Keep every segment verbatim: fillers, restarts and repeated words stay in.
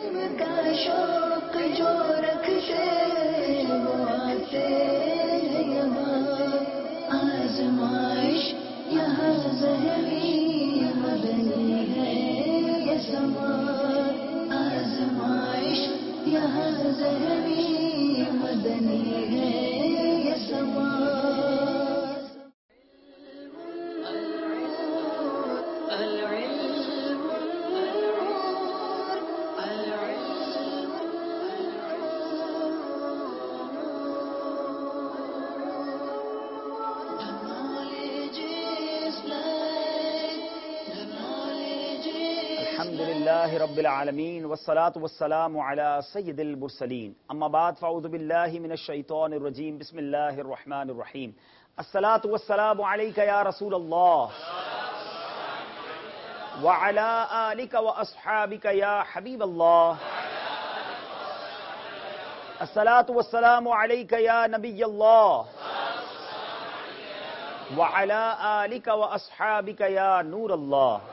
شوق جو رکھتے وہ آتے یہاں، آزمائش یہاں ذہنی مدنی ہے یہ سما، آزمائش یہاں ذہنی مدنی ہے یہ سما۔ الحمد لله رب العالمين والصلاة والسلام على سيد المرسلين، اما بعد فاعوذ بالله من الشيطان الرجيم، بسم الله الرحمن الرحيم، الصلاة والسلام عليك يا رسول الله وعلى آلك وأصحابك يا حبيب الله، الصلاة والسلام عليك يا نبي الله وعلى آلك وأصحابك يا نور الله۔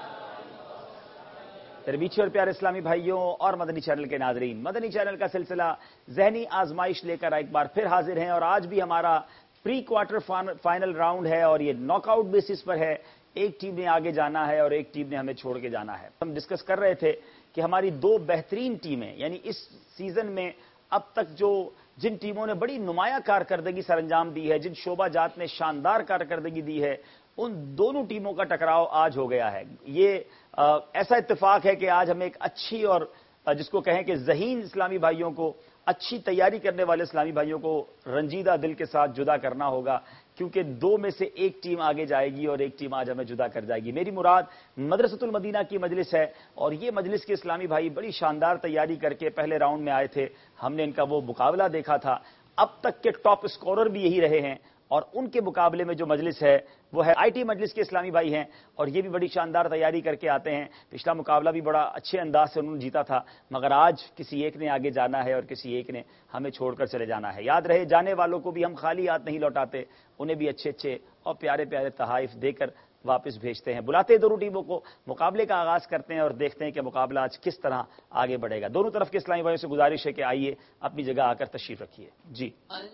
تربیچی اور پیارے اسلامی بھائیوں اور مدنی چینل کے ناظرین، مدنی چینل کا سلسلہ ذہنی آزمائش لے کر ایک بار پھر حاضر ہیں، اور آج بھی ہمارا پری کوارٹر فائنل راؤنڈ ہے اور یہ ناک آؤٹ بیسس پر ہے۔ ایک ٹیم نے آگے جانا ہے اور ایک ٹیم نے ہمیں چھوڑ کے جانا ہے۔ ہم ڈسکس کر رہے تھے کہ ہماری دو بہترین ٹیمیں، یعنی اس سیزن میں اب تک جو جن ٹیموں نے بڑی نمایاں کارکردگی سر انجام دی ہے، جن شعبہ جات نے شاندار کارکردگی دی ہے، ان دونوں ٹیموں کا ٹکراؤ آج ہو گیا ہے۔ یہ ایسا اتفاق ہے کہ آج ہمیں ایک اچھی اور جس کو کہیں کہ ذہین اسلامی بھائیوں کو، اچھی تیاری کرنے والے اسلامی بھائیوں کو رنجیدہ دل کے ساتھ جدا کرنا ہوگا، کیونکہ دو میں سے ایک ٹیم آگے جائے گی اور ایک ٹیم آج ہمیں جدا کر جائے گی۔ میری مراد مدرسۃ المدینہ کی مجلس ہے، اور یہ مجلس کے اسلامی بھائی بڑی شاندار تیاری کر کے پہلے راؤنڈ میں آئے تھے۔ ہم نے ان کا وہ مقابلہ دیکھا تھا، اب تک کے ٹاپ اسکورر بھی یہی رہے ہیں، اور ان کے مقابلے میں جو مجلس ہے وہ ہے آئی ٹی مجلس کے اسلامی بھائی ہیں، اور یہ بھی بڑی شاندار تیاری کر کے آتے ہیں۔ پچھلا مقابلہ بھی بڑا اچھے انداز سے انہوں نے جیتا تھا، مگر آج کسی ایک نے آگے جانا ہے اور کسی ایک نے ہمیں چھوڑ کر چلے جانا ہے۔ یاد رہے، جانے والوں کو بھی ہم خالی ہاتھ نہیں لوٹاتے، انہیں بھی اچھے اچھے اور پیارے پیارے تحائف دے کر واپس بھیجتے ہیں۔ بلاتے ہیں دونوں ٹیموں کو، مقابلے کا آغاز کرتے ہیں اور دیکھتے ہیں کہ مقابلہ آج کس طرح آگے بڑھے گا۔ دونوں طرف کے اسلامی بھائیوں سے گزارش ہے کہ آئیے اپنی جگہ آ کر تشریف رکھیے۔ جی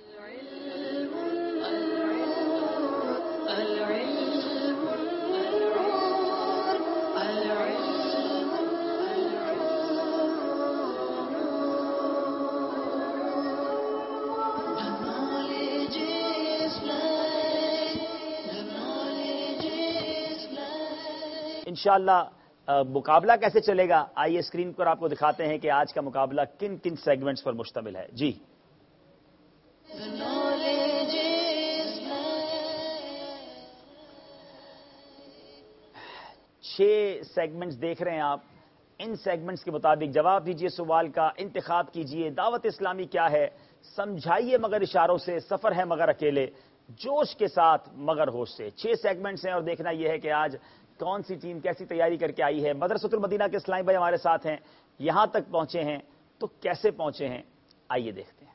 انشاءاللہ مقابلہ کیسے چلے گا، آئیے اسکرین پر آپ کو دکھاتے ہیں کہ آج کا مقابلہ کن کن سیگمنٹس پر مشتمل ہے۔ جی چھ سیگمنٹس دیکھ رہے ہیں آپ، ان سیگمنٹس کے مطابق جواب دیجئے سوال کا، انتخاب کیجئے دعوت اسلامی کیا ہے، سمجھائیے مگر اشاروں سے، سفر ہے مگر اکیلے، جوش کے ساتھ مگر ہوش سے۔ چھ سیگمنٹس ہیں، اور دیکھنا یہ ہے کہ آج کون سی ٹیم کیسی تیاری کر کے آئی ہے۔ مدرسۃ المدینہ کے اسلامی بھائی ہمارے ساتھ ہیں، یہاں تک پہنچے ہیں تو کیسے پہنچے ہیں، آئیے دیکھتے ہیں۔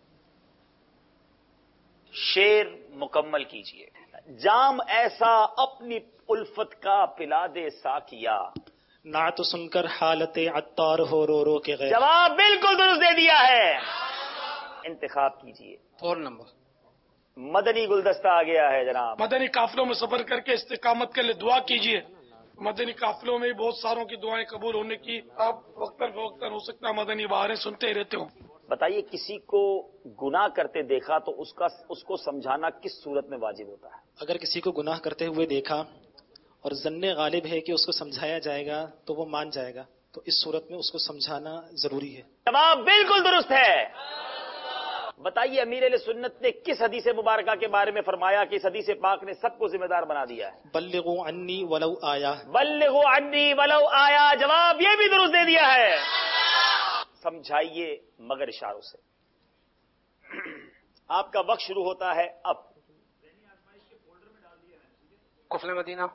شعر مکمل کیجئے۔ جام ایسا اپنی الفت کا پلا دے ساکیا، نعت سن کر حالت عطار ہو رو رو کے غیر۔ جواب بالکل درست دے دیا ہے۔ انتخاب کیجئے۔ فور نمبر مدنی گلدستہ آ گیا ہے جناب۔ مدنی قافلوں میں سفر کر کے استقامت کے لیے دعا کیجیے۔ مدنی قافلوں میں بہت ساروں کی دعائیں قبول ہونے کی آپ وقتاً فوقتاً ہو سکتا ہے مدنی بہاریں سنتے ہی رہتے ہوں۔ بتائیے، کسی کو گناہ کرتے دیکھا تو اس کا اس کو سمجھانا کس صورت میں واجب ہوتا ہے؟ اگر کسی کو گناہ کرتے ہوئے دیکھا اور ظن غالب ہے کہ اس کو سمجھایا جائے گا تو وہ مان جائے گا، تو اس صورت میں اس کو سمجھانا ضروری ہے۔ جواب بالکل درست ہے۔ بتائیے، امیر اہل سنت نے کس حدیث مبارکہ کے بارے میں فرمایا کہ اس حدیث پاک نے سب کو ذمہ دار بنا دیا ہے؟ بلغوا عنی ولو آیا۔ بلغوا عنی ولو آیا، جواب یہ بھی درست دے دیا ہے۔ سمجھائیے مگر اشاروں سے۔ آپ کا وقت شروع ہوتا ہے اب۔ قفل مدینہ،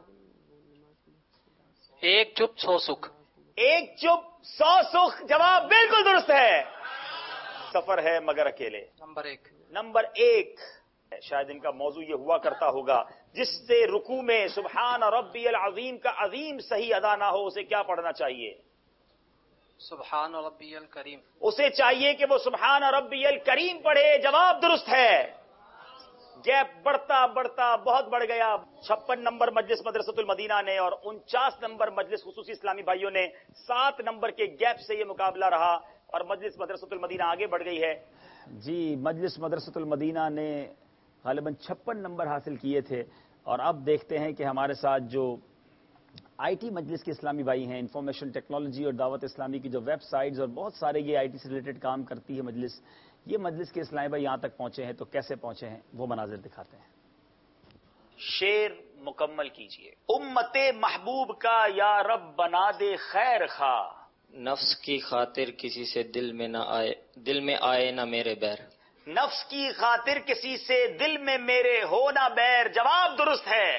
ایک چپ سو سکھ۔ ایک چپ سو سکھ، جواب بالکل درست ہے۔ سفر ہے مگر اکیلے، نمبر ایک۔ نمبر ایک۔ شاید ان کا موضوع یہ ہوا کرتا ہوگا، جس سے رکوع میں سبحان ربی العظیم کا عظیم صحیح ادا نہ ہو، اسے کیا پڑھنا چاہیے؟ سبحان ربی الکریم. اسے چاہیے کہ وہ سبحان ربی الکریم پڑھے. جواب درست ہے. گیپ بڑھتا بڑھتا بہت بڑھ گیا. چھپن نمبر مجلس مدرسۃ المدینہ نے اور انچاس نمبر مجلس خصوصی اسلامی بھائیوں نے سات نمبر کے گیپ سے یہ مقابلہ رہا اور مجلس مدرسۃ المدینہ آگے بڑھ گئی ہے. جی مجلس مدرسۃ المدینہ نے غالباً چھپن نمبر حاصل کیے تھے اور اب دیکھتے ہیں کہ ہمارے ساتھ جو آئی ٹی مجلس کے اسلامی بھائی ہیں، انفارمیشن ٹیکنالوجی اور دعوت اسلامی کی جو ویب سائٹس اور بہت سارے یہ آئی ٹی سے ریلیٹڈ کام کرتی ہے مجلس، یہ مجلس کے اسلامی بھائی یہاں تک پہنچے ہیں تو کیسے پہنچے ہیں وہ مناظر دکھاتے ہیں. شعر مکمل کیجئے. امت محبوب کا یا رب بنا دے خیر خواہ. نفس کی خاطر کسی سے دل میں نہ آئے دل میں آئے نہ میرے بیر. نفس کی خاطر کسی سے دل میں میرے ہو نہ بیر. جواب درست ہے.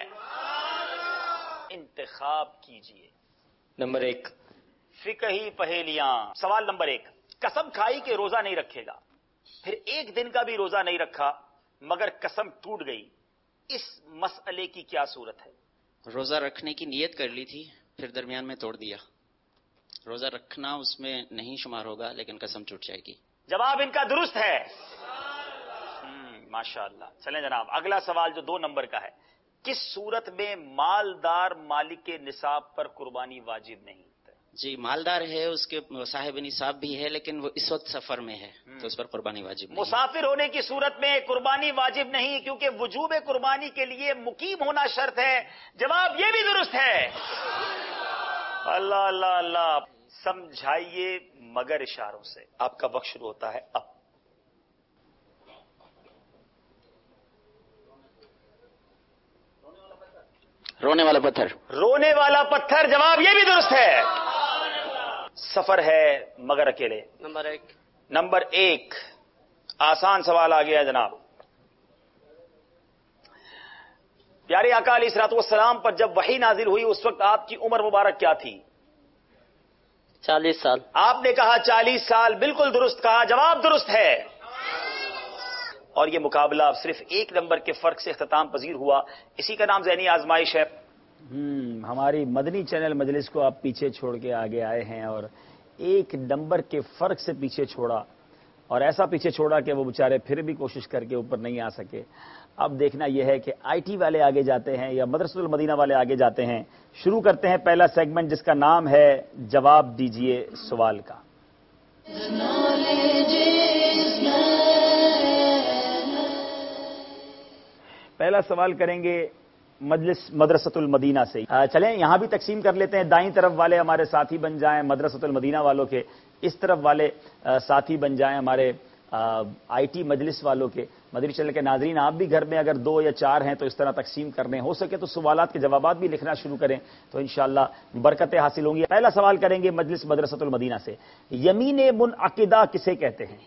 انتخاب کیجئے. نمبر ایک فقہی پہیلیاں. سوال نمبر ایک. قسم کھائی کہ روزہ نہیں رکھے گا، پھر ایک دن کا بھی روزہ نہیں رکھا مگر قسم ٹوٹ گئی، اس مسئلے کی کیا صورت ہے؟ روزہ رکھنے کی نیت کر لی تھی، پھر درمیان میں توڑ دیا. روزہ رکھنا اس میں نہیں شمار ہوگا لیکن قسم ٹوٹ جائے گی. جواب ان کا درست ہے. ماشاء اللہ. چلیں جناب اگلا سوال جو دو نمبر کا ہے. کس صورت میں مالدار مالک کے نصاب پر قربانی واجب نہیں؟ جی مالدار ہے، اس کے صاحب نصاب بھی ہے لیکن وہ اس وقت سفر میں ہے تو اس پر قربانی واجب نہیں. مسافر ہونے کی صورت میں قربانی واجب نہیں کیونکہ وجوب قربانی کے لیے مقیم ہونا شرط ہے. جواب یہ بھی درست ہے. اللہ اللہ اللہ. سمجھائیے مگر اشاروں سے. آپ کا وقت شروع ہوتا ہے اب. رونے والا پتھر. رونے والا پتھر. جواب یہ بھی درست ہے. سفر ہے مگر اکیلے. نمبر ایک. نمبر ایک. آسان سوال آ گیا جناب. پیارے آقا علیہ الصلوۃ والسلام پر جب وحی نازل ہوئی اس وقت آپ کی عمر مبارک کیا تھی؟ چالیس سال. آپ نے کہا چالیس سال. بالکل درست کہا. جواب درست ہے. اور یہ مقابلہ اب صرف ایک نمبر کے فرق سے اختتام پذیر ہوا. اسی کا نام ذہنی آزمائش ہے. ہماری مدنی چینل مجلس کو آپ پیچھے چھوڑ کے آگے آئے ہیں اور ایک نمبر کے فرق سے پیچھے چھوڑا اور ایسا پیچھے چھوڑا کہ وہ بیچارے پھر بھی کوشش کر کے اوپر نہیں آ سکے. اب دیکھنا یہ ہے کہ آئی ٹی والے آگے جاتے ہیں یا مدرسۃ المدینہ والے آگے جاتے ہیں. شروع کرتے ہیں پہلا سیگمنٹ جس کا نام ہے جواب دیجئے سوال کا. پہلا سوال کریں گے مجلس مدرسۃ المدینہ سے. چلیں یہاں بھی تقسیم کر لیتے ہیں. دائیں طرف والے ہمارے ساتھی بن جائیں مدرسۃ المدینہ والوں کے، اس طرف والے ساتھی بن جائیں ہمارے آئی ٹی مجلس والوں کے. مدنی چینل کے ناظرین آپ بھی گھر میں اگر دو یا چار ہیں تو اس طرح تقسیم کرنے ہو سکے تو سوالات کے جوابات بھی لکھنا شروع کریں تو انشاءاللہ برکتیں حاصل ہوں گی. پہلا سوال کریں گے مجلس مدرسۃ المدینہ سے. یمین منعقدہ کسے کہتے ہیں؟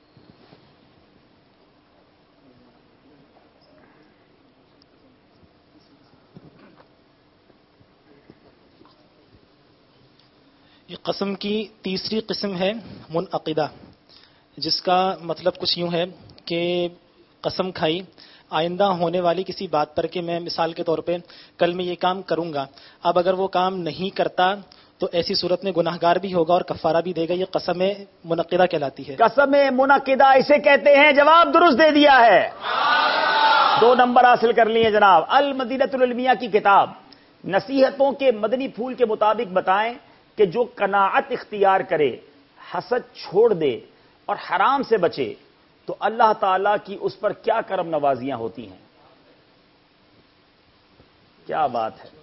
یہ قسم کی تیسری قسم ہے منعقدہ، جس کا مطلب کچھ یوں ہے کہ قسم کھائی آئندہ ہونے والی کسی بات پر کہ میں مثال کے طور پہ کل میں یہ کام کروں گا، اب اگر وہ کام نہیں کرتا تو ایسی صورت میں گناہگار بھی ہوگا اور کفارہ بھی دے گا. یہ قسم منعقدہ کہلاتی ہے. قسم منعقدہ اسے کہتے ہیں. جواب درست دے دیا ہے. دو نمبر حاصل کر لیے جناب. المدینۃ العلمیہ کی کتاب نصیحتوں کے مدنی پھول کے مطابق بتائیں کہ جو قناعت اختیار کرے، حسد چھوڑ دے اور حرام سے بچے تو اللہ تعالی کی اس پر کیا کرم نوازیاں ہوتی ہیں. کیا بات ہے.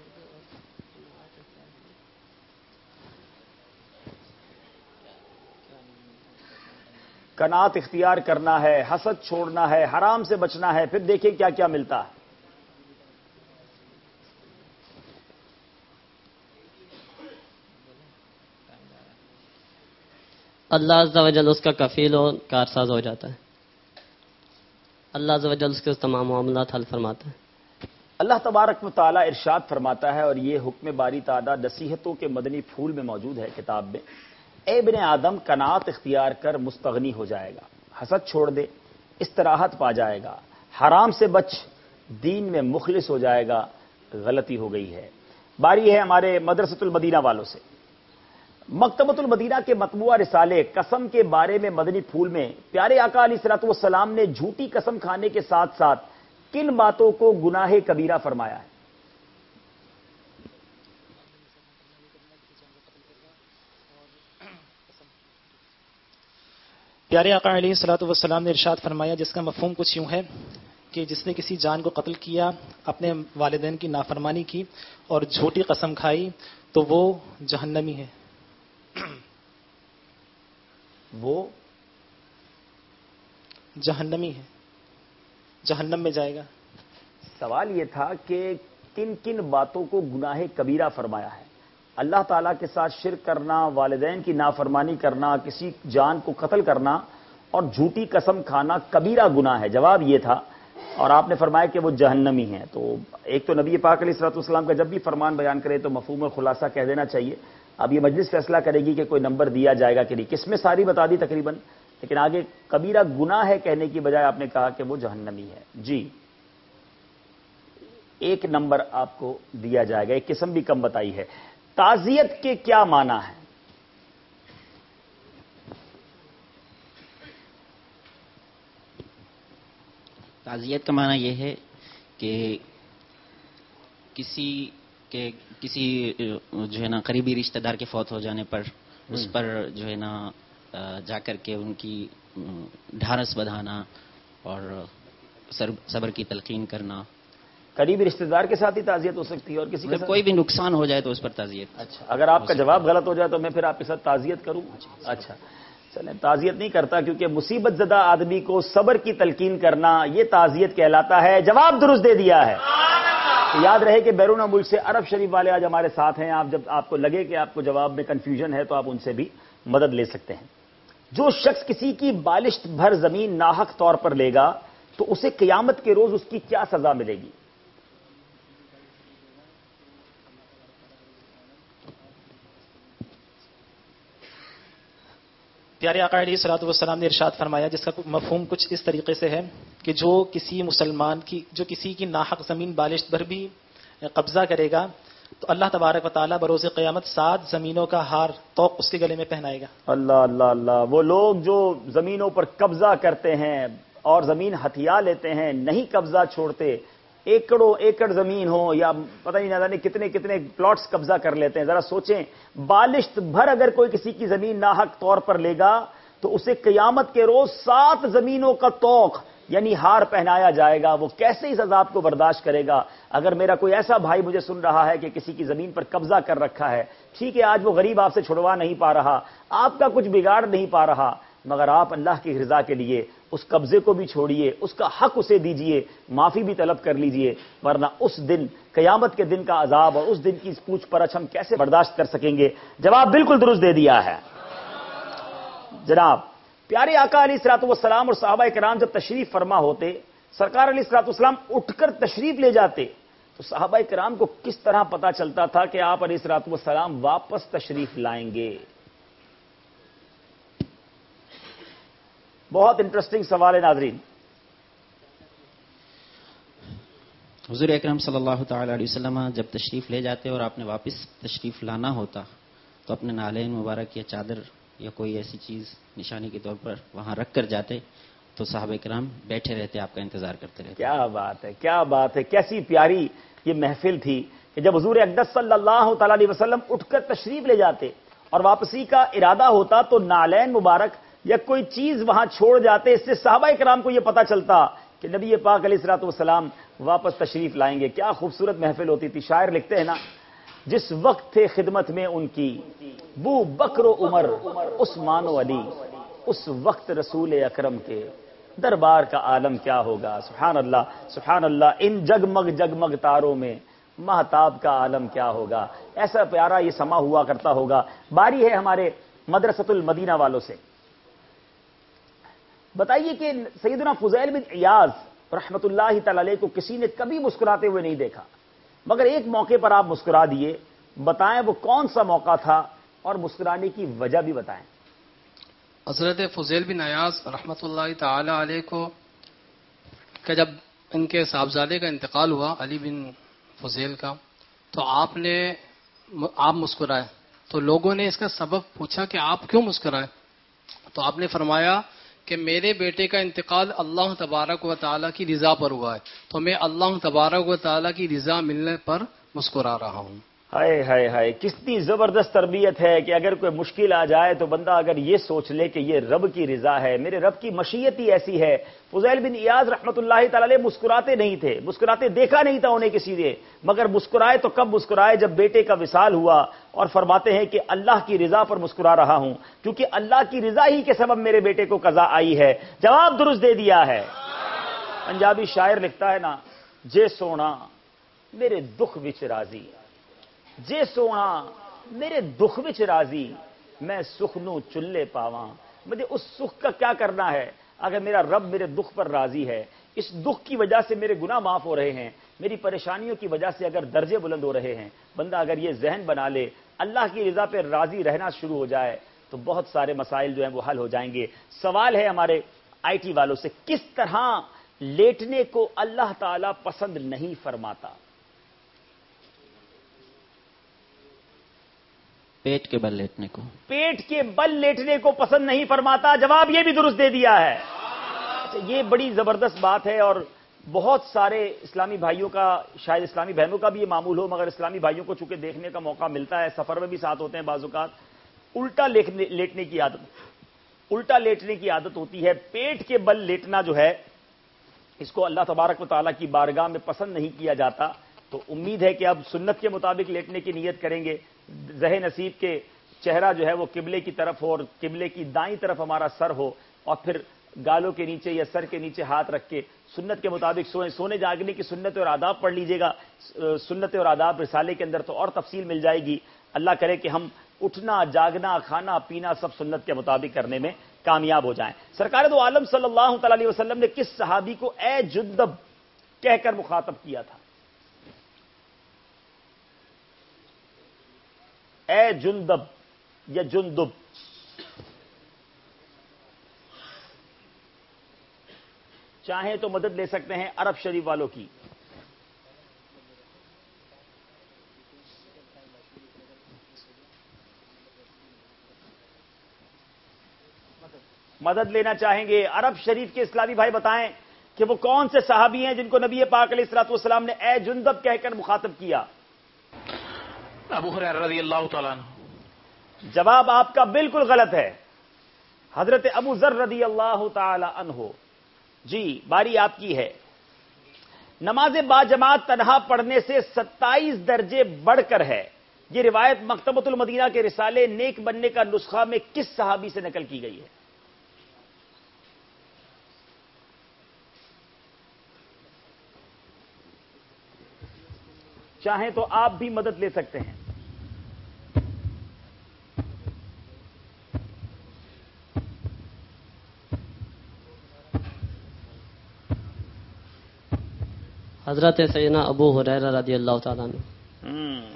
قناعت اختیار کرنا ہے، حسد چھوڑنا ہے، حرام سے بچنا ہے، پھر دیکھیں کیا کیا ملتا ہے. اللہ عز و جل اس کا کفیل اور کارساز ہو جاتا ہے. اللہ عز و جل اس کے تمام معاملات حل فرماتا ہے. اللہ تبارک و تعالی ارشاد فرماتا ہے اور یہ حکم باری تعالیٰ نصیحتوں کے مدنی پھول میں موجود ہے کتاب میں. اے ابن آدم قناعت اختیار کر مستغنی ہو جائے گا، حسد چھوڑ دے استراحت پا جائے گا، حرام سے بچ دین میں مخلص ہو جائے گا. غلطی ہو گئی ہے. باری ہے ہمارے مدرسۃ المدینہ والوں سے. مکتبۃ المدینہ کے مطبوعہ رسالے قسم کے بارے میں مدنی پھول میں پیارے آقا علیہ الصلوۃ والسلام نے جھوٹی قسم کھانے کے ساتھ ساتھ کن باتوں کو گناہ کبیرہ فرمایا ہے؟ پیارے آقا علیہ الصلوۃ والسلام نے ارشاد فرمایا، جس کا مفہوم کچھ یوں ہے کہ جس نے کسی جان کو قتل کیا، اپنے والدین کی نافرمانی کی اور جھوٹی قسم کھائی تو وہ جہنمی ہے۔ وہ جہنمی ہے، جہنم میں جائے گا۔ سوال یہ تھا کہ کن کن باتوں کو گناہ کبیرہ فرمایا ہے؟ اللہ تعالیٰ کے ساتھ شرک کرنا، والدین کی نافرمانی کرنا، کسی جان کو قتل کرنا اور جھوٹی قسم کھانا کبیرہ گناہ ہے، جواب یہ تھا۔ اور آپ نے فرمایا کہ وہ جہنمی ہیں۔ تو ایک تو نبی پاک علیہ الصلوۃ والسلام کا جب بھی فرمان بیان کرے تو مفہوم اور خلاصہ کہہ دینا چاہیے۔ اب یہ مجلس فیصلہ کرے گی کہ کوئی نمبر دیا جائے گا کہ نہیں، قسمیں ساری بتا دی تقریباً، لیکن آگے کبیرہ گناہ ہے کہنے کی بجائے آپ نے کہا کہ وہ جہنمی ہے۔ جی ایک نمبر آپ کو دیا جائے گا، ایک قسم بھی کم بتائی ہے۔ تعزیت کے کیا معنی ہے؟ تعزیت کا معنی یہ ہے کہ کسی کے کسی جو ہے نا قریبی رشتہ دار کے فوت ہو جانے پر اس پر جو ہے نا جا کر کے ان کی ڈھارس بندھانا اور صبر کی تلقین کرنا۔ قریبی رشتہ دار کے ساتھ ہی تعزیت ہو سکتی ہے اور کسی کے ساتھ کوئی بھی نقصان ہو جائے تو اس پر تعزیت۔ اچھا، اگر آپ کا جواب غلط ہو جائے تو میں پھر آپ کے ساتھ تعزیت کروں؟ اچھا چلیں، تعزیت نہیں کرتا کیونکہ مصیبت زدہ آدمی کو صبر کی تلقین کرنا یہ تعزیت کہلاتا ہے۔ جواب درست دے دیا ہے۔ تو یاد رہے کہ بیرون ملک سے عرب شریف والے آج ہمارے ساتھ ہیں، آپ جب آپ کو لگے کہ آپ کو جواب میں کنفیوژن ہے تو آپ ان سے بھی مدد لے سکتے ہیں۔ جو شخص کسی کی بالشت بھر زمین ناحق طور پر لے گا تو اسے قیامت کے روز اس کی کیا سزا ملے گی؟ پیارے آقا علیہ الصلوۃ والسلام نے ارشاد فرمایا، جس کا مفہوم کچھ اس طریقے سے ہے کہ جو کسی مسلمان کی جو کسی کی ناحق زمین بالشت بھر بھی قبضہ کرے گا تو اللہ تبارک و تعالیٰ بروز قیامت سات زمینوں کا ہار توق اس کے گلے میں پہنائے گا۔ اللہ اللہ اللہ، وہ لوگ جو زمینوں پر قبضہ کرتے ہیں اور زمین ہتھیا لیتے ہیں، نہیں قبضہ چھوڑتے، ایکڑوں ایکڑ زمین ہو یا پتہ نہیں نہ جانے کتنے کتنے پلاٹس قبضہ کر لیتے ہیں، ذرا سوچیں، بالشت بھر اگر کوئی کسی کی زمین ناحق طور پر لے گا تو اسے قیامت کے روز سات زمینوں کا توق یعنی ہار پہنایا جائے گا۔ وہ کیسے اس عذاب کو برداشت کرے گا؟ اگر میرا کوئی ایسا بھائی مجھے سن رہا ہے کہ کسی کی زمین پر قبضہ کر رکھا ہے، ٹھیک ہے آج وہ غریب آپ سے چھڑوا نہیں پا رہا، آپ کا کچھ بگاڑ نہیں پا رہا، مگر آپ اللہ کی رضا کے لیے اس قبضے کو بھی چھوڑیے، اس کا حق اسے دیجئے، معافی بھی طلب کر لیجئے، ورنہ اس دن قیامت کے دن کا عذاب اور اس دن کی پوچھ پرچھ ہم کیسے برداشت کر سکیں گے؟ جواب بالکل درست دے دیا ہے جناب۔ پیارے آقا علیہ الصلوۃ والسلام اور صحابہ کرام جب تشریف فرما ہوتے، سرکار علیہ الصلوۃ والسلام اٹھ کر تشریف لے جاتے تو صحابہ کرام کو کس طرح پتا چلتا تھا کہ آپ علیہ الصلوۃ والسلام واپس تشریف لائیں گے؟ بہت انٹرسٹنگ سوال ہے ناظرین۔ حضور اکرم صلی اللہ تعالی علیہ وسلم جب تشریف لے جاتے اور آپ نے واپس تشریف لانا ہوتا تو اپنے نالین مبارک یا چادر یا کوئی ایسی چیز نشانی کے طور پر وہاں رکھ کر جاتے تو صحابہ کرام بیٹھے رہتے، آپ کا انتظار کرتے رہتے۔ کیا بات ہے، کیا بات ہے، کیسی پیاری یہ محفل تھی کہ جب حضور اقدس صلی اللہ تعالی علیہ وسلم اٹھ کر تشریف لے جاتے اور واپسی کا ارادہ ہوتا تو نالین مبارک یا کوئی چیز وہاں چھوڑ جاتے، اس سے صحابہ کرام کو یہ پتا چلتا کہ نبی پاک علیہ الصلوۃ والسلام واپس تشریف لائیں گے۔ کیا خوبصورت محفل ہوتی تھی۔ شاعر لکھتے ہیں نا، جس وقت تھے خدمت میں ان کی بو بکر و عمر عثمان و علی، اس وقت رسول اکرم کے دربار کا عالم کیا ہوگا۔ سبحان اللہ سبحان اللہ، ان جگمگ جگمگ تاروں میں مہتاب کا عالم کیا ہوگا۔ ایسا پیارا یہ سما ہوا کرتا ہوگا۔ باری ہے ہمارے مدرسۃ المدینہ والوں سے، بتائیے کہ سیدنا فضیل بن عیاض رحمت اللہ تعالی علیہ کو کسی نے کبھی مسکراتے ہوئے نہیں دیکھا، مگر ایک موقع پر آپ مسکرا دیے، بتائیں وہ کون سا موقع تھا اور مسکرانے کی وجہ بھی بتائیں۔ حضرت فضیل بن عیاض رحمۃ اللہ تعالی علیہ کو کہ جب ان کے صاحبزادے کا انتقال ہوا علی بن فضیل کا، تو آپ نے آپ مسکرائے تو لوگوں نے اس کا سبب پوچھا کہ آپ کیوں مسکرائے؟ تو آپ نے فرمایا کہ میرے بیٹے کا انتقال اللہ تبارک و تعالیٰ کی رضا پر ہوا ہے، تو میں اللہ تبارک و تعالیٰ کی رضا ملنے پر مسکرا رہا ہوں۔ ہائے ہائے ہائے، کتنی زبردست تربیت ہے کہ اگر کوئی مشکل آ جائے تو بندہ اگر یہ سوچ لے کہ یہ رب کی رضا ہے، میرے رب کی مشیت ہی ایسی ہے۔ فضیل بن ایاز رحمۃ اللہ تعالی علیہ مسکراتے نہیں تھے، مسکراتے دیکھا نہیں تھا انہیں کسی نے، مگر مسکرائے تو کب مسکرائے جب بیٹے کا وصال ہوا، اور فرماتے ہیں کہ اللہ کی رضا پر مسکرا رہا ہوں کیونکہ اللہ کی رضا ہی کے سبب میرے بیٹے کو قضا آئی ہے۔ جواب درست دے دیا ہے۔ پنجابی شاعر لکھتا ہے نا، جے سونا میرے دکھ وچ راضی، جے سونا میرے دکھ وچ راضی، میں سکھ نو چلے پاواں۔ مجھے اس سکھ کا کیا کرنا ہے اگر میرا رب میرے دکھ پر راضی ہے؟ اس دکھ کی وجہ سے میرے گناہ معاف ہو رہے ہیں، میری پریشانیوں کی وجہ سے اگر درجے بلند ہو رہے ہیں۔ بندہ اگر یہ ذہن بنا لے، اللہ کی رضا پہ راضی رہنا شروع ہو جائے تو بہت سارے مسائل جو ہیں وہ حل ہو جائیں گے۔ سوال ہے ہمارے آئی ٹی والوں سے، کس طرح لیٹنے کو اللہ تعالیٰ پسند نہیں فرماتا؟ پیٹ کے بل لیٹنے کو، پیٹ کے بل لیٹنے کو پسند نہیں فرماتا۔ جواب یہ بھی درست دے دیا ہے۔ اچھا، یہ بڑی زبردست بات ہے، اور بہت سارے اسلامی بھائیوں کا، شاید اسلامی بہنوں کا بھی یہ معمول ہو، مگر اسلامی بھائیوں کو چونکہ دیکھنے کا موقع ملتا ہے، سفر میں بھی ساتھ ہوتے ہیں بعض اوقات، الٹا لیٹنے کی عادت الٹا لیٹنے کی عادت ہوتی ہے۔ پیٹ کے بل لیٹنا جو ہے، اس کو اللہ تبارک و تعالیٰ کی بارگاہ میں پسند نہیں کیا جاتا۔ تو امید ہے کہ اب سنت کے مطابق لیٹنے کی نیت کریں گے، ذہن نصیب کے چہرہ جو ہے وہ قبلے کی طرف ہو، اور قبلے کی دائیں طرف ہمارا سر ہو، اور پھر گالوں کے نیچے یا سر کے نیچے ہاتھ رکھ کے سنت کے مطابق سوئیں۔ سونے جاگنے کی سنت اور آداب پڑھ لیجئے گا، سنت اور آداب رسالے کے اندر تو اور تفصیل مل جائے گی۔ اللہ کرے کہ ہم اٹھنا، جاگنا، کھانا پینا سب سنت کے مطابق کرنے میں کامیاب ہو جائیں۔ سرکار دو عالم صلی اللہ تعالی علیہ وسلم نے کس صحابی کو اے جندب کہہ کر مخاطب کیا تھا؟ اے جندب یا جندب؟ چاہیں تو مدد لے سکتے ہیں عرب شریف والوں کی۔ مدد لینا چاہیں گے عرب شریف کے اسلامی بھائی، بتائیں کہ وہ کون سے صحابی ہیں جن کو نبی پاک علیہ الصلوۃ والسلام نے اے جندب کہہ کر مخاطب کیا؟ ابو ہریرہ رضی اللہ تعالیٰ عنہ۔ جواب آپ کا بالکل غلط ہے، حضرت ابو ذر رضی اللہ تعالی عنہ۔ جی باری آپ کی ہے۔ نماز با جماعت تنہا پڑھنے سے ستائیس درجے بڑھ کر ہے، یہ روایت مکتبۃ المدینہ کے رسالے نیک بننے کا نسخہ میں کس صحابی سے نقل کی گئی ہے؟ چاہیں تو آپ بھی مدد لے سکتے ہیں۔ حضرت سیدنا ابو ہریرہ رضی اللہ تعالیٰ عنہ۔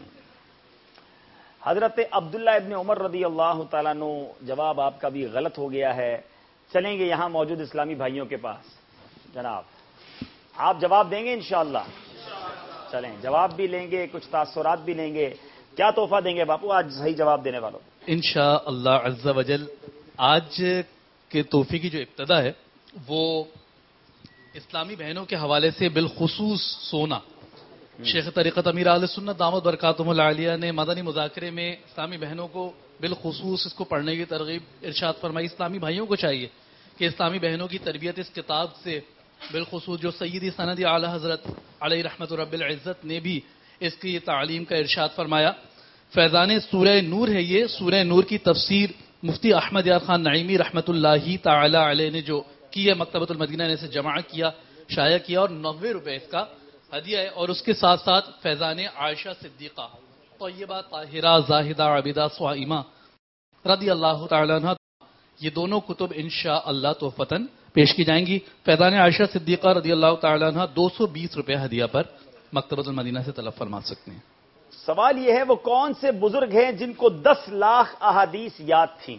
حضرت عبداللہ ابن عمر رضی اللہ تعالیٰ عنہ۔ جواب آپ کا بھی غلط ہو گیا ہے۔ چلیں گے یہاں موجود اسلامی بھائیوں کے پاس۔ جناب آپ جواب دیں گے انشاءاللہ؟ چلیں جواب بھی لیں گے، کچھ تاثرات بھی لیں گے۔ کیا تحفہ دیں گے باپو آج صحیح جواب دینے والوں؟ انشاءاللہ عز و جل آج کے تحفے کی جو ابتدا ہے وہ اسلامی بہنوں کے حوالے سے بالخصوص سونا۔ شیخ طریقت امیر اہل سنت دامت برکاتہم العالیہ نے مدنی مذاکرے میں اسلامی بہنوں کو بالخصوص اس کو پڑھنے کی ترغیب ارشاد فرمائی۔ اسلامی بھائیوں کو چاہیے کہ اسلامی بہنوں کی تربیت اس کتاب سے، بالخصوص جو سیدی سندی اعلی حضرت علیہ رحمت رب العزت نے بھی اس کی تعلیم کا ارشاد فرمایا۔ فیضان سورہ نور ہے یہ، سورہ نور کی تفسیر مفتی احمد یار خان نعیمی رحمت اللہ تعالی علیہ نے جو کی ہے، مکتبۃ المدینہ نے اسے جمع کیا، شائع کیا، اور نوے روپے اس کا ہدیہ ہے۔ اور اس کے ساتھ ساتھ فیضان عائشہ صدیقہ طیبہ طاہرہ زاہدہ عابدہ صائمہ رضی اللہ تعالی عنہ، یہ دونوں کتب انشاءاللہ تحفتاً پیش کی جائیں گی۔ فیضان عائشہ صدیقہ رضی اللہ تعالی عنہ دو سو بیس روپے ہدیہ پر مکتبۃ المدینہ سے طلب فرما سکتے ہیں۔ سوال یہ ہے وہ کون سے بزرگ ہیں جن کو دس لاکھ احادیث یاد تھیں؟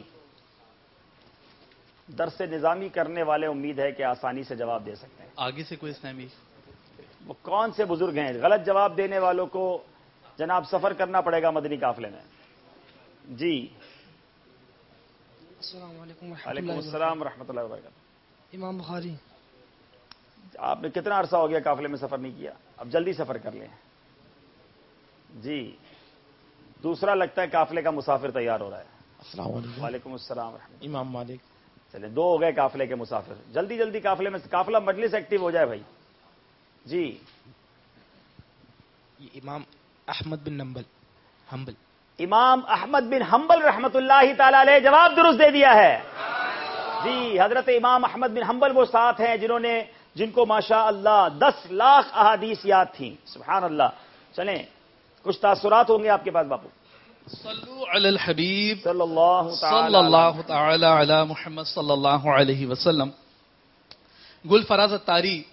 درس نظامی کرنے والے امید ہے کہ آسانی سے جواب دے سکتے ہیں۔ آگے سے کوئی اسلامی وہ کون سے بزرگ ہیں؟ غلط جواب دینے والوں کو جناب سفر کرنا پڑے گا مدنی قافلے میں۔ جی السلام علیکم وعلیکم السلام ورحمۃ اللہ وبرکاتہ. امام بخاری. آپ نے کتنا عرصہ ہو گیا قافلے میں سفر نہیں کیا؟ اب جلدی سفر کر لیں. جی دوسرا لگتا ہے قافلے کا مسافر تیار ہو رہا ہے. السلام علیکم. وعلیکم السلام ورحمۃ. امام مالک. چلیں دو ہو گئے قافلے کے مسافر. جلدی جلدی قافلے میں قافلہ مجلس ایکٹیو ہو جائے بھائی. جی امام احمد بن نمبل حنبل. امام احمد بن حنبل رحمت اللہ تعالی علیہ جواب درست دے دیا ہے. جی حضرت امام احمد بن حنبل وہ ساتھ ہیں جنہوں نے جن کو ماشاء اللہ دس لاکھ احادیث یاد تھیں. سبحان اللہ. چلیں کچھ تاثرات ہوں گے آپ کے پاس باپو. صلو علی الحبیب صلی اللہ صلی اللہ تعالی علی محمد صلی اللہ علیہ وسلم. گل فراز اتاری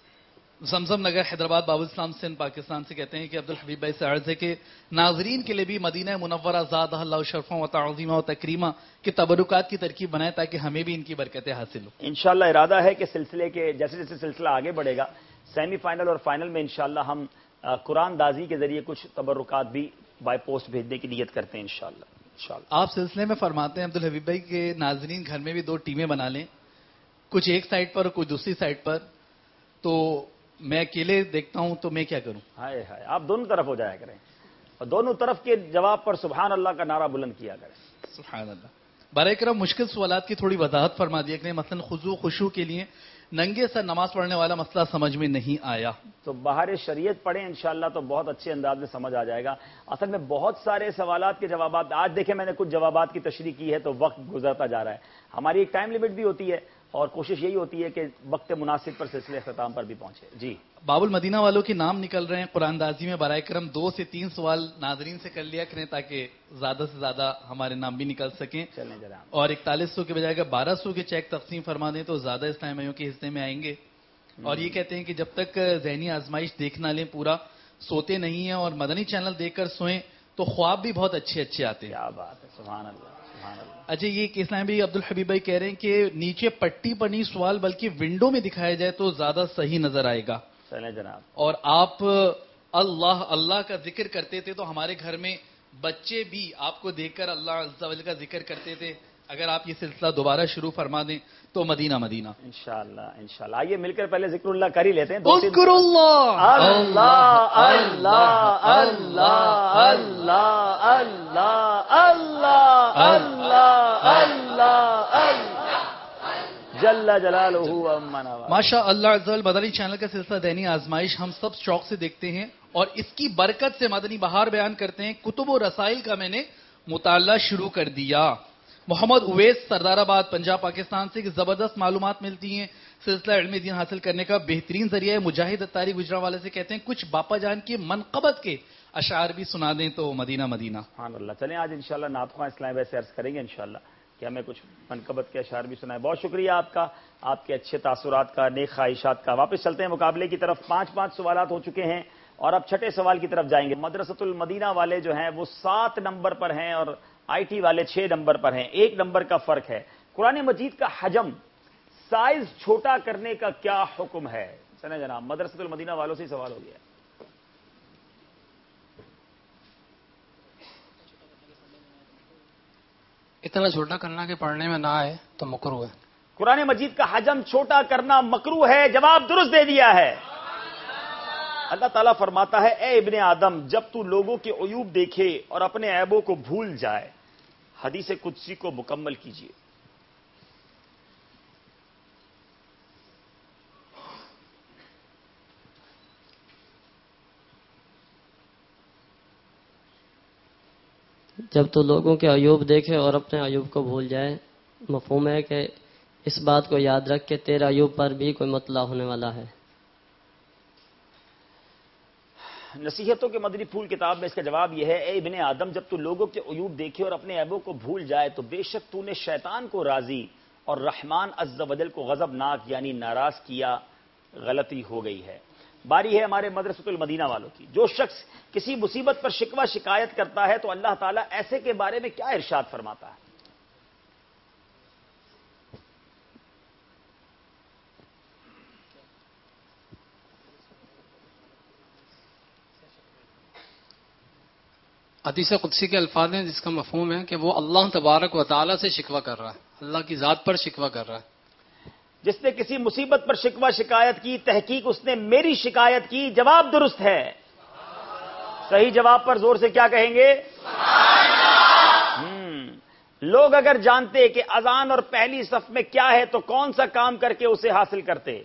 زمزم نگر حیدرآباد باب الاسلام سندھ پاکستان سے کہتے ہیں کہ عبدالحبیب بھائی سے عرض ہے کہ ناظرین کے لیے بھی مدینہ منورہ زادہ اللہ شرفا و تعظیمہ و تکریمہ کے تبرکات کی ترکیب بنائے تاکہ ہمیں بھی ان کی برکتیں حاصل ہوں. انشاءاللہ ارادہ ہے کہ سلسلے کے جیسے جیسے سلسلہ آگے بڑھے گا سیمی فائنل اور فائنل میں انشاءاللہ ہم قرآن دازی کے ذریعے کچھ تبرکات بھی بائی پوسٹ بھیجنے کی نیت کرتے ہیں انشاءاللہ. انشاءاللہ آپ سلسلے میں فرماتے ہیں عبدالحبیب بھائی کہ ناظرین گھر میں بھی دو ٹیمیں بنا لیں, کچھ ایک سائڈ پر اور کچھ دوسری سائڈ پر. تو میں اکیلے دیکھتا ہوں تو میں کیا کروں؟ ہائے ہائے آپ دونوں طرف ہو جایا کریں اور دونوں طرف کے جواب پر سبحان اللہ کا نعرہ بلند کیا کریں. سبحان اللہ. برائے کرم مشکل سوالات کی تھوڑی وضاحت فرما دیا کریں. مثلا خضوع خشوع کے لیے ننگے سر نماز پڑھنے والا مسئلہ سمجھ میں نہیں آیا تو باہر شریعت پڑھیں انشاءاللہ تو بہت اچھے انداز میں سمجھ آ جائے گا. اصل میں بہت سارے سوالات کے جوابات آج دیکھیں میں نے کچھ جوابات کی تشریح کی ہے تو وقت گزرتا جا رہا ہے. ہماری ایک ٹائم لیمٹ بھی ہوتی ہے اور کوشش یہی ہوتی ہے کہ وقت مناسب پر سلسلے اختتام پر بھی پہنچے. جی باب المدینہ والوں کے نام نکل رہے ہیں قرآن دازی میں. برائے کرم دو سے تین سوال ناظرین سے کر لیا کریں تاکہ زیادہ سے زیادہ ہمارے نام بھی نکل سکیں. چلیں جناب. اور اکتالیس سو کے بجائے اگر بارہ سو کے چیک تقسیم فرما دیں تو زیادہ اسلامیوں کے حصے میں آئیں گے. اور یہ کہتے ہیں کہ جب تک ذہنی آزمائش دیکھ نہ لیں پورا سوتے نہیں ہیں اور مدنی چینل دیکھ کر سوئیں تو خواب بھی بہت اچھے اچھے آتے ہیں. کیا بات ہے. سبحان اللہ سبحان اللہ. اچھا یہ کہ اسلام بھائی عبدالحبیب بھائی کہہ رہے ہیں کہ نیچے پٹی پر نہیں سوال بلکہ ونڈو میں دکھایا جائے تو زیادہ صحیح نظر آئے گا. چلیں جناب. اور آپ اللہ اللہ کا ذکر کرتے تھے تو ہمارے گھر میں بچے بھی آپ کو دیکھ کر اللہ عز و جل کا ذکر کرتے تھے. اگر آپ یہ سلسلہ دوبارہ شروع فرما دیں تو مدینہ مدینہ انشاءاللہ انشاءاللہ. آئیے مل کر پہلے ذکر اللہ کر ہی لیتے ہیں. اذکر اللہ اللہ اللہ اللہ اللہ اللہ اللہ اللہ اللہ اللہ جل جلالہ امنا. ماشاء اللہ عز و جل مدنی چینل کا سلسلہ دینی آزمائش ہم سب شوق سے دیکھتے ہیں اور اس کی برکت سے مدنی بہار بیان کرتے ہیں. کتب و رسائل کا میں نے مطالعہ شروع کر دیا. محمد اویس سردار آباد پنجاب پاکستان سے زبردست معلومات ملتی ہیں. سلسلہ علم دین حاصل کرنے کا بہترین ذریعہ ہے. مجاہد اتاری گجرانوالے سے کہتے ہیں کچھ باپا جان کی منقبت کے اشعار بھی سنا دیں تو مدینہ مدینہ. سبحان اللہ. چلیں آج انشاءاللہ نعت خواں اسلام ویسے عرض کریں گے انشاءاللہ کہ ہمیں کچھ منقبت کے اشعار بھی سنائیں. بہت شکریہ آپ کا, آپ کے اچھے تاثرات کا, نیک خواہشات کا. واپس چلتے ہیں مقابلے کی طرف. پانچ پانچ سوالات ہو چکے ہیں اور اب چھٹے سوال کی طرف جائیں گے. مدرسۃ المدینہ والے جو ہیں وہ سات نمبر پر ہیں اور آئی ٹی والے چھ نمبر پر ہیں. ایک نمبر کا فرق ہے. قرآن مجید کا حجم سائز چھوٹا کرنے کا کیا حکم ہے؟ چلیں جناب مدرسۃ المدینہ والوں سے ہی سوال ہو گیا. اتنا چھوٹا کرنا کہ پڑھنے میں نہ آئے تو مکروہ ہے. قرآن مجید کا حجم چھوٹا کرنا مکروہ ہے. جواب درست دے دیا ہے. اللہ تعالیٰ فرماتا ہے اے ابن آدم جب تو لوگوں کے عیوب دیکھے اور اپنے عیبوں کو بھول جائے حدیث قدسی کو مکمل کیجیے. جب تو لوگوں کے عیوب دیکھے اور اپنے عیوب کو بھول جائے. مفہوم ہے کہ اس بات کو یاد رکھ کہ تیرے عیوب پر بھی کوئی مطلع ہونے والا ہے. نصیحتوں کے مدنی پھول کتاب میں اس کا جواب یہ ہے اے ابن آدم جب تو لوگوں کے عیوب دیکھے اور اپنے عیبوں کو بھول جائے تو بے شک تو نے شیطان کو راضی اور رحمان عز و جل کو غضبناک یعنی ناراض کیا. غلطی ہو گئی ہے. باری ہے ہمارے مدرسۃ المدینہ والوں کی. جو شخص کسی مصیبت پر شکوہ شکایت کرتا ہے تو اللہ تعالیٰ ایسے کے بارے میں کیا ارشاد فرماتا ہے؟ حدیث قدسی کے الفاظ ہیں جس کا مفہوم ہے کہ وہ اللہ تبارک و تعالیٰ سے شکوہ کر رہا ہے، اللہ کی ذات پر شکوہ کر رہا ہے. جس نے کسی مصیبت پر شکوہ شکایت کی، تحقیق اس نے میری شکایت کی، جواب درست ہے. صحیح جواب پر زور سے کیا کہیں گے؟ ہم لوگ اگر جانتے کہ اذان اور پہلی صف میں کیا ہے تو کون سا کام کر کے اسے حاصل کرتے؟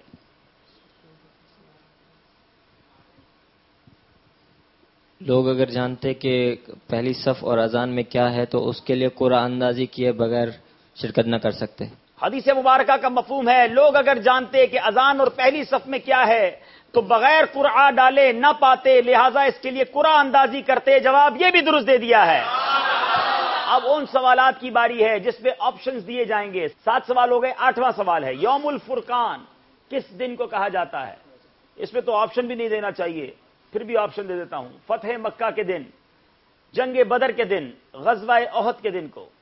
لوگ اگر جانتے کہ پہلی صف اور اذان میں کیا ہے تو اس کے لیے قرآن اندازی کیے بغیر شرکت نہ کر سکتے. حدیث مبارکہ کا مفہوم ہے لوگ اگر جانتے کہ اذان اور پہلی صف میں کیا ہے تو بغیر قرآن ڈالے نہ پاتے، لہذا اس کے لیے قرآن اندازی کرتے. جواب یہ بھی درست دے دیا ہے. اب ان سوالات کی باری ہے جس پہ آپشنز دیے جائیں گے. سات سوال ہو گئے، آٹھواں سوال ہے یوم الفرقان کس دن کو کہا جاتا ہے؟ اس میں تو آپشن بھی نہیں دینا چاہیے، پھر بھی آپشن دے دیتا ہوں. فتح مکہ کے دن، جنگ بدر کے دن، غزوہ احد کے دن کو.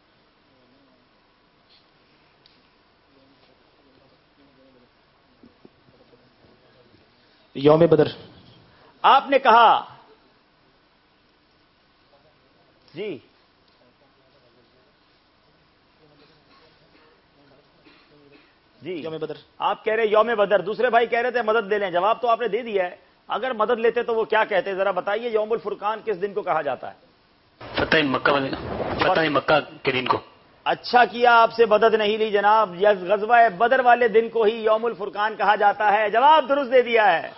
یوم بدر. آپ نے کہا جی جی یوم بدر. آپ کہہ رہے یوم بدر، دوسرے بھائی کہہ رہے تھے مدد لے لیں. جواب تو آپ نے دے دیا ہے. اگر مدد لیتے تو وہ کیا کہتے؟ ذرا بتائیے یوم الفرقان کس دن کو کہا جاتا ہے؟ فتح مکہ فتح مکہ کے دن کو. اچھا کیا آپ سے مدد نہیں لی جناب. غزوہ بدر والے دن کو ہی یوم الفرقان کہا جاتا ہے. جواب درست دے دیا ہے.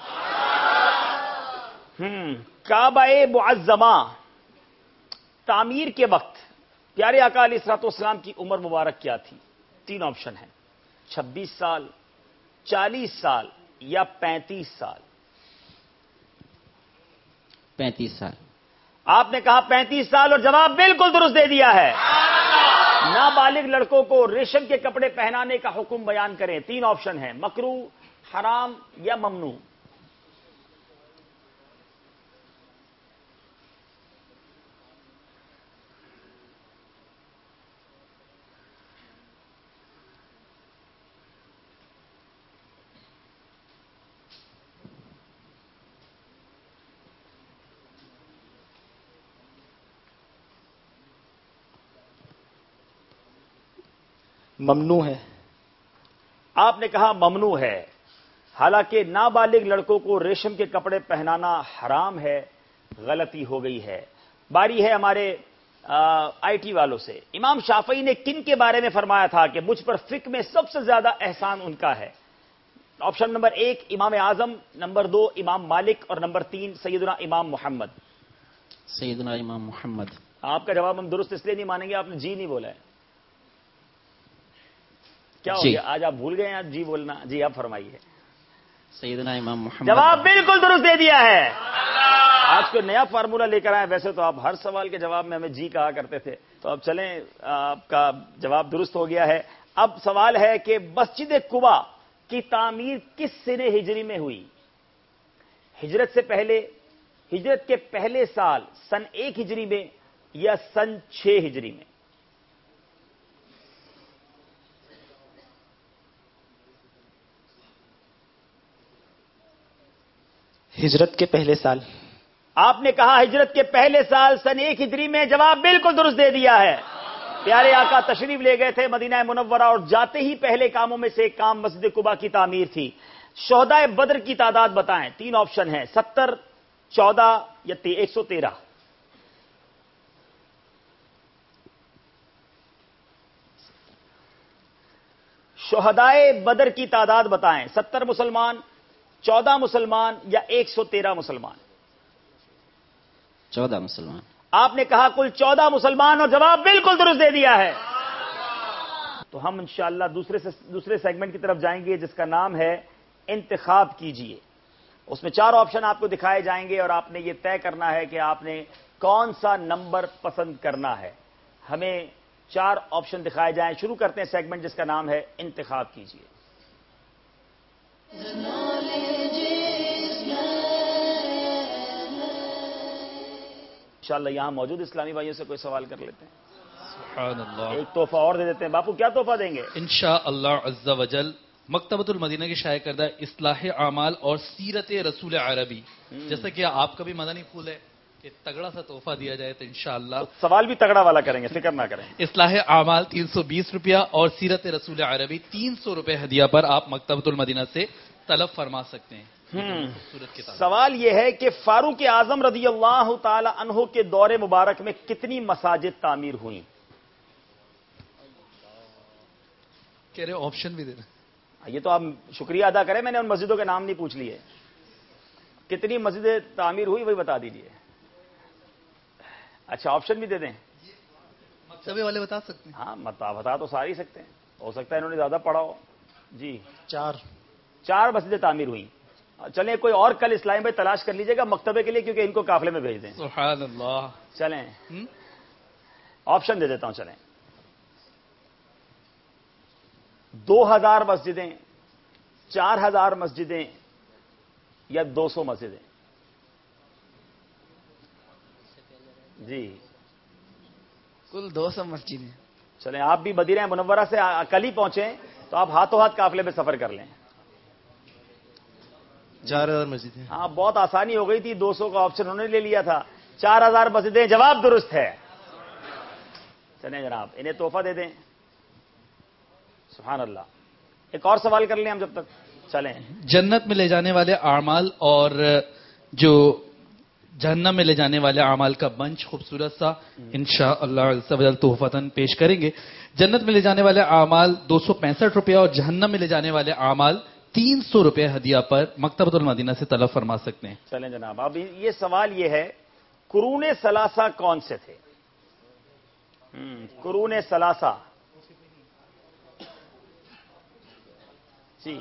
ہم کعبہ معظمہ تعمیر کے وقت پیارے آقا علیہ الصلوۃ والسلام کی عمر مبارک کیا تھی؟ تین آپشن ہیں، چھبیس سال، چالیس سال یا پینتیس سال. پینتیس سال. آپ نے کہا پینتیس سال اور جواب بالکل درست دے دیا ہے. نابالغ لڑکوں کو ریشم کے کپڑے پہنانے کا حکم بیان کریں. تین آپشن ہیں، مکروہ، حرام یا ممنوع. ممنوع ہے. آپ نے کہا ممنوع ہے، حالانکہ نابالغ لڑکوں کو ریشم کے کپڑے پہنانا حرام ہے. غلطی ہو گئی ہے. باری ہے ہمارے آئی ٹی والوں سے. امام شافعی نے کن کے بارے میں فرمایا تھا کہ مجھ پر فقہ میں سب سے زیادہ احسان ان کا ہے؟ آپشن نمبر ایک امام اعظم، نمبر دو امام مالک اور نمبر تین سیدنا امام محمد. سیدنا امام محمد. آپ کا جواب ہم درست اس لیے نہیں مانیں گے، آپ نے جی نہیں بولا ہے. کیا ہو جی. گیا آج آپ بھول گئے ہیں جی بولنا؟ جی آپ فرمائیے. سیدنا امام محمد. جواب بالکل درست دے دیا ہے. آج کوئی نیا فارمولہ لے کر آئے. ویسے تو آپ ہر سوال کے جواب میں ہمیں جی کہا کرتے تھے. تو اب چلیں، آپ کا جواب درست ہو گیا ہے. اب سوال ہے کہ مسجد قباء کی تعمیر کس سنہ ہجری میں ہوئی؟ ہجرت سے پہلے، ہجرت کے پہلے سال سن ایک ہجری میں یا سن چھ ہجری میں؟ ہجرت کے پہلے سال. آپ نے کہا ہجرت کے پہلے سال سن ایک ہجری میں. جواب بالکل درست دے دیا ہے. پیارے آقا تشریف لے گئے تھے مدینہ منورہ اور جاتے ہی پہلے کاموں میں سے ایک کام مسجد قباء کی تعمیر تھی. شہدائے بدر کی تعداد بتائیں. تین آپشن ہیں، ستر، چودہ یا ایک سو تیرہ. شہدائے بدر کی تعداد بتائیں. ستر مسلمان، چودہ مسلمان یا ایک سو تیرہ مسلمان؟ چودہ مسلمان. آپ نے کہا کل چودہ مسلمان اور جواب بالکل درست دے دیا ہے. تو ہم انشاءاللہ دوسرے سے دوسرے سیگمنٹ کی طرف جائیں گے جس کا نام ہے انتخاب کیجئے. اس میں چار آپشن آپ کو دکھائے جائیں گے اور آپ نے یہ طے کرنا ہے کہ آپ نے کون سا نمبر پسند کرنا ہے. ہمیں چار آپشن دکھائے جائیں. شروع کرتے ہیں سیگمنٹ جس کا نام ہے انتخاب کیجئے. انشاءاللہ یہاں موجود اسلامی بھائیوں سے کوئی سوال کر لیتے ہیں. سبحان اللہ. ایک تحفہ اور دے دیتے ہیں. باپو کیا تحفہ دیں گے؟ انشاءاللہ عز و جل مکتبۃ المدینہ کی شائع کردہ اصلاح اعمال اور سیرت رسول عربی. جیسا کہ آپ کا بھی مدنی پھول ہے کہ تگڑا سا تحفہ دیا جائے تو انشاءاللہ سوال بھی تگڑا والا کریں گے، فکر نہ کریں. اصلاح اعمال تین سو بیس روپیہ اور سیرت رسول عربی تین سو روپے ہدیہ پر آپ مکتبۃ المدینہ سے طلب فرما سکتے ہیں. سوال یہ ہے کہ فاروق اعظم رضی اللہ تعالی عنہ کے دور مبارک میں کتنی مساجد تعمیر ہوئیں؟ کہہ رہے آپشن بھی دے دیں. یہ تو آپ شکریہ ادا کریں، میں نے ان مسجدوں کے نام نہیں پوچھ لیے. کتنی مسجدیں تعمیر ہوئی وہی بتا دیجیے. اچھا آپشن بھی دے دیں. مکتبے والے بتا سکتے ہیں. ہاں بتا تو ساری سکتے ہیں، ہو سکتا ہے انہوں نے زیادہ پڑھا ہو. جی چار چار مسجدیں تعمیر ہوئیں. چلیں کوئی اور کل اسلام بھائی تلاش کر لیجیے گا مکتبے کے لیے، کیونکہ ان کو قافلے میں بھیج دیں. سبحان اللہ. چلیں آپشن دے دیتا ہوں. چلیں دو ہزار مسجدیں، چار ہزار مسجدیں یا دو سو مسجدیں. جی کل دو سو مسجدیں. چلیں آپ بھی مدینہ منورہ سے کل ہی پہنچیں تو آپ ہاتھوں ہاتھ قافلے میں سفر کر لیں. چار ہزار مسجدیں. ہاں بہت آسانی ہو گئی تھی، دو سو کا آپشن انہوں نے لے لیا تھا. چار ہزار مسجدیں جواب درست ہے. چلیں جناب انہیں تحفہ دے دیں. سبحان اللہ. ایک اور سوال کر لیں ہم جب تک. چلیں جنت میں لے جانے والے اعمال اور جو جہنم میں لے جانے والے اعمال کا بنچ خوبصورت سا انشاءاللہ عز و جل تحفتاً پیش کریں گے. جنت میں لے جانے والے اعمال دو سو پینسٹھ روپیہ اور جہنم میں لے جانے والے اعمال تین سو روپے ہدیہ پر مکتبۃ المدینہ سے طلب فرما سکتے ہیں. چلیں جناب اب یہ سوال یہ ہے قرون ثلاثہ کون سے تھے؟ قرون ثلاثہ. جی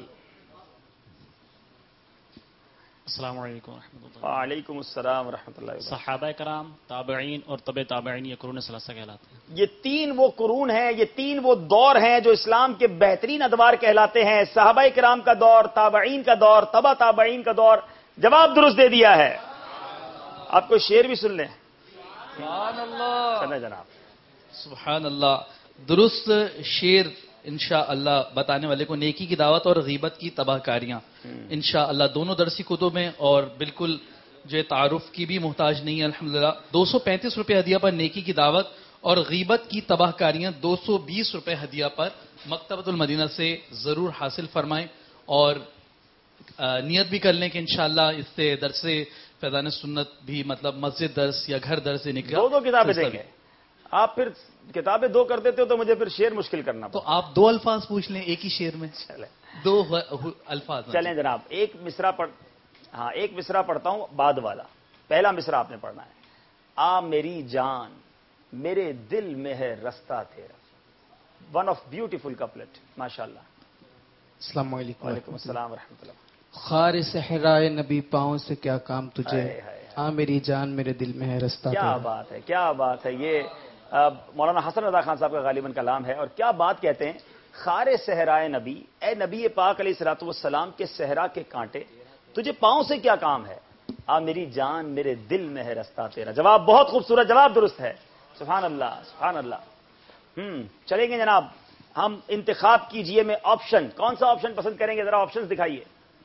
السلام علیکم ورحمۃ اللہ. وعلیکم السلام ورحمۃ اللہ. صحابہ کرام، تابعین اور طب تابعین یہ قرون ثلاثہ کہلاتے ہیں. یہ تین وہ قرون ہیں، یہ تین وہ دور ہیں جو اسلام کے بہترین ادوار کہلاتے ہیں. صحابہ کرام کا دور، تابعین کا دور، تبع تابعین کا دور. جواب درست دے دیا ہے. آپ کوئی شعر بھی سن لیں. سبحان اللہ. چلیں جناب. سبحان اللہ. درست شعر انشاءاللہ بتانے والے کو نیکی کی دعوت اور غیبت کی تباہ کاریاں انشاءاللہ دونوں درسی کتب میں، اور بالکل جو تعارف کی بھی محتاج نہیں ہے الحمدللہ. دو سو پینتیس روپے ہدیہ پر نیکی کی دعوت اور غیبت کی تباہ کاریاں دو سو بیس روپے ہدیہ پر مکتبۃ المدینہ سے ضرور حاصل فرمائیں، اور نیت بھی کر لیں کہ انشاءاللہ اس سے درس فیضان سنت بھی مطلب مسجد درس یا گھر درس سے نکلا. دو دو کتابیں دیں گے آپ. پھر کتابیں دو کر دیتے ہو تو مجھے پھر شعر مشکل کرنا تو آپ دو الفاظ پوچھ لیں ایک ہی شعر میں. دو الفاظ. چلیں جناب ایک مصرع پڑھ ہاں ایک مصرع پڑھتا ہوں بعد والا. پہلا مصرع آپ نے پڑھنا ہے. آ میری جان میرے دل میں ہے رستہ تیرا. ون آف بیوٹیفل کپلٹ ماشاء اللہ. السلام علیکم. وعلیکم السلام ورحمۃ اللہ. خار صحرائے نبی پاؤں سے کیا کام تجھے، آ میری جان میرے دل میں ہے رستہ. کیا بات ہے، کیا بات ہے. یہ مولانا حسن رضا خان صاحب کا غالباً کلام ہے. اور کیا بات کہتے ہیں، خار صحرائے نبی، اے نبی پاک علیہ الصلوۃ والسلام کے صحرا کے کانٹے، تجھے پاؤں سے کیا کام ہے، آ میری جان میرے دل میں ہے رستہ تیرا. جواب بہت خوبصورت، جواب درست ہے. سبحان اللہ سبحان اللہ. ہم چلیں گے جناب. ہم انتخاب کیجئے میں آپشن، کون سا آپشن پسند کریں گے؟ ذرا آپشن دکھائیے.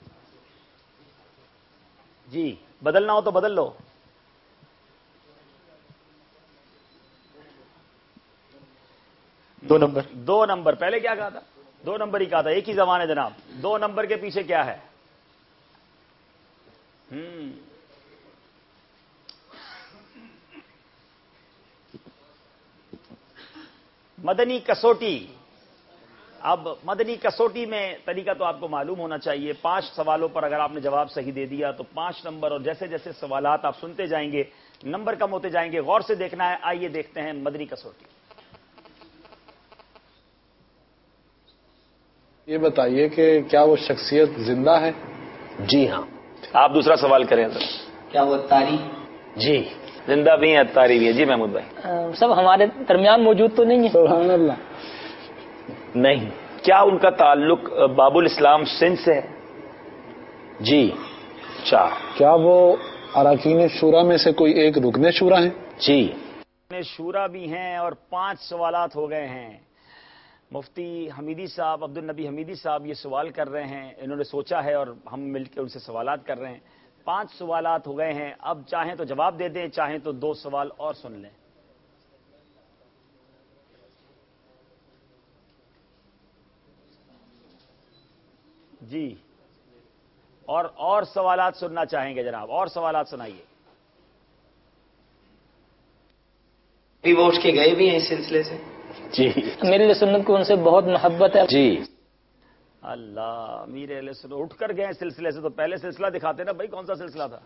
جی بدلنا ہو تو بدل لو. دو نمبر. دو نمبر. پہلے کیا کہا تھا؟ دو نمبر ہی کہا تھا. ایک ہی زبان ہے جناب. دو نمبر کے پیچھے کیا ہے؟ ہم مدنی کسوٹی. اب مدنی کسوٹی میں طریقہ تو آپ کو معلوم ہونا چاہیے. پانچ سوالوں پر اگر آپ نے جواب صحیح دے دیا تو پانچ نمبر، اور جیسے جیسے سوالات آپ سنتے جائیں گے نمبر کم ہوتے جائیں گے. غور سے دیکھنا ہے. آئیے دیکھتے ہیں مدنی کسوٹی. یہ بتائیے کہ کیا وہ شخصیت زندہ ہے؟ جی ہاں. آپ دوسرا سوال کریں سر. کیا وہ تاری؟ جی زندہ بھی ہیں، اتاری بھی ہے. جی محمود بھائی. سب ہمارے درمیان موجود تو نہیں ہے. سبحان اللہ. نہیں. کیا ان کا تعلق باب الاسلام سندھ سے ہے؟ جی. چار. کیا وہ اراکین شورا میں سے کوئی ایک رکن شورا ہیں؟ جی شورا بھی ہیں. اور پانچ سوالات ہو گئے ہیں. مفتی حمیدی صاحب، عبد النبی حمیدی صاحب یہ سوال کر رہے ہیں. انہوں نے سوچا ہے اور ہم مل کے ان سے سوالات کر رہے ہیں. پانچ سوالات ہو گئے ہیں، اب چاہیں تو جواب دے دیں، چاہیں تو دو سوال اور سن لیں۔ جی، اور اور سوالات سننا چاہیں گے جناب؟ اور سوالات سنائیے۔ بھی وہ اٹھ کے گئے بھی ہیں اس سلسلے سے؟ جی میرے لیے سنت کو ان سے بہت محبت ہے۔ جی اللہ، میرے علیہ السلام اٹھ کر گئے سلسلے سے، تو پہلے سلسلہ دکھاتے نا بھائی، کون سا سلسلہ تھا؟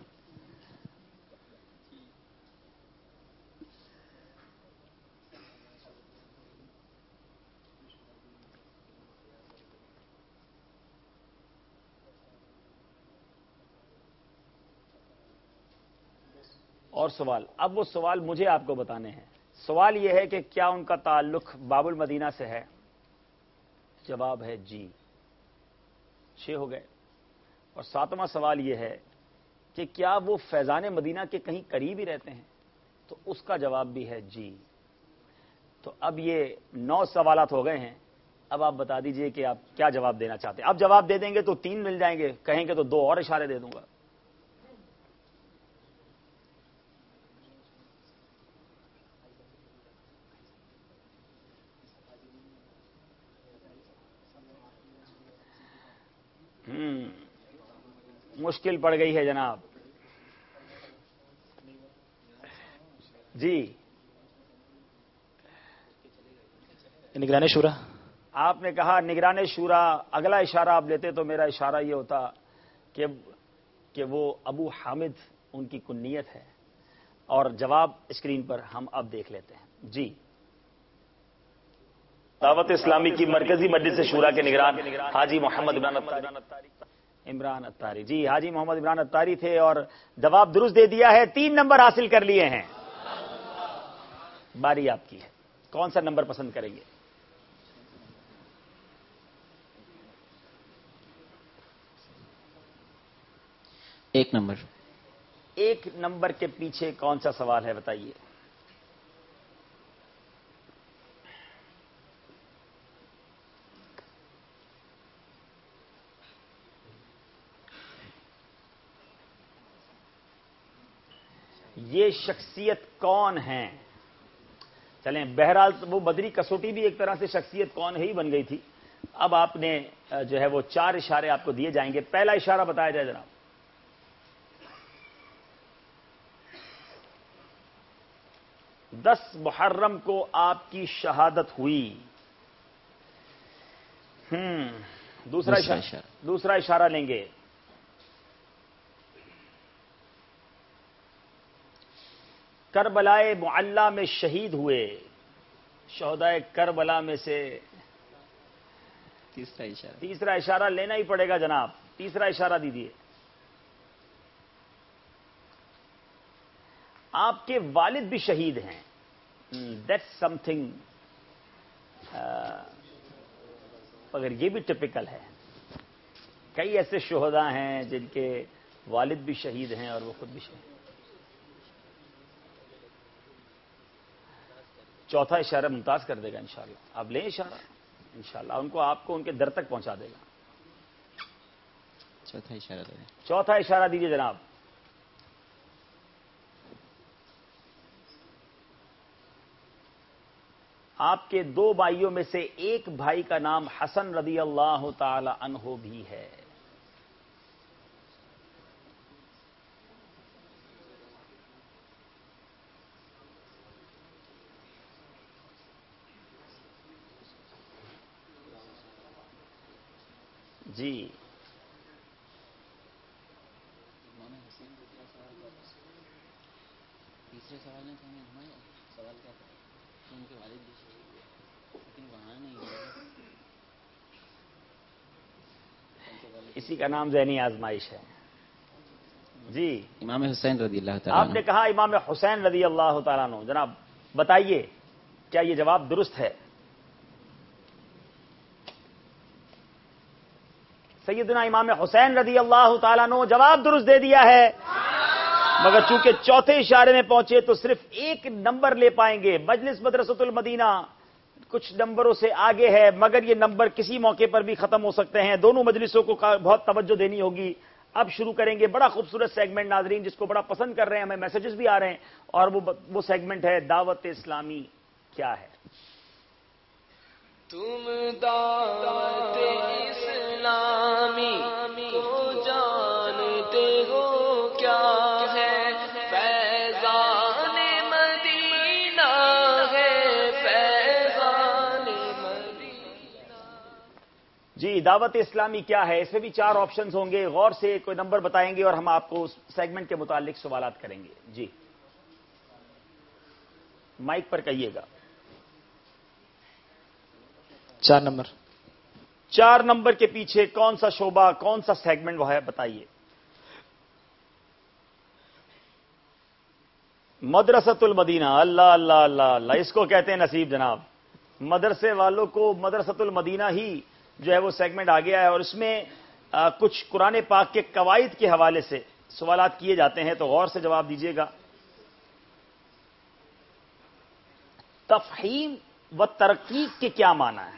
اور سوال، اب وہ سوال مجھے آپ کو بتانے ہیں۔ سوال یہ ہے کہ کیا ان کا تعلق باب المدینہ سے ہے؟ جواب ہے جی، چھ ہو گئے۔ اور ساتواں سوال یہ ہے کہ کیا وہ فیضان مدینہ کے کہیں قریب ہی رہتے ہیں؟ تو اس کا جواب بھی ہے جی۔ تو اب یہ نو سوالات ہو گئے ہیں، اب آپ بتا دیجئے کہ آپ کیا جواب دینا چاہتے ہیں۔ اب جواب دے دیں گے تو تین مل جائیں گے، کہیں گے تو دو اور اشارے دے دوں گا۔ ہم مشکل پڑ گئی ہے جناب۔ جی، نگران شورا۔ آپ نے کہا نگران شورا، اگلا اشارہ آپ لیتے تو میرا اشارہ یہ ہوتا کہ کہ وہ ابو حامد ان کی کنیت ہے، اور جواب اسکرین پر ہم اب دیکھ لیتے ہیں۔ جی، دعوت اسلامی کی مرکزی مجلس شورا کے نگران حاجی محمد عمران اتاری عمران اتاری جی حاجی محمد عمران اتاری تھے، اور جواب درست دے دیا ہے، تین نمبر حاصل کر لیے ہیں۔ باری آپ کی ہے، کون سا نمبر پسند کریں گے؟ ایک نمبر۔ ایک نمبر کے پیچھے کون سا سوال ہے بتائیے؟ یہ شخصیت کون ہیں؟ چلیں، بہرحال وہ بدری کسوٹی بھی ایک طرح سے شخصیت کون ہی بن گئی تھی۔ اب آپ نے جو ہے وہ چار اشارے آپ کو دیے جائیں گے۔ پہلا اشارہ بتایا جائے جناب۔ دس محرم کو آپ کی شہادت ہوئی۔ ہم دوسرا اشارہ دوسرا اشارہ لیں گے۔ کربلائے معلّہ میں شہید ہوئے، شہدائے کربلا میں سے تیسرا اشارہ تیسرا اشارہ لینا ہی پڑے گا جناب، تیسرا اشارہ دیجیے۔ آپ کے والد بھی شہید ہیں، دیٹ سم تھنگ، مگر یہ بھی ٹپیکل ہے۔ کئی ایسے شہداء ہیں جن کے والد بھی شہید ہیں اور وہ خود بھی شہید۔ چوتھا اشارہ ممتاز کر دے گا انشاءاللہ۔ اب لیں اشارہ انشاءاللہ، ان کو آپ کو ان کے در تک پہنچا دے گا۔ چوتھا اشارہ دیں۔ چوتھا اشارہ دیجیے جناب۔ آپ کے دو بھائیوں میں سے ایک بھائی کا نام حسن رضی اللہ تعالی عنہ بھی ہے۔ جی، تیسرے سوال میں سوال کیا تھا کہ ان کے والد بھی شہید ہوئے، لیکن وہاں نہیں ہوئے، اسی کا نام ذہنی آزمائش ہے۔ جی، امام حسین رضی اللہ تعالیٰ آپ نے کہا امام حسین رضی اللہ تعالیٰ عنہ، جناب بتائیے کیا یہ جواب درست ہے؟ سیدنا امام حسین رضی اللہ تعالیٰ عنہ جواب درست دے دیا ہے، مگر چونکہ چوتھے اشارے میں پہنچے تو صرف ایک نمبر لے پائیں گے۔ مجلس مدرسۃ المدینہ کچھ نمبروں سے آگے ہے، مگر یہ نمبر کسی موقع پر بھی ختم ہو سکتے ہیں۔ دونوں مجلسوں کو بہت توجہ دینی ہوگی۔ اب شروع کریں گے بڑا خوبصورت سیگمنٹ ناظرین جس کو بڑا پسند کر رہے ہیں, ہمیں میسیجز بھی آ رہے ہیں, اور وہ وہ سیگمنٹ ہے دعوت اسلامی کیا ہے. تم دعوت اسلامی کو جانتے ہو کیا ہے, فیضان مدینہ ہے, فیضان مدینہ. جی دعوت اسلامی کیا ہے, اس میں بھی چار آپشنز ہوں گے, غور سے کوئی نمبر بتائیں گے اور ہم آپ کو اس سیگمنٹ کے متعلق سوالات کریں گے. جی مائک پر کہیے گا. چار نمبر. چار نمبر کے پیچھے کون سا شعبہ, کون سا سیگمنٹ وہ ہے, بتائیے. مدرسۃ المدینہ. اللہ اللہ اللہ اللہ, اس کو کہتے ہیں نصیب جناب. مدرسے والوں کو مدرسۃ المدینہ ہی جو ہے وہ سیگمنٹ آ گیا ہے, اور اس میں آ, کچھ قرآن پاک کے قواعد کے حوالے سے سوالات کیے جاتے ہیں, تو غور سے جواب دیجیے گا. تفہیم و ترقیق کے کیا معنی ہے؟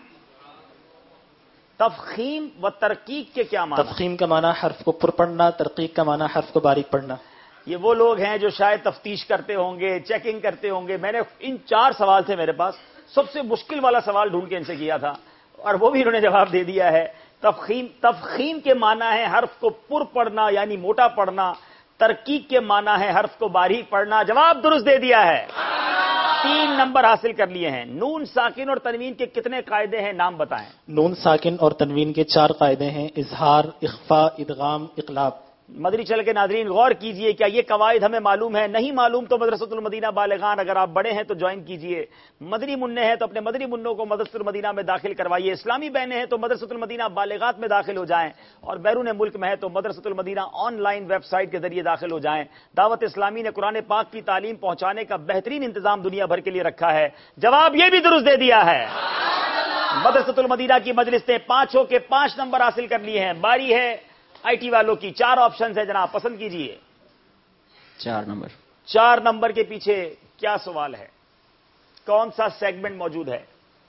تفخیم و ترقیق کے کیا معنی؟ تفخیم کا معنی حرف کو پر پڑھنا, ترقیق کا معنی حرف کو باریک پڑھنا. یہ وہ لوگ ہیں جو شاید تفتیش کرتے ہوں گے, چیکنگ کرتے ہوں گے. میں نے ان چار سوال تھے میرے پاس, سب سے مشکل والا سوال ڈھونڈ کے ان سے کیا تھا, اور وہ بھی انہوں نے جواب دے دیا ہے. تفخیم تفخیم کے معنی ہے حرف کو پر پڑھنا یعنی موٹا پڑھنا, ترقیق کے معنی ہے حرف کو باریک پڑھنا. جواب درست دے دیا ہے, تین نمبر حاصل کر لیے ہیں. نون ساکن اور تنوین کے کتنے قاعدے ہیں, نام بتائیں. نون ساکن اور تنوین کے چار قاعدے ہیں, اظہار, اخفاء, ادغام, اقلاب. مدنی چینل کے ناظرین غور کیجئے, کیا یہ قواعد ہمیں معلوم ہے؟ نہیں معلوم تو مدرسۃ المدینہ بالغان, اگر آپ بڑے ہیں تو جوائن کیجئے. مدنی منع ہیں تو اپنے مدنی منوں کو مدرسۃ المدینہ میں داخل کروائیے. اسلامی بہنیں ہیں تو مدرسۃ المدینہ بالغات میں داخل ہو جائیں, اور بیرون ملک میں ہے تو مدرسۃ المدینہ آن لائن ویب سائٹ کے ذریعے داخل ہو جائیں. دعوت اسلامی نے قرآن پاک کی تعلیم پہنچانے کا بہترین انتظام دنیا بھر کے لیے رکھا ہے. جواب یہ بھی درست دے دیا ہے. مدرسۃ المدینہ کی مجلس نے پانچوں کے پانچ نمبر حاصل کر لیے ہیں. باری ہے آئی ٹی والوں کی. چار آپشنز ہیں جناب, پسند کیجئے. چار نمبر. چار نمبر کے پیچھے کیا سوال ہے, کون سا سیگمنٹ موجود ہے؟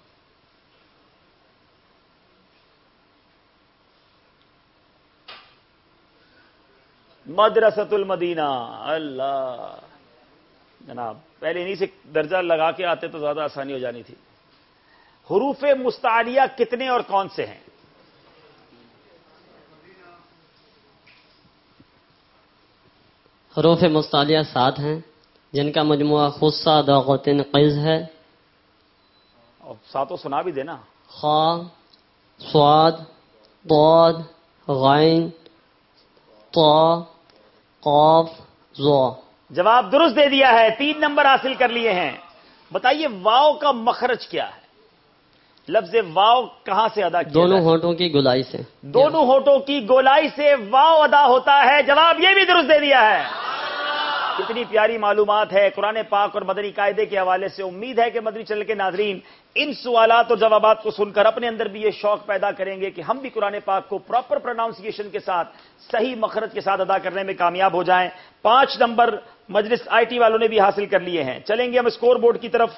مدرسۃ المدینہ. اللہ جناب, پہلے انہی سے درجہ لگا کے آتے تو زیادہ آسانی ہو جانی تھی. حروف مستعلیہ کتنے اور کون سے ہیں؟ حروف مستعلیہ سات ہیں, جن کا مجموعہ خصہ داغتن قز ہے. اور ساتوں سنا بھی دینا. خا, صاد, ضاد, غین, طا, قاف, ضا. جواب درست دے دیا ہے, تین نمبر حاصل کر لیے ہیں. بتائیے واو کا مخرج کیا ہے؟ لفظ واو کہاں سے ادا کیا؟ دونوں ہونٹوں کی گولائی سے. دونوں ہونٹوں کی گولائی سے واو ادا ہوتا ہے. جواب یہ بھی درست دے دیا ہے. کتنی پیاری معلومات ہے قرآن پاک اور مدنی قاعدے کے حوالے سے. امید ہے کہ مدنی چینل کے ناظرین ان سوالات اور جوابات کو سن کر اپنے اندر بھی یہ شوق پیدا کریں گے کہ ہم بھی قرآن پاک کو پراپر پروناؤنسیشن کے ساتھ صحیح مخرج کے ساتھ ادا کرنے میں کامیاب ہو جائیں. پانچ نمبر مجلس آئی ٹی والوں نے بھی حاصل کر لیے ہیں. چلیں گے ہم اسکور بورڈ کی طرف.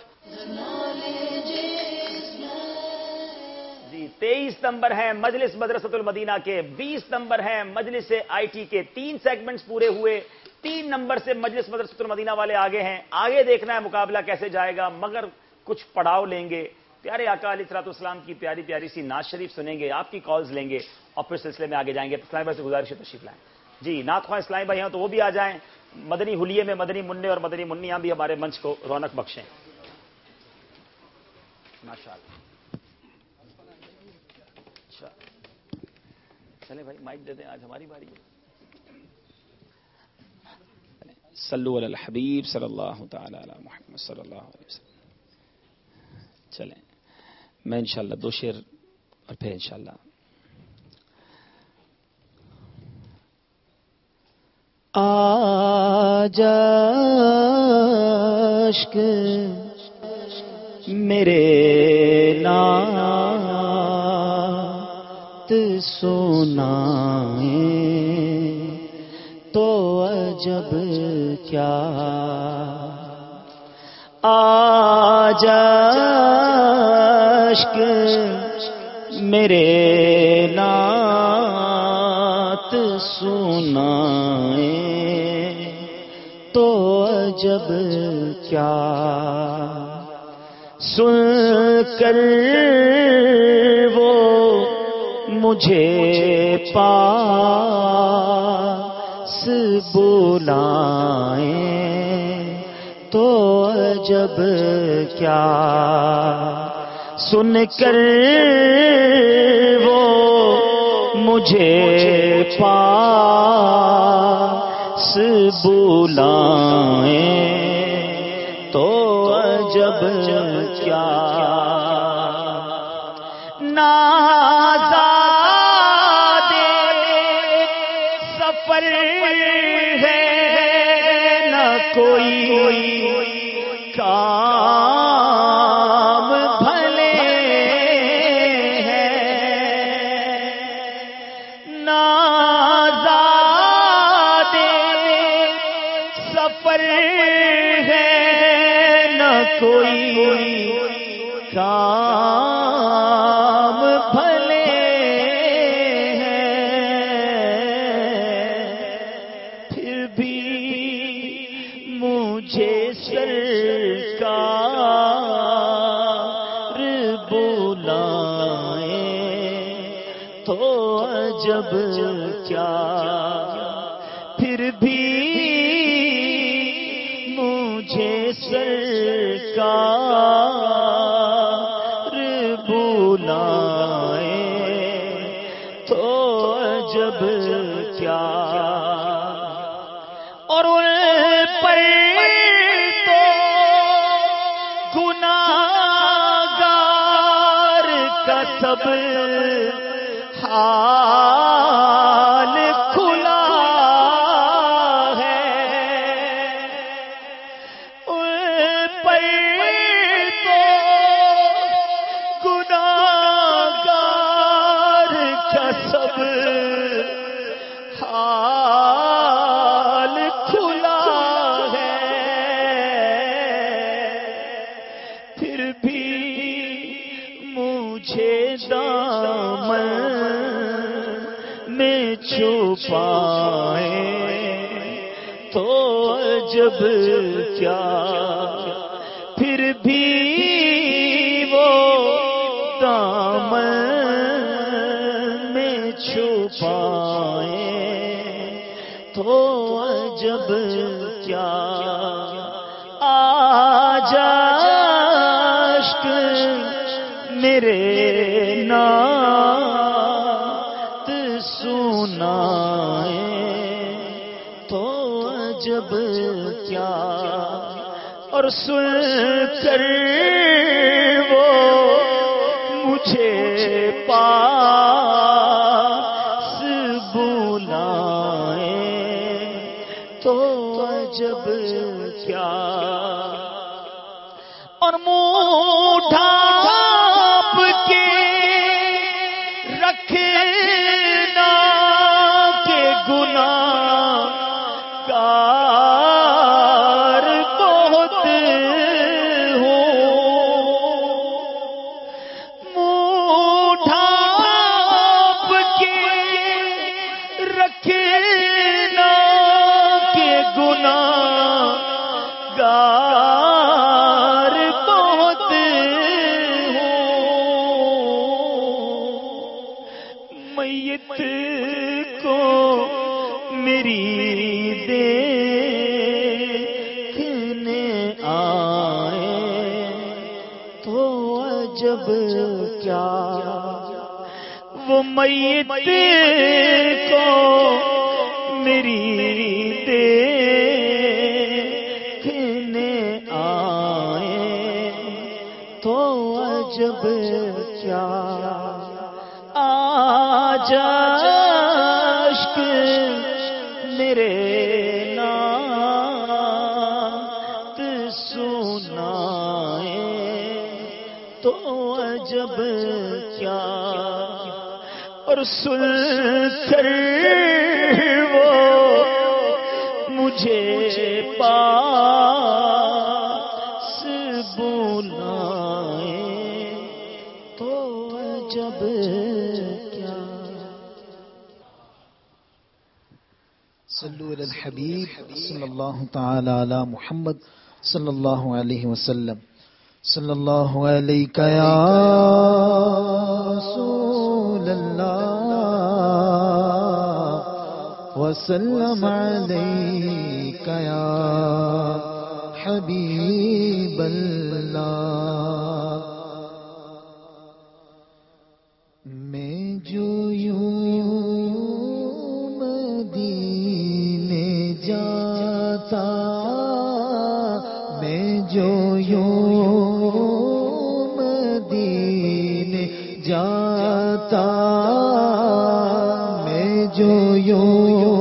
جی تیئیس نمبر ہیں مجلس مدرسۃ المدینہ کے, بیس نمبر ہیں مجلس آئی ٹی کے. تین سیگمنٹس پورے ہوئے. تین نمبر سے مجلس مدرسۃ المدینہ والے آگے ہیں. آگے دیکھنا ہے مقابلہ کیسے جائے گا, مگر کچھ پڑاؤ لیں گے. پیارے آقا علیہ الصلوۃ والسلام کی پیاری پیاری سی نعت شریف سنیں گے, آپ کی کالز لیں گے, اور پھر سلسلے میں آگے جائیں گے. اسلامی بھائی سے گزارش ہے تشریف لائیں. جی نعت خواہ اسلامی بھائی ہیں تو وہ بھی آ جائیں. مدنی حلیے میں مدنی منع اور مدنی منیاں بھی ہمارے منچ کو رونق بخشیں. ماشاءاللہ. اچھا چلیں بھائی مائک دے دیں, آج ہماری باری ہے. صلو علی الحبیب صلی اللہ تعالی علی محمد صلی اللہ علیہ وسلم. چلیں میں انشاءاللہ دو شعر اور پھر انشاءاللہ. آج عشق میرے نعت سنائیں تو عجب کیا, آج عشق میرے نعت سنائیں تو عجب کیا، سن کر وہ مجھے پاس بلائیں تو عجب کیا، سن کر وہ مجھے پاس بلائیں تو عجب کیا، نازادے سفر ہے نہ کوئی کام بھلے ہیں، نازادے سفر ہے نہ کوئی کام بھلے ہیں، پھر بھی مجھے سرکار بلائیں تو عجب کیا، پھر بھی مجھے سرکار بلائیں تو عجب کیا، اور ان پر تو گناہگار کا سب حال کھلا ہے، ان پر تو گناہگار کا سب حال کھلا ہے، پھر بھی مجھے دامن میں چھپائیں تو عجب کیا، پھر بھی وہ دامن میں چھپائیں تو عجب کیا، آج اشک میرے نعت سنائیں تو عجب کیا، اور سن کر وہ مجھے پاس بلائیں تو عجب کیا، اور منہ ڈھانپ کے رکھنا کہ گناہگار بہت ہوں، منہ ڈھانپ کے رکھنا کہ گناہگار بہت ہوں، میت کو میری دیکھنے آئے تو عجب کیا، وہ میت کو میری دیکھنے آئے تو عجب کیا، آج اشک میرے نعت سنائیں تو عجب کیا، اور سن کر وہ مجھے پاس بلائیں تو عجب کیا۔ صلو علی الحبیب صلی اللہ تعالی علی محمد صلی اللہ علیہ وسلم. صلی اللہ علیہ یا رسول اللہ وسلم علیک یا حبیب اللہ. میں جو یوں مدینے جاتا میں جو یوں مدینے جاتا میں جو یوں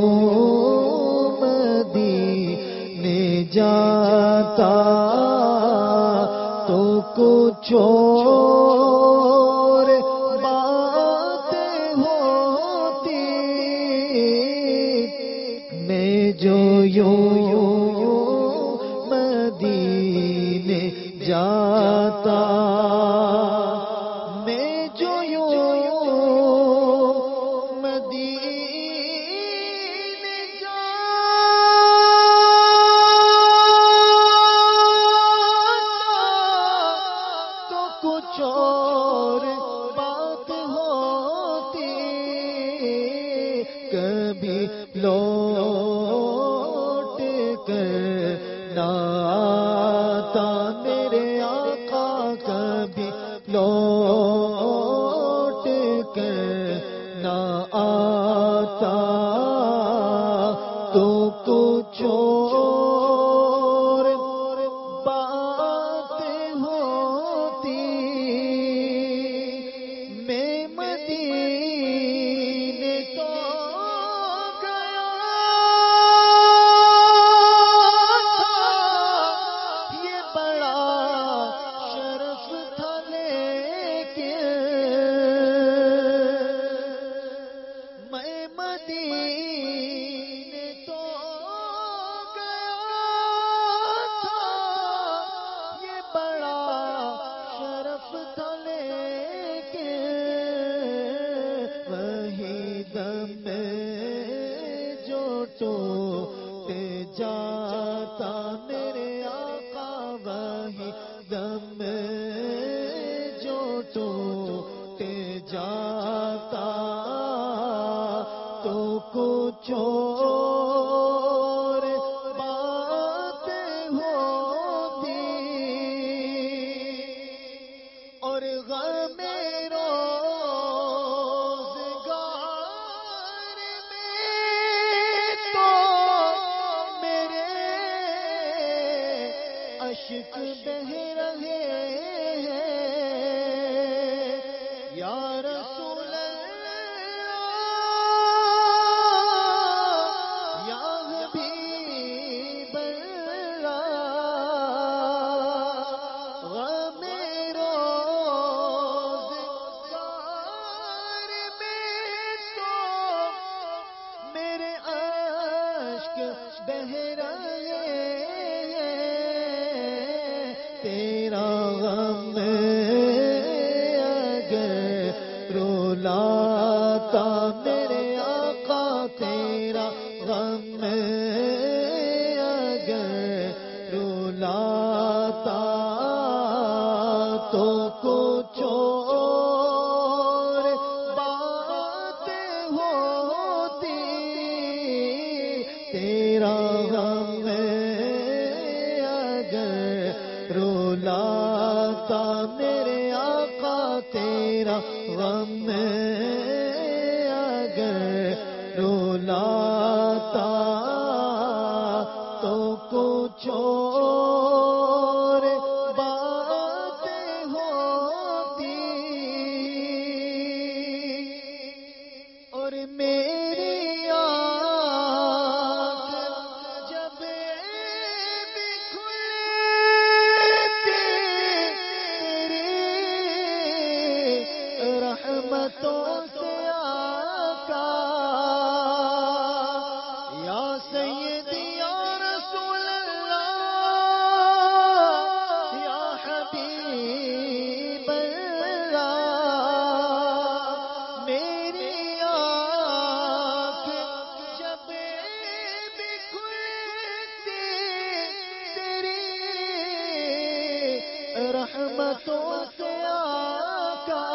مدینے جاتا تو کچھ اور باتیں ہوتی میں جو یوں مدینے جاتا میں جو یوں مدینے جاتا تو کچھ اور بات ہوتی کبھی لوٹ کر نہ آتا میرے آقا کبھی لوٹ کر نہ آتا تو کچھ اور باتیں ہوتی میں مدینے تو گیا تھا یہ بڑا شرف تھا لیکن میں مدینے تو گیا تھا یہ بڑا شرف تھا لیکن وہی دم میں جو ٹوٹے جاتا میرے آقا وہی دم میں جو ٹوٹے جاتا تو کچھ اور باتیں ہوتی اور غم روزگار میں تو میرے اشک بہ رہے ہیں یا رسول اللہ یا حبیب اللہ غم روزگار میں تو میرے اشک بہ رہے ہیں تیرا غم اگر رولاتا میرے آقا تیرا غم اگر رولاتا تو کچھ اور باتیں ہوتی تیرا غم اگر رولاتا میرے آقا تیرا غم اگر رولاتا تو کچھ اور باتیں ہوتی اور میری آنکھ جب بھی کھلتی تیری رحمتوں سے آقا یا سیدی یا رسول اللہ یا حبیب اللہ میری آنکھ جب سے آقا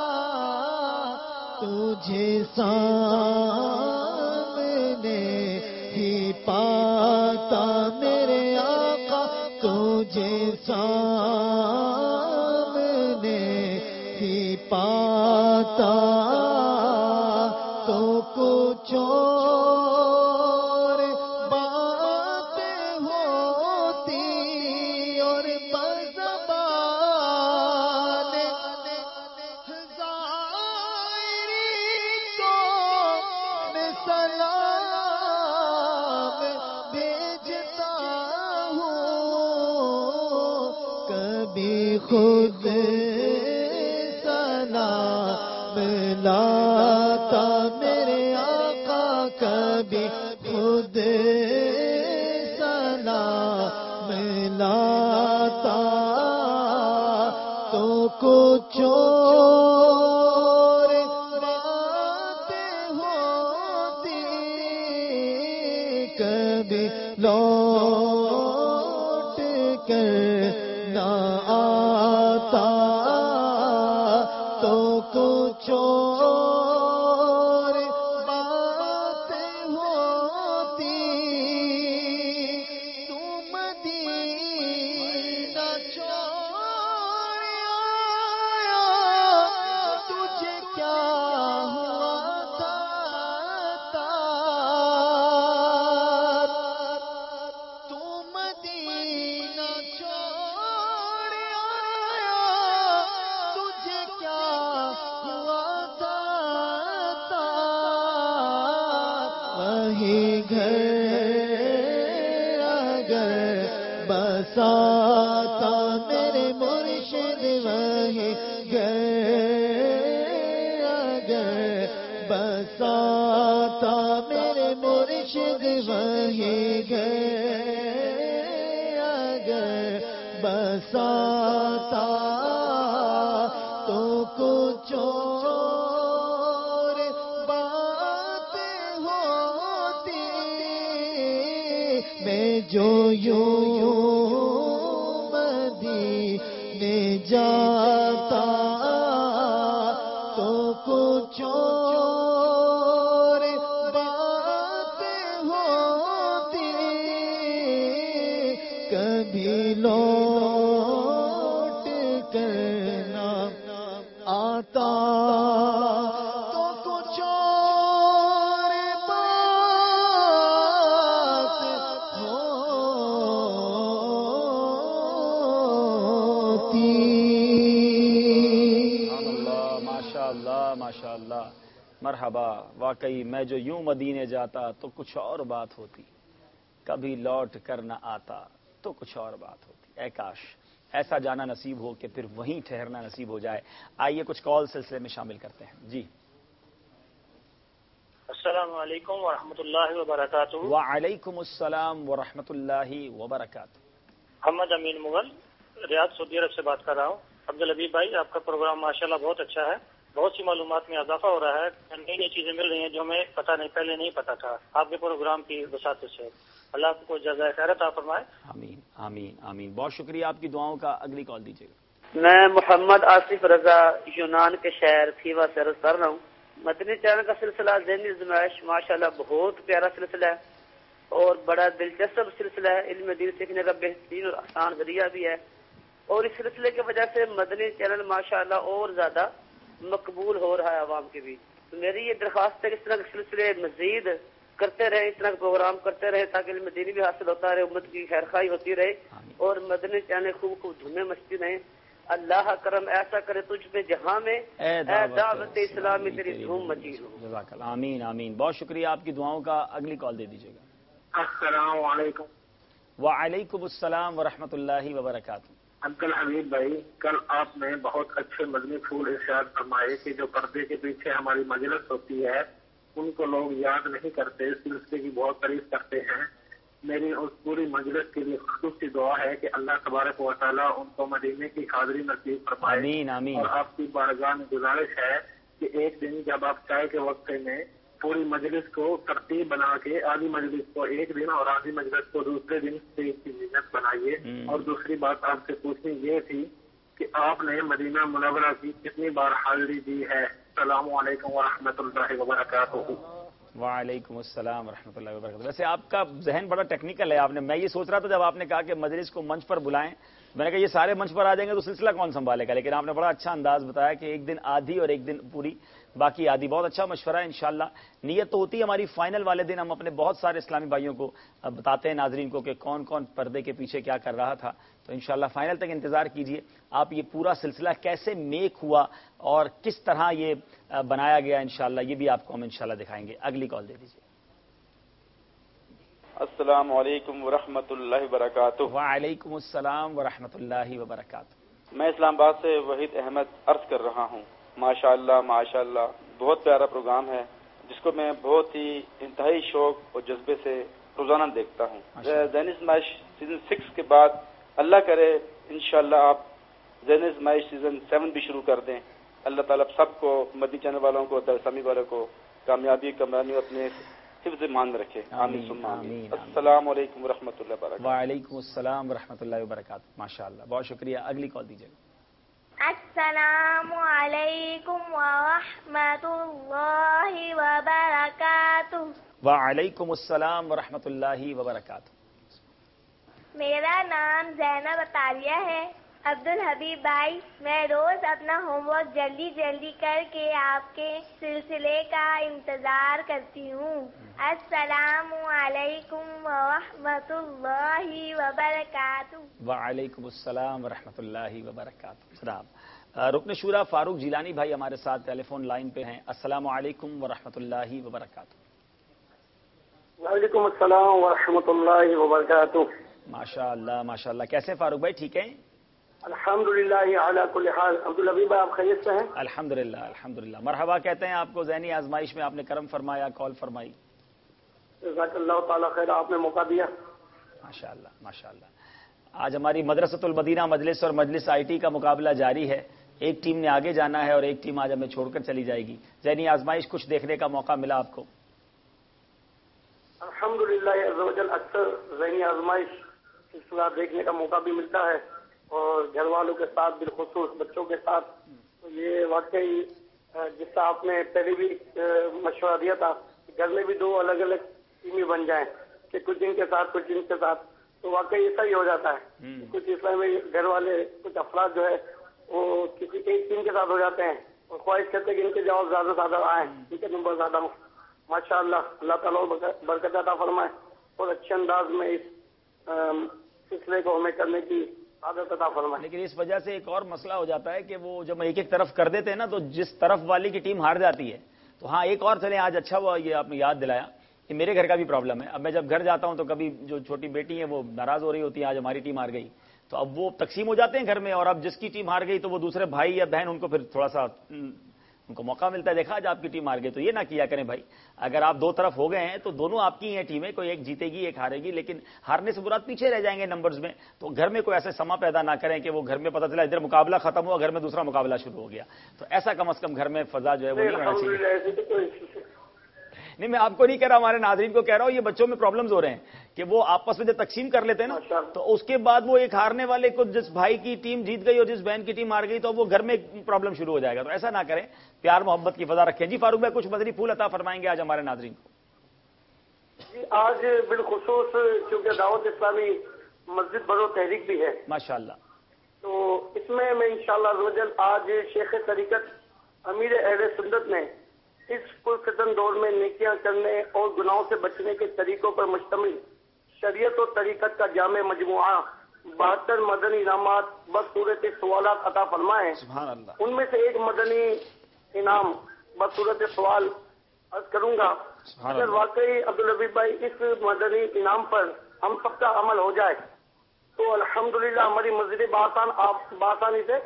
تجھے سامنے ہی پاتا میرے آقا تجھے سامنے ہی پاتا تو کچھ اور باتیں ہوتی اور بزبان ظاہری کو میں سلام بھیجتا ہوں کبھی خود سلام لاتا میرے آقا کبھی خود سلام لاتا تو کچھ اور باتیں ہوتی کبھی لوٹ کر نہ آتا تو کچھ اور باتیں ہوتی تو مدینہ چھوڑ آیا تجھے کیا ہوا تھا تو مدینہ چھوڑ آیا تجھے کیا ہوا تھا وہی گھر اگر بساتا میرے مرشد وہی گھر اگر بساتا میرے مرشد وہی گھر اگر بساتا تو کچھ اور باتیں ہوتی میں جو یوں مدینے جاتا تو کچھ اور باتیں ہوتی کبھی لوٹ کر نہ آتا تو کچھ اور بات ہوتی اللہ ماشاء اللہ ماشاء اللہ مرحبا واقعی میں جو یوں مدینے جاتا تو کچھ اور بات ہوتی کبھی لوٹ کر نہ آتا تو کچھ اور بات ہوتی اے کاش ایسا جانا نصیب ہو کہ پھر وہیں ٹھہرنا نصیب ہو جائے آئیے کچھ کال سلسلے میں شامل کرتے ہیں جی السلام علیکم ورحمۃ اللہ وبرکاتہ وعلیکم السلام ورحمۃ اللہ وبرکاتہ محمد امین مغل ریاض سعودی عرب سے بات کر رہا ہوں عبدالحبیب بھائی آپ کا پروگرام ماشاءاللہ بہت اچھا ہے بہت سی معلومات میں اضافہ ہو رہا ہے نئی نئی چیزیں مل رہی ہیں جو ہمیں پتہ نہیں پہلے نہیں پتا تھا آپ کے پروگرام کی وسعت سے اللہ آپ کو جزائے خیر عطا فرمائے آمین آمین آمین بہت شکریہ آپ کی دعاؤں کا اگلی کال دیجیے گا میں محمد آصف رضا یونان کے شہر تھیوا سے عرض کر رہا ہوں مدنی چینل کا سلسلہ ذہنی آزمائش ماشاءاللہ بہت پیارا سلسلہ ہے اور بڑا دلچسپ سلسلہ ہے علم دین سیکھنے کا بہترین اور آسان ذریعہ بھی ہے اور اس سلسلے کی وجہ سے مدنی چینل ماشاءاللہ اور زیادہ مقبول ہو رہا ہے عوام کے بھی تو میری یہ درخواست ہے کہ اس طرح کے سلسلے مزید کرتے رہے اس طرح کے پروگرام کرتے رہے تاکہ علم دینی بھی حاصل ہوتا رہے امت کی خیر خواہی ہوتی رہے اور مدنی چینل خوب خوب دھومیں مچتی رہیں اللہ کرم ایسا کرے تجھ پہ جہاں میں اے دعوت اسلامی تیری دھوم مچی ہو جزاک اللہ آمین آمین بہت شکریہ آپ کی دعاؤں کا اگلی کال دے دیجیے گا السلام علیکم وعلیکم السلام ورحمۃ اللہ وبرکاتہ عبدالحمید بھائی کل آپ نے بہت اچھے مدنی پھول ارشاد فرمائے کہ جو پردے کے پیچھے ہماری مجلس ہوتی ہے ان کو لوگ یاد نہیں کرتے اس سلسلے کی بہت تعریف کرتے ہیں میری اس پوری مجلس کے لیے خصوصی دعا ہے کہ اللہ تبارک و تعالیٰ ان کو مدینے کی حاضری نصیب فرمائے آمین آمین اور آپ کی بارگاہ میں گزارش ہے کہ ایک دن جب آپ چائے کے وقت میں پوری مجلس کو ترتیب بنا کے آدھی مجلس کو ایک دن اور آدھی مجلس کو دوسرے دن سے کی زینت بنائیے اور دوسری بات آپ سے پوچھنی یہ تھی کہ آپ نے مدینہ منورہ کی کتنی بار حاضری دی ہے؟ السلام علیکم ورحمۃ اللہ وبرکاتہ۔ وعلیکم السلام ورحمۃ اللہ وبرکاتہ۔ ویسے آپ کا ذہن بڑا ٹیکنیکل ہے، آپ نے میں یہ سوچ رہا تھا جب آپ نے کہا کہ مجلس کو منچ پر بلائیں، میں نے کہا یہ سارے منچ پر آ جائیں گے تو سلسلہ کون سنبھالے گا، لیکن آپ نے بڑا اچھا انداز بتایا کہ ایک دن آدھی اور ایک دن پوری باقی آدھی۔ بہت اچھا مشورہ ہے، انشاءاللہ نیت تو ہوتی ہے ہماری فائنل والے دن ہم اپنے بہت سارے اسلامی بھائیوں کو بتاتے ہیں ناظرین کو کہ کون کون پردے کے پیچھے کیا کر رہا تھا، تو انشاءاللہ فائنل تک انتظار کیجئے آپ یہ پورا سلسلہ کیسے میک ہوا اور کس طرح یہ بنایا گیا، انشاءاللہ یہ بھی آپ کو ہم انشاءاللہ دکھائیں گے۔ اگلی کال دے دیجیے۔ السلام علیکم ورحمۃ اللہ وبرکاتہ۔ وعلیکم السلام ورحمۃ اللہ وبرکاتہ۔ میں اسلام آباد سے وحید احمد عرض کر رہا ہوں۔ ماشاء اللہ ماشاء اللہ بہت پیارا پروگرام ہے جس کو میں بہت ہی انتہائی شوق اور جذبے سے روزانہ دیکھتا ہوں۔ ذہنی آزمائش سیزن سکس کے بعد اللہ کرے انشاءاللہ آپ ذہنی آزمائش سیزن سیون بھی شروع کر دیں۔ اللہ تعالیٰ سب کو، مدنی چینل والوں کو، درسامی والوں کو کامیابی کمرانی اپنے حفظ مان رکھے، آمین ثم آمین۔ السلام علیکم ورحمۃ اللہ وبرکاتہ۔ وعلیکم السلام ورحمۃ اللہ وبرکاتہ۔ ماشاء اللہ بہت شکریہ۔ اگلی کال دیجیے گا۔ السلام علیکم ورحمۃ اللہ وبرکاتہ۔ وعلیکم السلام ورحمۃ اللہ وبرکاتہ۔ میرا نام زینب عطاریہ ہے۔ عبدالحبیب بھائی، میں روز اپنا ہوم ورک جلدی جلدی کر کے آپ کے سلسلے کا انتظار کرتی ہوں۔ السلام علیکم ورحمۃ اللہ وبرکاتہ۔ وعلیکم السلام ورحمۃ اللہ وبرکاتہ۔ جناب رکن شورا فاروق جیلانی بھائی ہمارے ساتھ ٹیلی فون لائن پہ ہیں۔ السلام علیکم ورحمۃ اللہ وبرکاتہ۔ وعلیکم السلام ورحمۃ اللہ وبرکاتہ۔ ماشاء اللہ ماشاء اللہ، کیسے فاروق بھائی؟ ٹھیک ہیں الحمدللہ علی کل حال۔ عبدالحبیب بھائی آپ خیریت سے ہیں؟ الحمدللہ الحمدللہ۔ مرحبا کہتے ہیں آپ کو ذہنی آزمائش میں، آپ نے کرم فرمایا، کال فرمائی۔ جزاک اللہ تعالیٰ خیر، آپ نے موقع دیا۔ ماشاء اللہ ماشاء اللہ۔ آج ہماری مدرسۃ المدینہ مجلس اور مجلس آئی ٹی کا مقابلہ جاری ہے، ایک ٹیم نے آگے جانا ہے اور ایک ٹیم آج ہمیں چھوڑ کر چلی جائے گی۔ ذہنی آزمائش کچھ دیکھنے کا موقع ملا آپ کو؟ الحمدللہ عز و جل اکثر ذہنی آزمائش سلسلہ دیکھنے کا موقع بھی ملتا ہے اور گھر والوں کے ساتھ بالخصوص بچوں کے ساتھ۔ تو یہ واقعی جس سے آپ نے پہلے بھی مشورہ دیا تھا کہ گھر میں بھی دو الگ الگ ٹیمیں بن جائیں کہ کچھ ان کے ساتھ کچھ ان کے ساتھ، تو واقعی ایسا ہی ہو جاتا ہے۔ کچھ اسلامی گھر والے کچھ افراد جو ہے وہ کسی ایک ٹیم کے ساتھ ہو جاتے ہیں اور خواہش کرتے ہیں کہ ان کے جواب زیادہ سے زیادہ آئیں، ان کے نمبر زیادہ ہوں۔ ماشاء اللہ اللہ تعالیٰ برکت عطا فرمائے اور اچھے انداز میں اس سلسلے کو ہمیں کرنے کی عادت عطا فرمائے۔ لیکن اس وجہ سے ایک اور مسئلہ ہو جاتا ہے کہ وہ جب ایک ایک طرف کر دیتے ہیں نا تو جس طرف والی کی ٹیم ہار جاتی ہے، تو ہاں ایک اور چلیں آج اچھا ہوا یہ آپ نے یاد دلایا کہ میرے گھر کا بھی پرابلم ہے۔ اب میں جب گھر جاتا ہوں تو کبھی جو چھوٹی بیٹی ہے وہ ناراض ہو رہی ہوتی ہے، آج ہماری ٹیم ہار گئی، تو اب وہ تقسیم ہو جاتے ہیں گھر میں، اور اب جس کی ٹیم ہار گئی تو وہ دوسرے بھائی یا بہن ان کو پھر تھوڑا سا ان کو موقع ملتا ہے، دیکھا آج آپ کی ٹیم ہار گئی۔ تو یہ نہ کیا کریں بھائی، اگر آپ دو طرف ہو گئے ہیں تو دونوں آپ کی ہیں ٹیمیں، کوئی ایک جیتے گی ایک ہارے گی، لیکن ہارنے سے برات پیچھے رہ جائیں گے نمبرز میں۔ تو گھر میں کوئی ایسے سما پیدا نہ کریں کہ وہ گھر میں پتہ چلا ادھر مقابلہ ختم ہوا، گھر میں دوسرا مقابلہ شروع ہو گیا، تو ایسا کم از کم گھر میں فضا جو ہے وہ نہیں ہونا چاہیے۔ نہیں میں آپ کو نہیں کہہ رہا، ہمارے ناظرین کو کہہ رہا ہوں، یہ بچوں میں پرابلمز ہو رہے ہیں کہ وہ آپس میں جب تقسیم کر لیتے ہیں نا تو اس کے بعد وہ ایک ہارنے والے کو جس بھائی کی ٹیم جیت گئی اور جس بہن کی ٹیم ہار گئی تو وہ گھر میں پرابلم شروع ہو جائے گا، تو ایسا نہ کریں، پیار محبت کی فضا رکھیں۔ جی فاروق بھائی کچھ مدنی پھول عطا فرمائیں گے آج ہمارے ناظرین کو؟ جی آج بالخصوص چونکہ دعوت اسلامی مسجد برو تحریک بھی ہے ماشاء اللہ، تو اس میں میں انشاءاللہ آج شیخ طریقت امیر اہل سنت نے اس پرفتن دور میں نیکیاں کرنے اور گناہوں سے بچنے کے طریقوں پر مشتمل شریعت و طریقت کا جامع مجموعہ بہتر مدنی انعامات بصورت سوالات عطا فرمائے۔ سبحان اللہ۔ ان میں سے ایک مدنی انعام بصورت سوال عرض کروں گا۔ اگر واقعی عبدالحبیب بھائی اس مدنی انعام پر ہم سب کا عمل ہو جائے تو الحمدللہ ہماری مسجد بآسان آپ بآسانی سے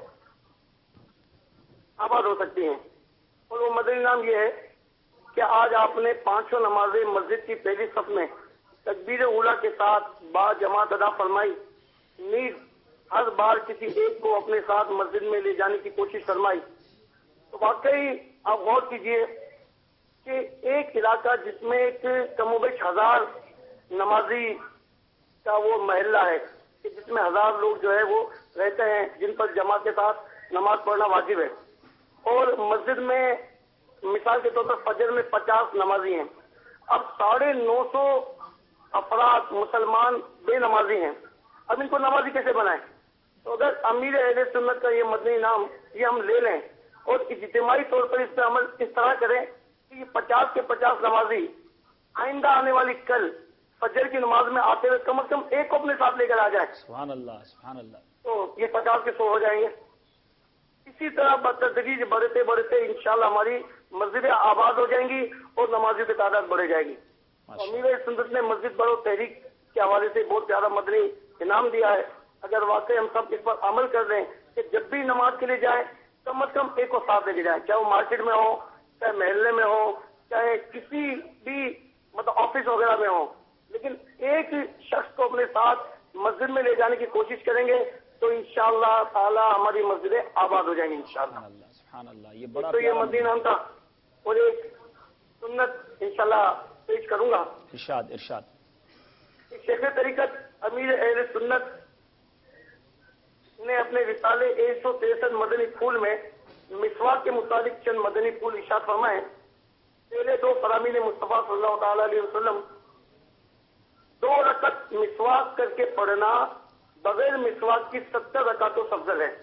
آباد ہو سکتی ہیں، اور وہ مدنی انعام یہ ہے کہ آج آپ نے پانچوں نمازیں مسجد کی پہلی صف میں تکبیر اولیٰ کے ساتھ با جماعت ادا فرمائی، نیز ہر بار کسی ایک کو اپنے ساتھ مسجد میں لے جانے کی کوشش فرمائی۔ تو واقعی آپ غور کیجئے کہ ایک علاقہ جس میں ایک کم و بیش ہزار نمازی کا وہ محلہ ہے، کہ جس میں ہزار لوگ جو ہے وہ رہتے ہیں جن پر جماعت کے ساتھ نماز پڑھنا واجب ہے. اور مسجد میں مثال کے طور پر فجر میں پچاس نمازی ہیں. اب ساڑھے نو سو افراد مسلمان بے نمازی ہیں. اب ان کو نمازی کیسے بنائیں؟ تو اگر امیر اہل سنت کا یہ مدنی نام یہ ہم لے لیں اور اجتماعی طور پر اس پہ عمل اس طرح کریں کہ یہ پچاس کے پچاس نمازی آئندہ آنے والی کل فجر کی نماز میں آتے ہوئے کم از کم ایک کو اپنے ساتھ لے کر آ جائیں. سبحان اللہ سبحان اللہ. تو یہ پچاس کے سو ہو جائیں گے. اسی طرح بتدریج بڑھتے بڑھتے انشاءاللہ ہماری مسجدیں آباد ہو جائیں گی اور نمازیوں کی تعداد بڑھ جائے گی. امیر سنت نے مسجد بڑھو تحریک کے حوالے سے بہت زیادہ مدنی انعام دیا ہے. اگر واقعی ہم سب اس پر عمل کر دیں کہ جب بھی نماز کے لیے جائیں کم از کم ایک کو ساتھ لے کے جائیں, چاہے وہ مارکیٹ میں ہو, چاہے محلے میں ہو, چاہے کسی بھی مطلب آفس وغیرہ میں ہو, لیکن ایک شخص کو اپنے ساتھ مسجد میں لے جانے کی کوشش کریں گے تو انشاءاللہ تعالی ہماری مسجدیں آباد ہو جائیں گی انشاءاللہ. سبحان اللہ. یہ بڑا تو یہ مدنی نام تھا اور ایک سنت انشاءاللہ پیش کروں گا. ارشاد ارشاد. شیخ طریقت امیر اہل سنت نے اپنے رسالے ایک سو تریسٹھ مدنی پھول میں مسواک کے متعلق چند مدنی پھول ارشاد فرمائے. پہلے دو فرامین مصطفیٰ صلی اللہ تعالی علیہ وسلم دو رکعت مسواک کر کے پڑھنا بغیر مسواک کی ستر رکعتوں سے افضل ہے.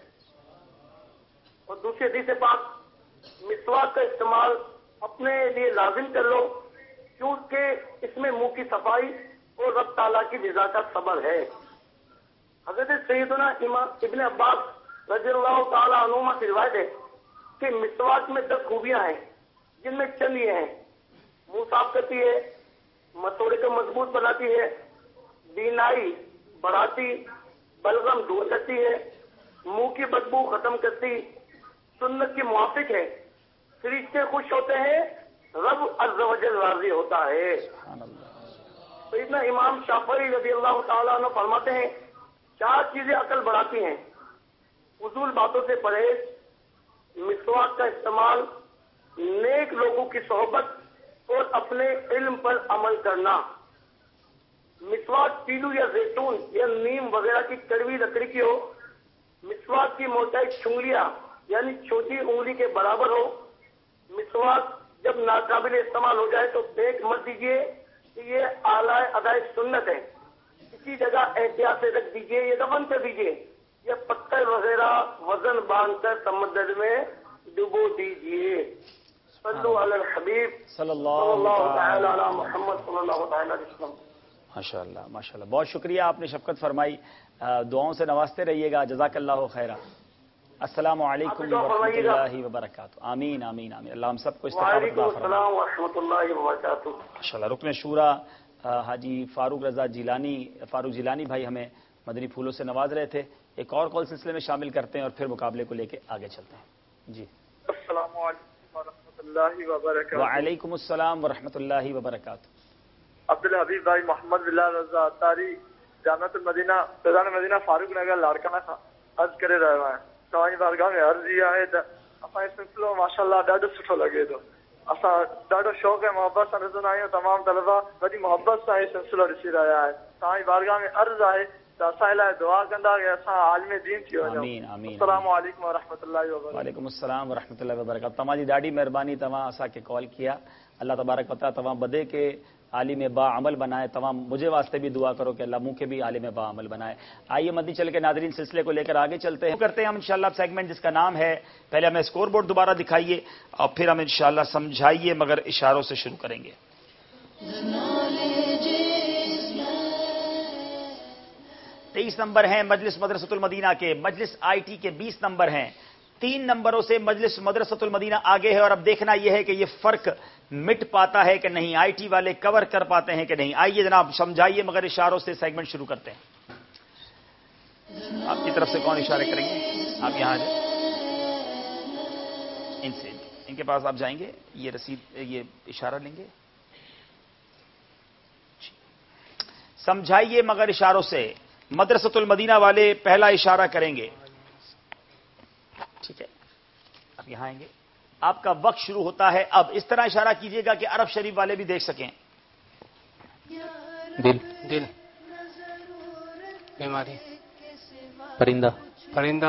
اور دوسری حدیث پاک مسواک کا استعمال اپنے لیے لازم کر لو کیونکہ اس میں منہ کی صفائی اور رب تعالیٰ کی رضا کا صبر ہے. حضرت سیدنا امام ابن عباس رضی اللہ تعالیٰ عنہما سے روایت ہے کہ مسواک میں دس خوبیاں ہیں جن میں چند یہ ہیں: منہ صاف کرتی ہے, مسوڑے کو مضبوط بناتی ہے, بینائی بڑھاتی, بلغم دور کرتی ہے, منہ کی بدبو ختم کرتی, سنت کی موافق ہے, فرشتے خوش ہوتے ہیں, رب عز و جل راضی ہوتا ہے. سیدنا امام شافعی رضی اللہ تعالیٰ عنہ فرماتے ہیں چار چیزیں عقل بڑھاتی ہیں: فضول باتوں سے پرہیز, مسواک کا استعمال, نیک لوگوں کی صحبت اور اپنے علم پر عمل کرنا. مسواک پیلو یا زیتون یا نیم وغیرہ کی کڑوی لکڑی کی ہو. مسواک کی موٹائی چنگلیاں یعنی چھوٹی انگلی کے برابر ہو. مسواک جب ناقابل استعمال ہو جائے تو پھینک مت دیجیے کہ یہ اعلی ادائے سنت ہے. کسی جگہ احتیاط سے رکھ دیجیے یا دفن کر دیجیے یا پتھر وغیرہ وزن باندھ کر سمندر میں ڈبو دیجیے. صلو علی الحبیب صلی اللہ تعالی علی محمد صلی اللہ تعالی علیہ وسلم. ماشاء اللہ ماشاء اللہ. بہت شکریہ, آپ نے شفقت فرمائی. دعاؤں سے نوازتے رہیے گا. جزاک اللہ خیرہ. السلام علیکم ورحمۃ اللہ وبرکاتہ. آمین آمین آمین. اللہ ہم سب کو استقامت عطا فرمائے. السلام ورحمۃ اللہ وبرکاتہ. ماشاء اللہ. رکن شورا حاجی فاروق رضا جیلانی فاروق جیلانی بھائی ہمیں مدنی پھولوں سے نواز رہے تھے. ایک اور کال سلسلے میں شامل کرتے ہیں اور پھر مقابلے کو لے کے آگے چلتے ہیں. جی السلام علیکم ورحمۃ اللہ وبرکاتہ. وعلیکم السلام ورحمۃ اللہ وبرکاتہ. عبدالحبیب بھائی محمد بلال رضا تاری جامعۃ المدینہ فیضان مدینہ فاروق نگر لاڑکانہ खां अर्ज़ करे रहियो आहियां. तव्हांजी बारगाह में अर्ज़ इहा आहे त असांजो सिलसिलो माशाअल्लाह ॾाढो सुठो लॻे थो. असां ॾाढो शौक़ु ऐं मोहबत सां ॾिसंदा आहियूं. तमामु तलबा वॾी मोहबत सां इहो सिलसिलो ॾिसी रहिया आहिनि. तव्हांजी बारगाह में अर्ज़ आहे त असां लाइ दुआ कंदा कि असां आलिम दीन थी वञूं. आमीन आमीन. अस्सलामु अलैकुम वरहमतुल्लाहि वबरकातुहू. वालेकुम अस्सलाम वरहमतुल्लाहि वबरकातुहू. तव्हांजी ॾाढी महिरबानी. तव्हां असांखे कॉल किया. अल्लाह तबारक व तआला तव्हां बदे के आलिम बा अमल बनाए. तमाम मुझे वास्ते भी दुआ करो कि अल्लाह मुँह के भी आलिम बा अमल बनाए. आइए मदनी चल के नाजरीन सिलसिले को लेकर आगे चलते हैं करते हैं हम इंशाल्लाह सेगमेंट जिसका नाम है, पहले हमें स्कोर बोर्ड दोबारा दिखाइए और फिर हम इंशाल्लाह समझाइए मगर इशारों से शुरू करेंगे. तेईस नंबर हैं मजलिस मदरसतुल मदीना के. मजलिस आईटी के बीस नंबर हैं. तीन नंबरों से मजलिस मदरसतुल मदीना आगे है और अब देखना यह है कि यह फर्क मिट पाता है कि नहीं, आईटी वाले कवर कर पाते हैं कि नहीं. आइए जनाब समझाइए मगर इशारों से सेगमेंट शुरू करते हैं. आपकी तरफ से कौन इशारे करेंगे? आप यहां जाए, इनसे इनके पास आप जाएंगे, ये रसीद ये इशारा लेंगे. समझाइए मगर इशारों से. मदरसतुल मदीना वाले पहला इशारा करेंगे. ठीक है, अब यहां आएंगे. आपका वक्त शुरू होता है अब. इस तरह इशारा कीजिएगा कि अरब शरीफ वाले भी देख सकें. दिल दिल بیماری پرندہ پرندہ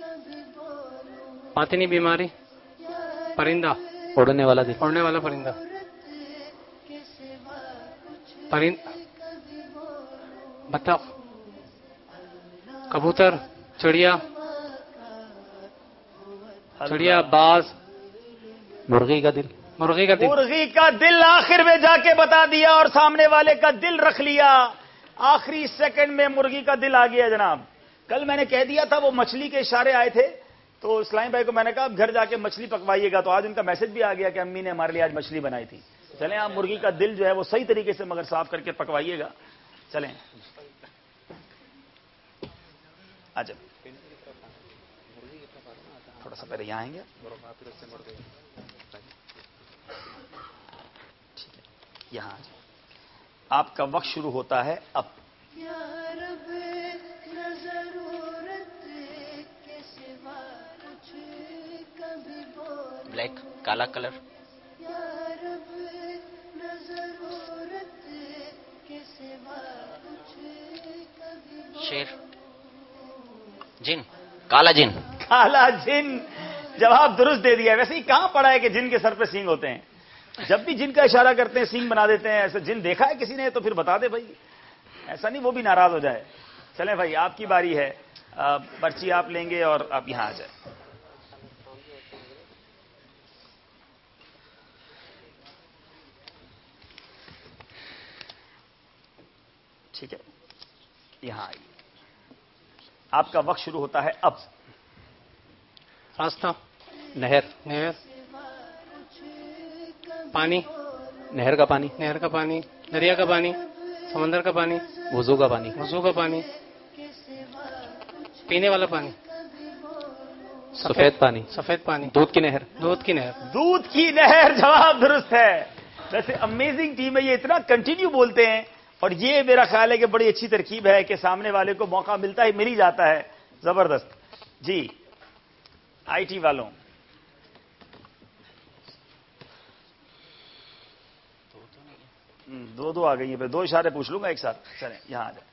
باطنی بیماری پرندہ اڑنے والا دل اڑنے والا پرندہ پرند بطخ کبوتر چڑیا چڑیا باز مرغی کا دل مرغی کا دل مرغی کا دل آخر میں جا کے بتا دیا اور سامنے والے کا دل رکھ لیا. آخری سیکنڈ میں مرغی کا دل آ گیا جناب. کل میں نے کہہ دیا تھا وہ مچھلی کے اشارے آئے تھے تو اسلام بھائی کو میں نے کہا آپ گھر جا کے مچھلی پکوائیے گا, تو آج ان کا میسج بھی آ گیا کہ امی نے ہمارے لیے آج مچھلی بنائی تھی. چلیں آپ مرغی کا دل جو ہے وہ صحیح طریقے سے مگر صاف کر کے پکوائیے گا. چلیں اچھا تھوڑا سا پہلے یہاں آئیں گے. ٹھیک ہے, یہاں آپ کا وقت شروع ہوتا ہے اب. بلیک کالا کلر شیر جن کالا جن کالا جن جواب درست دے دیا. ویسے ہی کہاں پڑا ہے کہ جن کے سر پہ سینگ ہوتے ہیں؟ جب بھی جن کا اشارہ کرتے ہیں سینگ بنا دیتے ہیں. ایسا جن دیکھا ہے کسی نے تو پھر بتا دے بھائی, ایسا نہیں وہ بھی ناراض ہو جائے. چلیں بھائی آپ کی باری ہے, پرچی آپ لیں گے اور آپ یہاں آ جائیں. ٹھیک ہے, یہاں آئیے. آپ کا وقت شروع ہوتا ہے اب. راستہ نہر نہر پانی نہر کا پانی نہر کا پانی دریا کا پانی سمندر کا پانی وضو کا پانی وضو کا پانی پینے والا پانی سفید پانی سفید پانی دودھ کی نہر دودھ کی نہر دودھ کی نہر جواب درست ہے. ویسے امیزنگ ٹیم ہے, یہ اتنا کنٹینیو بولتے ہیں اور یہ میرا خیال ہے کہ بڑی اچھی ترکیب ہے کہ سامنے والے کو موقع ملتا ہی مل ہی جاتا ہے. زبردست. جی آئی ٹی والوں دو دو آ گئی ہیں, دو اشارے پوچھ لوں گا ایک ساتھ. چلیں یہاں آ جائیں.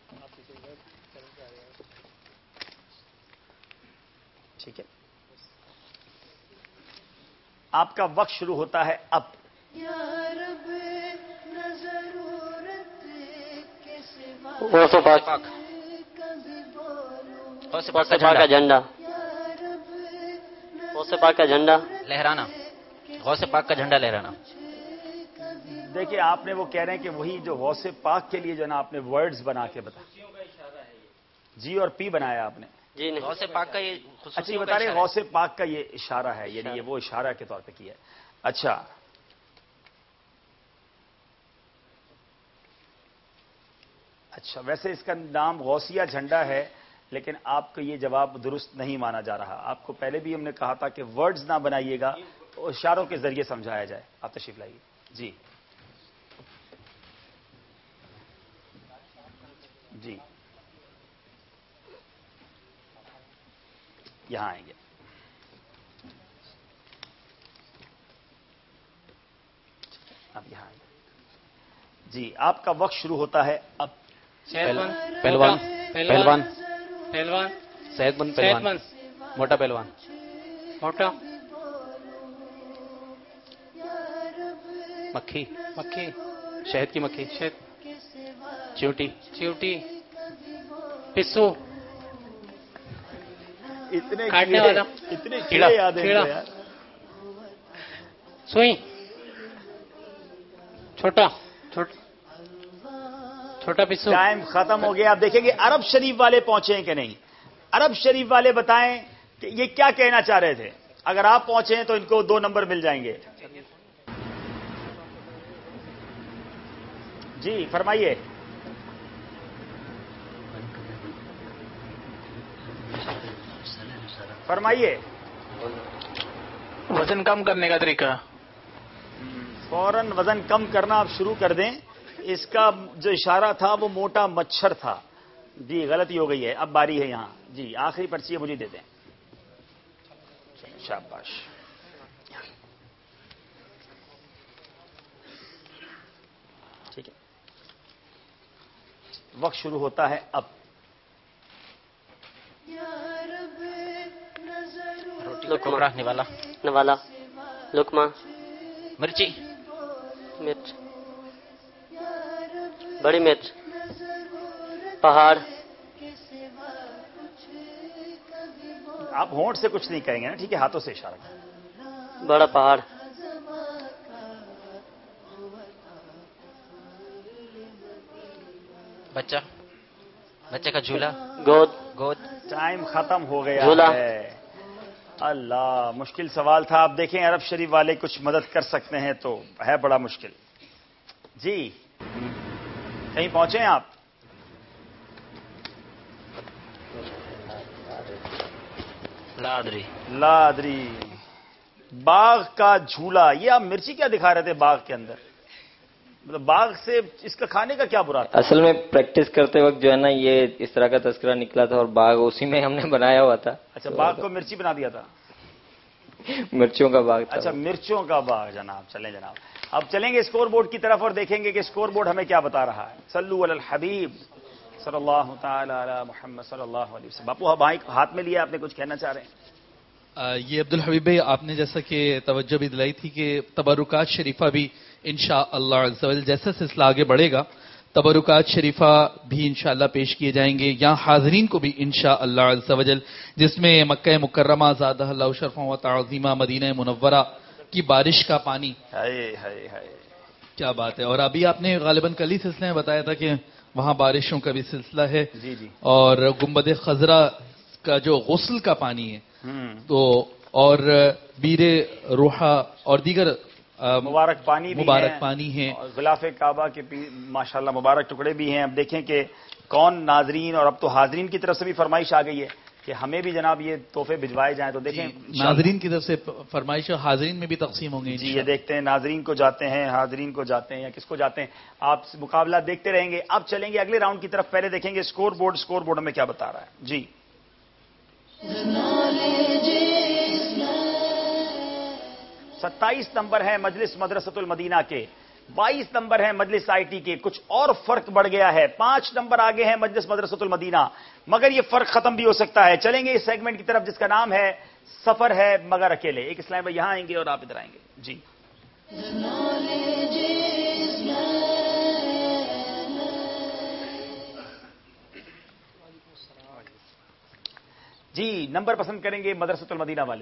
ٹھیک ہے, آپ کا وقت شروع ہوتا ہے اب. غوث پاک غوث پاک کا جھنڈا غوث پاک کا جھنڈا لہرانا غوث پاک کا جھنڈا لہرانا. دیکھیں آپ نے وہ کہہ رہے ہیں کہ وہی جو غوث پاک کے لیے جو نا آپ نے ورڈز بنا کے بتا, جی اور پی بنایا آپ نے. جی نہیں, غوث پاک کا یہ اچھا یہ بتا رہے غوث پاک کا یہ اشارہ ہے, یعنی یہ وہ اشارہ کے طور پہ کیا ہے. اچھا اچھا ویسے اس کا نام غوثیہ جھنڈا ہے, لیکن آپ کو یہ جواب درست نہیں مانا جا رہا. آپ کو پہلے بھی ہم نے کہا تھا کہ ورڈز نہ بنائیے گا, اشاروں کے ذریعے سمجھایا جائے. آپ تشریف لائیے. جی جی یہاں آئیں گے. اب یہاں آئیں گے. جی آپ کا وقت شروع ہوتا ہے اب. پہلوان پہلوان پہلوان صحت مند پہلوان موٹا پہلوان موٹا مکھی مکھی شہد کی مکھی شہد چیوٹی چیوٹی پسو اتنے کاٹنے والا اتنے کیڑا یاد ہے کیڑا یار. سوئی چھوٹا چھوٹا پسو. ٹائم ختم ہو گیا. آپ دیکھیں گے عرب شریف والے پہنچے ہیں کہ نہیں. عرب شریف والے بتائیں کہ یہ کیا کہنا چاہ رہے تھے. اگر آپ پہنچے ہیں تو ان کو دو نمبر مل جائیں گے. جی فرمائیے. فرمائیے. وزن کم کرنے کا طریقہ. فوراً وزن کم کرنا آپ شروع کر دیں. اس کا جو اشارہ تھا وہ موٹا مچھر تھا. جی غلطی ہو گئی ہے. اب باری ہے یہاں. جی آخری پرچی ہے, مجھے دے دیں. شاباش. ٹھیک ہے, وقت شروع ہوتا ہے اب. لقمہ نوالا نوالا لقمہ مرچی مرچ بڑی مرچ پہاڑ آپ ہونٹ سے کچھ نہیں کہیں گے نا، ٹھیک ہے، ہاتھوں سے اشارہ کریں. بڑا پہاڑ بچہ بچے کا جھولا گود گود ٹائم ختم ہو گیا جھولا. ہے. اللہ مشکل سوال تھا. آپ دیکھیں عرب شریف والے کچھ مدد کر سکتے ہیں تو ہے بڑا مشکل. جی کہیں پہنچے ہیں آپ؟ لادری لادری باغ کا جھولا. یہ آپ مرچی کیا دکھا رہے تھے باغ کے اندر؟ مطلب باغ سے اس کا کھانے کا کیا برا تھا؟ اصل میں پریکٹس کرتے وقت جو ہے نا یہ اس طرح کا تذکرہ نکلا تھا اور باغ اسی میں ہم نے بنایا ہوا تھا. اچھا باغ کو مرچی بنا دیا تھا؟ مرچوں کا باغ تھا. اچھا مرچوں کا باغ. جناب چلیں جناب اب چلیں گے اسکور بورڈ کی طرف اور دیکھیں گے کہ اسکور بورڈ ہمیں کیا بتا رہا ہے. صلو علی الحبیب صلی اللہ تعالی علی محمد صلی اللہ علیہ وسلم. باپو بھائی ہاتھ میں لیا، آپ نے کچھ کہنا چاہ رہے ہیں؟ یہ عبدالحبیب بھائی آپ نے جیسا کہ توجہ بھی دلائی تھی کہ تبرکات شریفہ بھی انشاءاللہ عز و جل جیسا سلسلہ آگے بڑھے گا تبرکات شریفہ بھی انشاءاللہ پیش کیے جائیں گے یہاں حاضرین کو بھی انشاءاللہ عز و جل، جس میں مکہ مکرمہ زادہ اللہ شرفا و تعظیمہ مدینہ منورہ کی بارش کا پانی. ہائے ہائے ہائے کیا بات ہے. اور ابھی آپ نے غالباً کل ہی سلسلے میں بتایا تھا کہ وہاں بارشوں کا بھی سلسلہ ہے. جی جی. اور گنبد خضرا کا جو غسل کا پانی ہے تو اور بیر روحا اور دیگر مبارک پانی بھی مبارک ہیں، پانی ہیں، غلاف کعبہ کے ماشاءاللہ مبارک ٹکڑے بھی ہیں. اب دیکھیں کہ کون ناظرین اور اب تو حاضرین کی طرف سے بھی فرمائش آ گئی ہے کہ ہمیں بھی جناب یہ تحفے بھجوائے جائیں. تو دیکھیں ناظرین کی طرف سے فرمائش حاضرین میں بھی تقسیم ہوں گے. جی یہ دیکھتے ہیں ناظرین کو جاتے ہیں، حاضرین کو جاتے ہیں یا کس کو جاتے ہیں. آپ مقابلہ دیکھتے رہیں گے. اب چلیں گے اگلے راؤنڈ کی طرف. پہلے دیکھیں گے اسکور بورڈ. اسکور بورڈ ہمیں کیا بتا رہا ہے. جی ستائیس نمبر ہے مجلس مدرسۃ المدینہ کے، بائیس نمبر ہے مجلس آئی ٹی کے. کچھ اور فرق بڑھ گیا ہے. پانچ نمبر آگے ہیں مجلس مدرسۃ المدینہ، مگر یہ فرق ختم بھی ہو سکتا ہے. چلیں گے اس سیگمنٹ کی طرف جس کا نام ہے سفر ہے مگر اکیلے. ایک اسلام بھائی یہاں آئیں گے اور آپ ادھر آئیں گے. جی جی نمبر پسند کریں گے مدرسۃ المدینہ والے.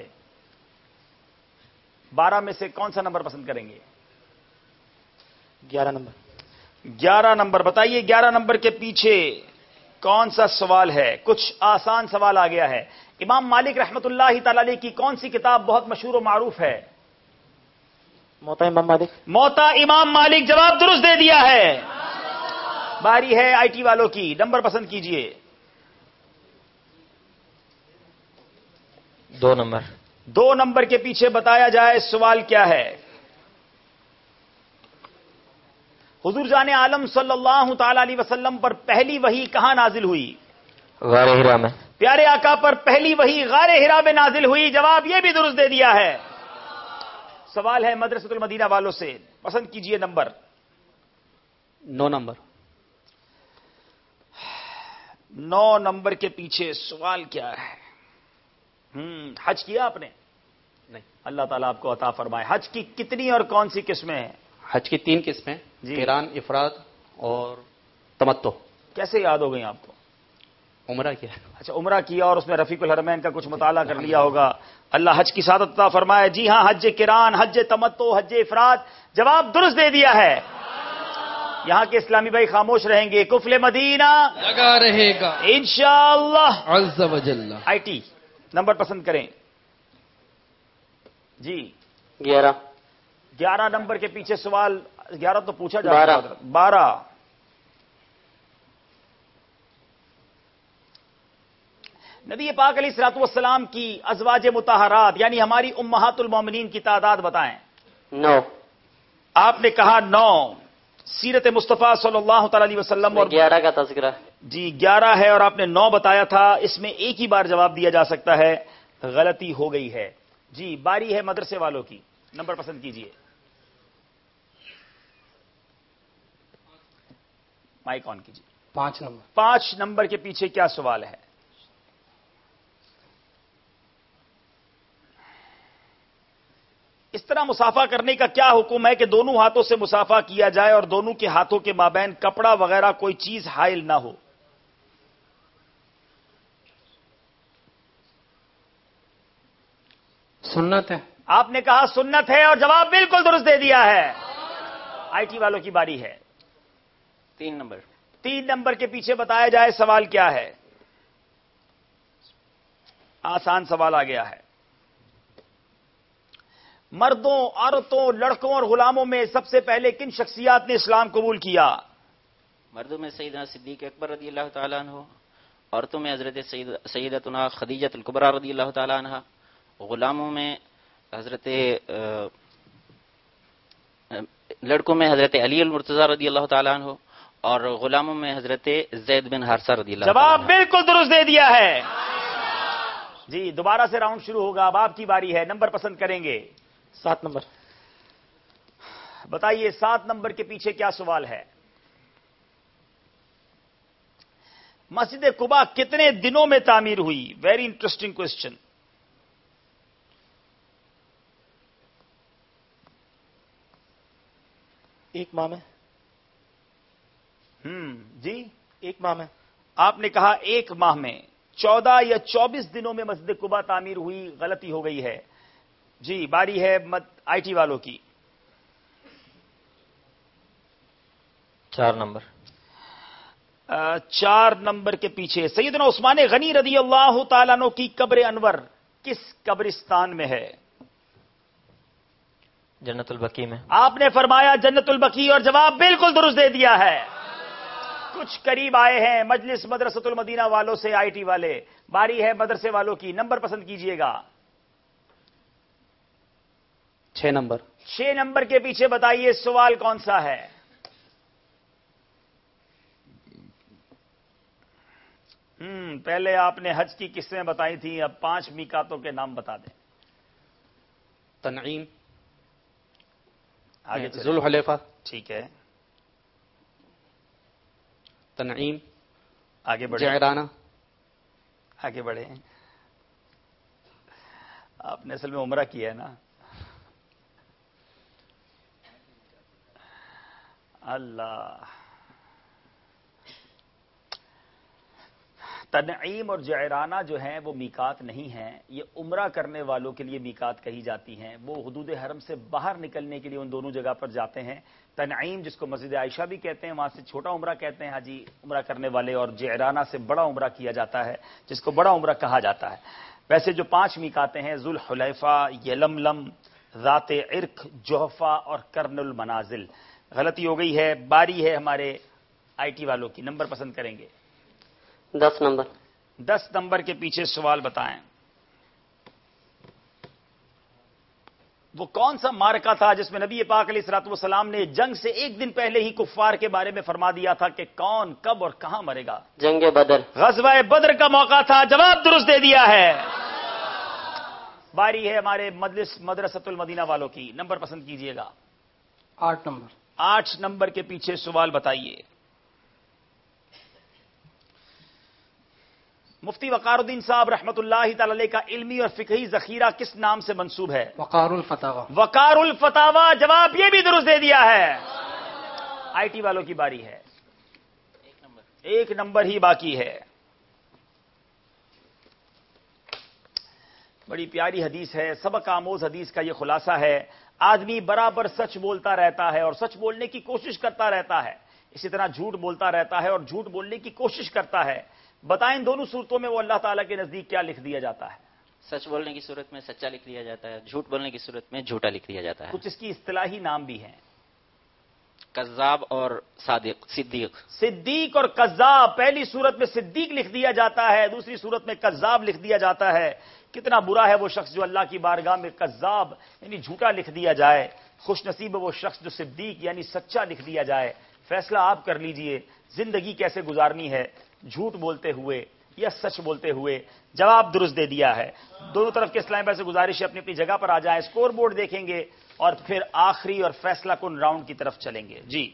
بارہ میں سے کون سا نمبر پسند کریں گے؟ گیارہ نمبر. گیارہ نمبر. بتائیے گیارہ نمبر کے پیچھے کون سا سوال ہے؟ کچھ آسان سوال آ گیا ہے. امام مالک رحمت اللہ تعالی علیہ کی کون سی کتاب بہت مشہور و معروف ہے؟ موتا امام مالک. موتا امام مالک. جواب درست دے دیا ہے. باری ہے آئی ٹی والوں کی. نمبر پسند کیجئے. دو نمبر. دو نمبر کے پیچھے بتایا جائے سوال کیا ہے؟ حضور جان عالم صلی اللہ تعالی علیہ وسلم پر پہلی وحی کہاں نازل ہوئی؟ غار ہرا میں. پیارے آقا پر پہلی وحی غار ہرا میں نازل ہوئی. جواب یہ بھی درست دے دیا ہے. سوال ہے مدرسۃ المدینہ والوں سے. پسند کیجئے نمبر. نو نمبر. نو نمبر کے پیچھے سوال کیا ہے؟ ہم حج کیا آپ نے؟ نہیں. اللہ تعالیٰ آپ کو عطا فرمائے. حج کی کتنی اور کون سی قسمیں ہیں؟ حج کی تین قسمیں، قران، افراد اور تمتع. کیسے یاد ہو گئی آپ کو؟ عمرہ کیا. اچھا عمرہ کیا اور اس میں رفیق الحرمین کا کچھ مطالعہ کر لیا ہوگا. اللہ حج کی سعادت عطا فرمائے. جی ہاں حج قران، حج تمتع، حج افراد. جواب درست دے دیا ہے. یہاں کے اسلامی بھائی خاموش رہیں گے. کفل مدینہ لگا رہے گا انشاءاللہ عز و جل. آئی ٹی نمبر پسند کریں. جی گیارہ. گیارہ نمبر کے پیچھے سوال. گیارہ تو پوچھا جا بارہ. رہا ہے. بارہ. نبی پاک علیہ الصلوۃ والسلام کی ازواج مطہرات یعنی ہماری امہات المومنین کی تعداد بتائیں. نو. آپ نے کہا نو. سیرت مصطفیٰ صلی اللہ تعالی علیہ وسلم اور گیارہ کا تذکرہ. جی گیارہ ہے اور آپ نے نو بتایا تھا. اس میں ایک ہی بار جواب دیا جا سکتا ہے. غلطی ہو گئی ہے. جی باری ہے مدرسے والوں کی. نمبر پسند کیجئے. مائک آن کیجئے. پانچ نمبر. پانچ نمبر کے پیچھے کیا سوال ہے؟ اس طرح مسافہ کرنے کا کیا حکم ہے کہ دونوں ہاتھوں سے مسافہ کیا جائے اور دونوں کے ہاتھوں کے مابین کپڑا وغیرہ کوئی چیز حائل نہ ہو؟ سنت ہے. آپ نے کہا سنت ہے اور جواب بالکل درست دے دیا ہے. آئی ٹی والوں کی باری ہے. تین نمبر. تین نمبر کے پیچھے بتایا جائے سوال کیا ہے. آسان سوال آ گیا ہے. مردوں، عورتوں، لڑکوں اور غلاموں میں سب سے پہلے کن شخصیات نے اسلام قبول کیا؟ مردوں میں سیدنا صدیق اکبر رضی اللہ تعالیٰ عنہ، عورتوں میں حضرت سید سیدتنا خدیجہ الکبریٰ رضی اللہ تعالیٰ عنہ، غلاموں میں حضرت لڑکوں میں حضرت علی المرتضی رضی اللہ تعالیٰ عنہ، اور غلاموں میں حضرت زید بن حارثہ رضی اللہ تعالیٰ عنہ. جواب بالکل درست دے دیا ہے. جی دوبارہ سے راؤنڈ شروع ہوگا. اب آپ کی باری ہے. نمبر پسند کریں گے؟ سات نمبر. بتائیے سات نمبر کے پیچھے کیا سوال ہے؟ مسجد قباء کتنے دنوں میں تعمیر ہوئی؟ Very interesting question. ایک ماہ میں. ہم جی ایک ماہ میں. آپ نے کہا ایک ماہ میں. چودہ یا چوبیس دنوں میں مسجد قباء تعمیر ہوئی. غلطی ہو گئی ہے. جی باری ہے آئی ٹی والوں کی. چار نمبر. چار نمبر کے پیچھے سیدنا عثمان غنی رضی اللہ تعالیٰ عنہ کی قبر انور کس قبرستان میں ہے؟ جنت البقیع میں. آپ نے فرمایا جنت البقیع اور جواب بالکل درست دے دیا ہے. کچھ قریب آئے ہیں مجلس مدرسۃ المدینہ والوں سے آئی ٹی والے. باری ہے مدرسے والوں کی. نمبر پسند کیجئے گا. چھ نمبر. چھ نمبر کے پیچھے بتائیے سوال کون سا ہے؟ ہم پہلے آپ نے حج کی قسمیں بتائی تھیں. اب پانچ میقاتوں کے نام بتا دیں. تنعیم، آگے ذوالحلیفہ. ٹھیک ہے. تنعیم، آگے بڑھے. جعرانہ. آگے بڑھے. آپ نے اصل میں عمرہ کیا ہے نا. اللہ. تنعیم اور جعرانہ جو ہیں وہ میقات نہیں ہیں. یہ عمرہ کرنے والوں کے لیے میقات کہی جاتی ہیں. وہ حدود حرم سے باہر نکلنے کے لیے ان دونوں جگہ پر جاتے ہیں. تنعیم جس کو مسجد عائشہ بھی کہتے ہیں، وہاں سے چھوٹا عمرہ کہتے ہیں حاجی عمرہ کرنے والے، اور جعرانہ سے بڑا عمرہ کیا جاتا ہے جس کو بڑا عمرہ کہا جاتا ہے. ویسے جو پانچ میقاتیں ہیں ذوالحلیفہ، یلملم، ذات عرق، جوحفہ اور کرن المنازل. غلطی ہو گئی ہے. باری ہے ہمارے آئی ٹی والوں کی. نمبر پسند کریں گے؟ This number. دس نمبر کے پیچھے سوال بتائیں. وہ کون سا معرکہ تھا جس میں نبی پاک علیہ الصلوۃ والسلام نے جنگ سے ایک دن پہلے ہی کفار کے بارے میں فرما دیا تھا کہ کون کب اور کہاں مرے گا؟ جنگ بدر. غزوہ بدر کا موقع تھا. جواب درست دے دیا ہے. باری ہے ہمارے مجلس مدرسۃ المدینہ والوں کی. نمبر پسند کیجئے گا. آٹھ نمبر. آٹھ نمبر کے پیچھے سوال بتائیے. مفتی وقار الدین صاحب رحمت اللہ تعالی علیہ کا علمی اور فقہی ذخیرہ کس نام سے منسوب ہے؟ وقار الفتاوی. وقار الفتاوی. جواب یہ بھی درست دے دیا ہے. آئی ٹی والوں کی باری ہے. ایک نمبر. ایک نمبر ہی باقی ہے. بڑی پیاری حدیث ہے. سبق آموز حدیث کا یہ خلاصہ ہے. آدمی برابر سچ بولتا رہتا ہے اور سچ بولنے کی کوشش کرتا رہتا ہے. اسی طرح جھوٹ بولتا رہتا ہے اور جھوٹ بولنے کی کوشش کرتا ہے. بتائیں دونوں صورتوں میں وہ اللہ تعالیٰ کے نزدیک کیا لکھ دیا جاتا ہے؟ سچ بولنے کی صورت میں سچا لکھ دیا جاتا ہے، جھوٹ بولنے کی صورت میں جھوٹا لکھ دیا جاتا ہے. کچھ اس کی اصطلاحی نام بھی ہیں. کذاب اور صادق. صدیق. صدیق اور کذاب. پہلی صورت میں صدیق لکھ دیا جاتا ہے، دوسری صورت میں کذاب لکھ دیا جاتا ہے. کتنا برا ہے وہ شخص جو اللہ کی بارگاہ میں کذاب یعنی جھوٹا لکھ دیا جائے. خوش نصیب ہے وہ شخص جو صدیق یعنی سچا لکھ دیا جائے. فیصلہ آپ کر لیجئے زندگی کیسے گزارنی ہے، جھوٹ بولتے ہوئے یا سچ بولتے ہوئے. جواب درست دے دیا ہے. دونوں طرف کے اسلام بھائی سے گزارش ہے اپنی اپنی جگہ پر آ جائیں. اسکور بورڈ دیکھیں گے اور پھر آخری اور فیصلہ کن راؤنڈ کی طرف چلیں گے. جی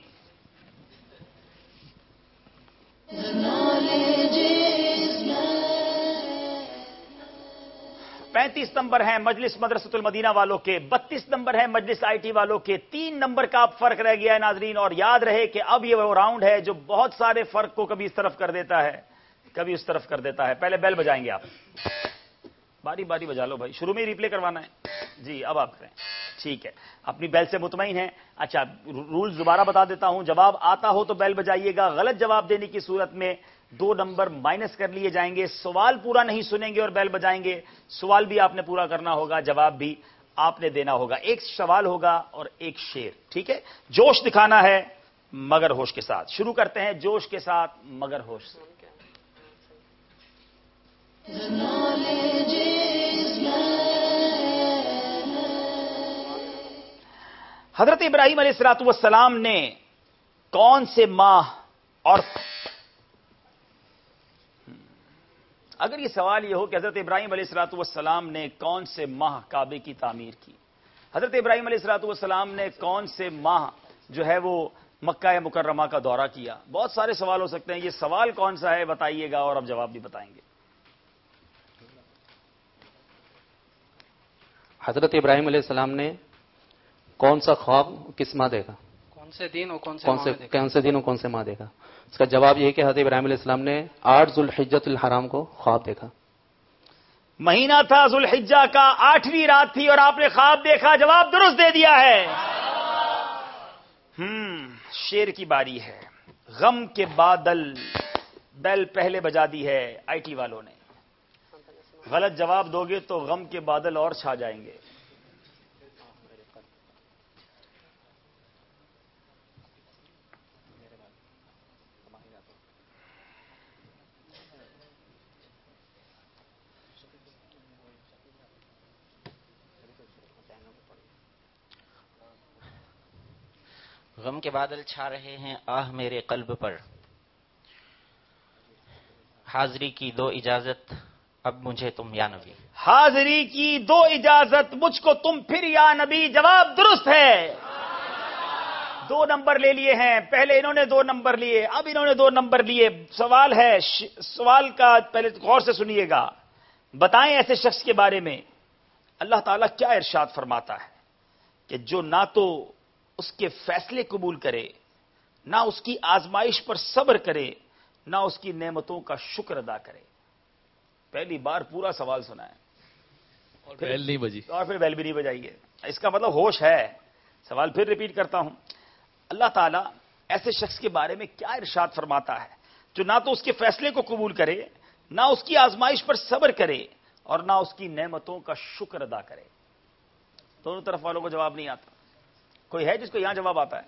پینتیس نمبر ہیں مجلس مدرسۃ المدینہ والوں کے، بتیس نمبر ہیں مجلس آئی ٹی والوں کے، تین نمبر کا اب فرق رہ گیا ہے ناظرین. اور یاد رہے کہ اب یہ وہ راؤنڈ ہے جو بہت سارے فرق کو کبھی اس طرف کر دیتا ہے کبھی اس طرف کر دیتا ہے. پہلے بیل بجائیں گے آپ، باری باری بجا لو بھائی، شروع میں ہی ریپلے کروانا ہے. جی اب آپ کریں، ٹھیک ہے، اپنی بیل سے مطمئن ہیں. اچھا رول دوبارہ بتا دیتا ہوں، جواب آتا ہو تو بیل بجائیے گا، غلط جواب دینے کی صورت میں دو نمبر مائنس کر لیے جائیں گے. سوال پورا نہیں سنیں گے اور بیل بجائیں گے، سوال بھی آپ نے پورا کرنا ہوگا، جواب بھی آپ نے دینا ہوگا. ایک سوال ہوگا اور ایک شعر، ٹھیک ہے. جوش دکھانا ہے مگر ہوش کے ساتھ. شروع کرتے ہیں جوش کے ساتھ مگر ہوش سے. حضرت ابراہیم علیہ الصلوۃ والسلام نے کون سے ماہ اور اگر یہ سوال یہ ہو کہ حضرت ابراہیم علیہ الصلوۃ والسلام نے کون سے ماہ کعبے کی تعمیر کی، حضرت ابراہیم علیہ الصلوۃ والسلام نے کون سے ماہ جو ہے وہ مکہ مکرمہ کا دورہ کیا، بہت سارے سوال ہو سکتے ہیں. یہ سوال کون سا ہے بتائیے گا اور اب جواب بھی بتائیں گے. حضرت ابراہیم علیہ السلام نے کون سا خواب کس ماہ دیکھا، کون سے دن اور کون سے کون سے ماہ دیکھا؟ کون سے دن اور کون سے ماہ دیکھا؟ اس کا جواب یہ ہے کہ حضرت ابراہیم علیہ السلام نے آٹھ ذوالحجۃ الحرام کو خواب دیکھا. مہینہ تھا ذوالحجہ کا، آٹھویں رات تھی اور آپ نے خواب دیکھا. جواب درست دے دیا ہے. ہم شیر کی باری ہے. غم کے بادل، بیل پہلے بجا دی ہے آئی ٹی والوں نے. غلط جواب دو گے تو غم کے بادل اور چھا جائیں گے. غم کے بادل چھا رہے ہیں آہ میرے قلب پر، حاضری کی دو اجازت اب مجھے تم یا نبی. حاضری کی دو اجازت مجھ کو تم پھر یا نبی. جواب درست ہے. دو نمبر لے لیے ہیں، پہلے انہوں نے دو نمبر لیے، اب انہوں نے دو نمبر لیے. سوال ہے، سوال کا پہلے غور سے سنیے گا. بتائیں ایسے شخص کے بارے میں اللہ تعالیٰ کیا ارشاد فرماتا ہے کہ جو نہ تو اس کے فیصلے قبول کرے، نہ اس کی آزمائش پر صبر کرے، نہ اس کی نعمتوں کا شکر ادا کرے. پہلی بار پورا سوال سنا ہے اور بیل نہیں بجی اور پھر بیل بھی نہیں بجائی ہے. اس کا مطلب ہوش ہے. سوال پھر ریپیٹ کرتا ہوں، اللہ تعالیٰ ایسے شخص کے بارے میں کیا ارشاد فرماتا ہے جو نہ تو اس کے فیصلے کو قبول کرے، نہ اس کی آزمائش پر صبر کرے اور نہ اس کی نعمتوں کا شکر ادا کرے. دونوں طرف والوں کو جواب نہیں آتا. کوئی ہے جس کو یہاں جواب آتا ہے؟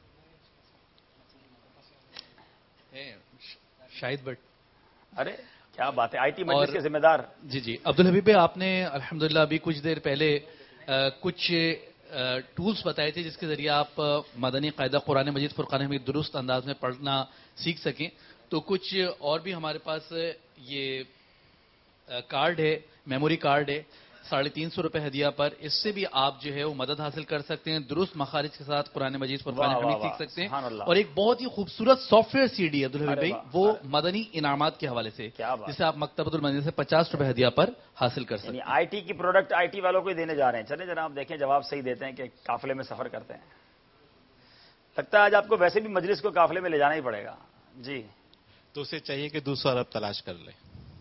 شاہد بٹ. ارے کیا بات ہے، آئی ٹی مجلس کے ذمہ دار. جی جی عبدالحبیب بھائی، آپ نے الحمدللہ ابھی کچھ دیر پہلے کچھ ٹولز بتائے تھے جس کے ذریعے آپ مدنی قاعدہ قرآن مجید فرقان حمید درست انداز میں پڑھنا سیکھ سکیں. تو کچھ اور بھی ہمارے پاس یہ کارڈ ہے، میموری کارڈ ہے، ساڑھے تین سو روپے ہدیہ پر. اس سے بھی آپ جو ہے وہ مدد حاصل کر سکتے ہیں، درست مخارج کے ساتھ قرآن مجید فرقان حمید سیکھ سکتے ہیں. اور ایک بہت ہی خوبصورت سافٹ ویئر سی ڈی ہے عبدالحبیب بھائی، وہ مدنی انعامات کے حوالے سے، جسے آپ مکتبۃ المدینہ سے پچاس روپے ہدیہ پر حاصل کر سکتے ہیں. آئی ٹی کی پروڈکٹ آئی ٹی والوں کو ہی دینے جا رہے ہیں. چلیں جناب دیکھیں جواب صحیح دیتے ہیں کہ قافلے میں سفر کرتے ہیں. لگتا ہے آج آپ کو ویسے بھی مجلس کو قافلے میں لے جانا ہی پڑے گا. جی تو اسے چاہیے کہ دوسرا ارب تلاش کر لے.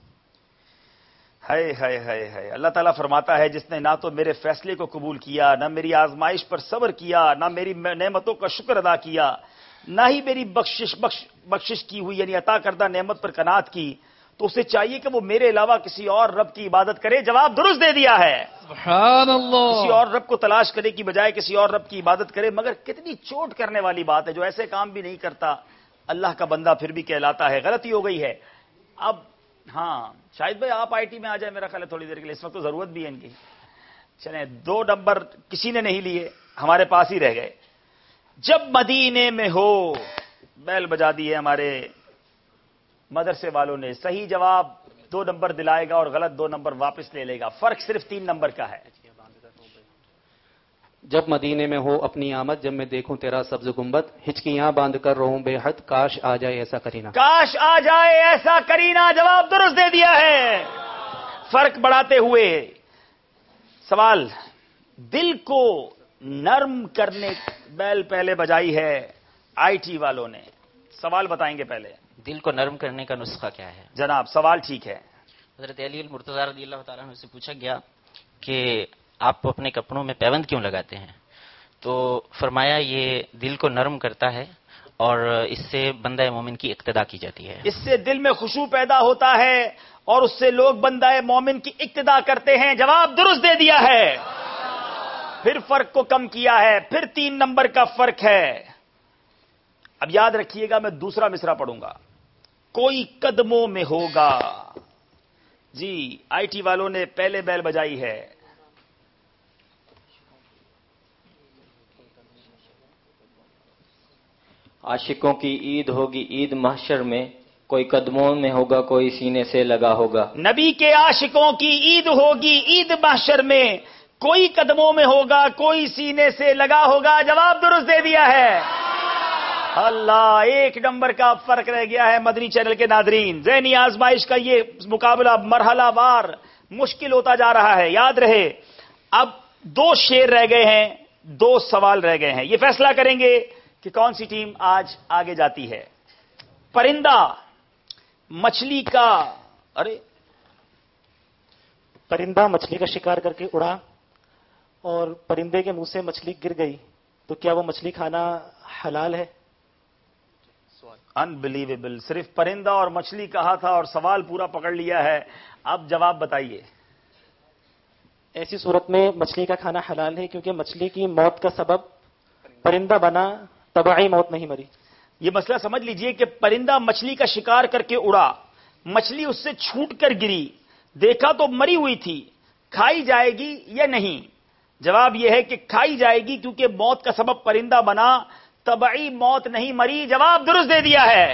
ہے ہے ہے ہے اللہ تعالیٰ فرماتا ہے جس نے نہ تو میرے فیصلے کو قبول کیا، نہ میری آزمائش پر صبر کیا، نہ میری نعمتوں کا شکر ادا کیا، نہ ہی میری بخشش بخش بخشش کی ہوئی یعنی عطا کردہ نعمت پر قناعت کی، تو اسے چاہیے کہ وہ میرے علاوہ کسی اور رب کی عبادت کرے. جواب درست دے دیا ہے. سبحان اللہ. کسی اور رب کو تلاش کرے کی بجائے کسی اور رب کی عبادت کرے. مگر کتنی چوٹ کرنے والی بات ہے، جو ایسے کام بھی نہیں کرتا اللہ کا بندہ پھر بھی کہلاتا ہے. غلطی ہو گئی ہے. اب ہاں شاہد بھائی آپ آئی ٹی میں آ جائیں میرا خیال ہے تھوڑی دیر کے لیے، اس وقت تو ضرورت بھی ہے ان کی. چلیں دو نمبر کسی نے نہیں لیے، ہمارے پاس ہی رہ گئے. جب مدینے میں ہو، بیل بجا دی ہے ہمارے مدرسے والوں نے. صحیح جواب دو نمبر دلائے گا اور غلط دو نمبر واپس لے لے گا. فرق صرف تین نمبر کا ہے. جب مدینے میں ہو اپنی آمد، جب میں دیکھوں تیرا سبز گنبد، ہچکیاں باندھ کر رہوں بے حد، کاش آ جائے ایسا کرینا. کاش آ جائے ایسا کرینا. جواب درست دے دیا ہے. فرق بڑھاتے ہوئے سوال، دل کو نرم کرنے بیل پہلے بجائی ہے آئی ٹی والوں نے. سوال بتائیں گے پہلے. دل کو نرم کرنے کا نسخہ کیا ہے؟ جناب سوال ٹھیک ہے. حضرت علی المرتضی رضی اللہ تعالیٰ عنہ سے پوچھا گیا کہ آپ اپنے کپڑوں میں پیوند کیوں لگاتے ہیں؟ تو فرمایا یہ دل کو نرم کرتا ہے اور اس سے بندہ مومن کی اقتدا کی جاتی ہے. اس سے دل میں خشوع پیدا ہوتا ہے اور اس سے لوگ بندہ مومن کی اقتدا کرتے ہیں. جواب درست دے دیا ہے. پھر فرق کو کم کیا ہے، پھر تین نمبر کا فرق ہے. اب یاد رکھیے گا، میں دوسرا مصرع پڑھوں گا. کوئی قدموں میں ہوگا. جی آئی ٹی والوں نے پہلے بیل بجائی ہے. عاشقوں کی عید ہوگی عید محشر میں، کوئی قدموں میں ہوگا کوئی سینے سے لگا ہوگا. نبی کے عاشقوں کی عید ہوگی عید محشر میں، کوئی قدموں میں ہوگا کوئی سینے سے لگا ہوگا. جواب درست دے دیا ہے. اللہ، ایک نمبر کا فرق رہ گیا ہے مدنی چینل کے ناظرین. ذہنی آزمائش کا یہ مقابلہ مرحلہ وار مشکل ہوتا جا رہا ہے. یاد رہے، اب دو شیر رہ گئے ہیں، دو سوال رہ گئے ہیں. یہ فیصلہ کریں گے کہ کون سی ٹیم آج آگے جاتی ہے. پرندہ مچھلی کا ارے پرندہ مچھلی کا شکار کر کے اڑا اور پرندے کے منہ سے مچھلی گر گئی، تو کیا وہ مچھلی کھانا حلال ہے؟ انبلیویبل. صرف پرندہ اور مچھلی کہا تھا اور سوال پورا پکڑ لیا ہے. اب جواب بتائیے. ایسی صورت میں مچھلی کا کھانا حلال ہے کیونکہ مچھلی کی موت کا سبب پرندہ بنا، طبعی موت نہیں مری. یہ مسئلہ سمجھ لیجئے کہ پرندہ مچھلی کا شکار کر کے اڑا، مچھلی اس سے چھوٹ کر گری، دیکھا تو مری ہوئی تھی، کھائی جائے گی یا نہیں؟ جواب یہ ہے کہ کھائی جائے گی کیونکہ موت کا سبب پرندہ بنا، طبعی موت نہیں مری. جواب درست دے دیا ہے.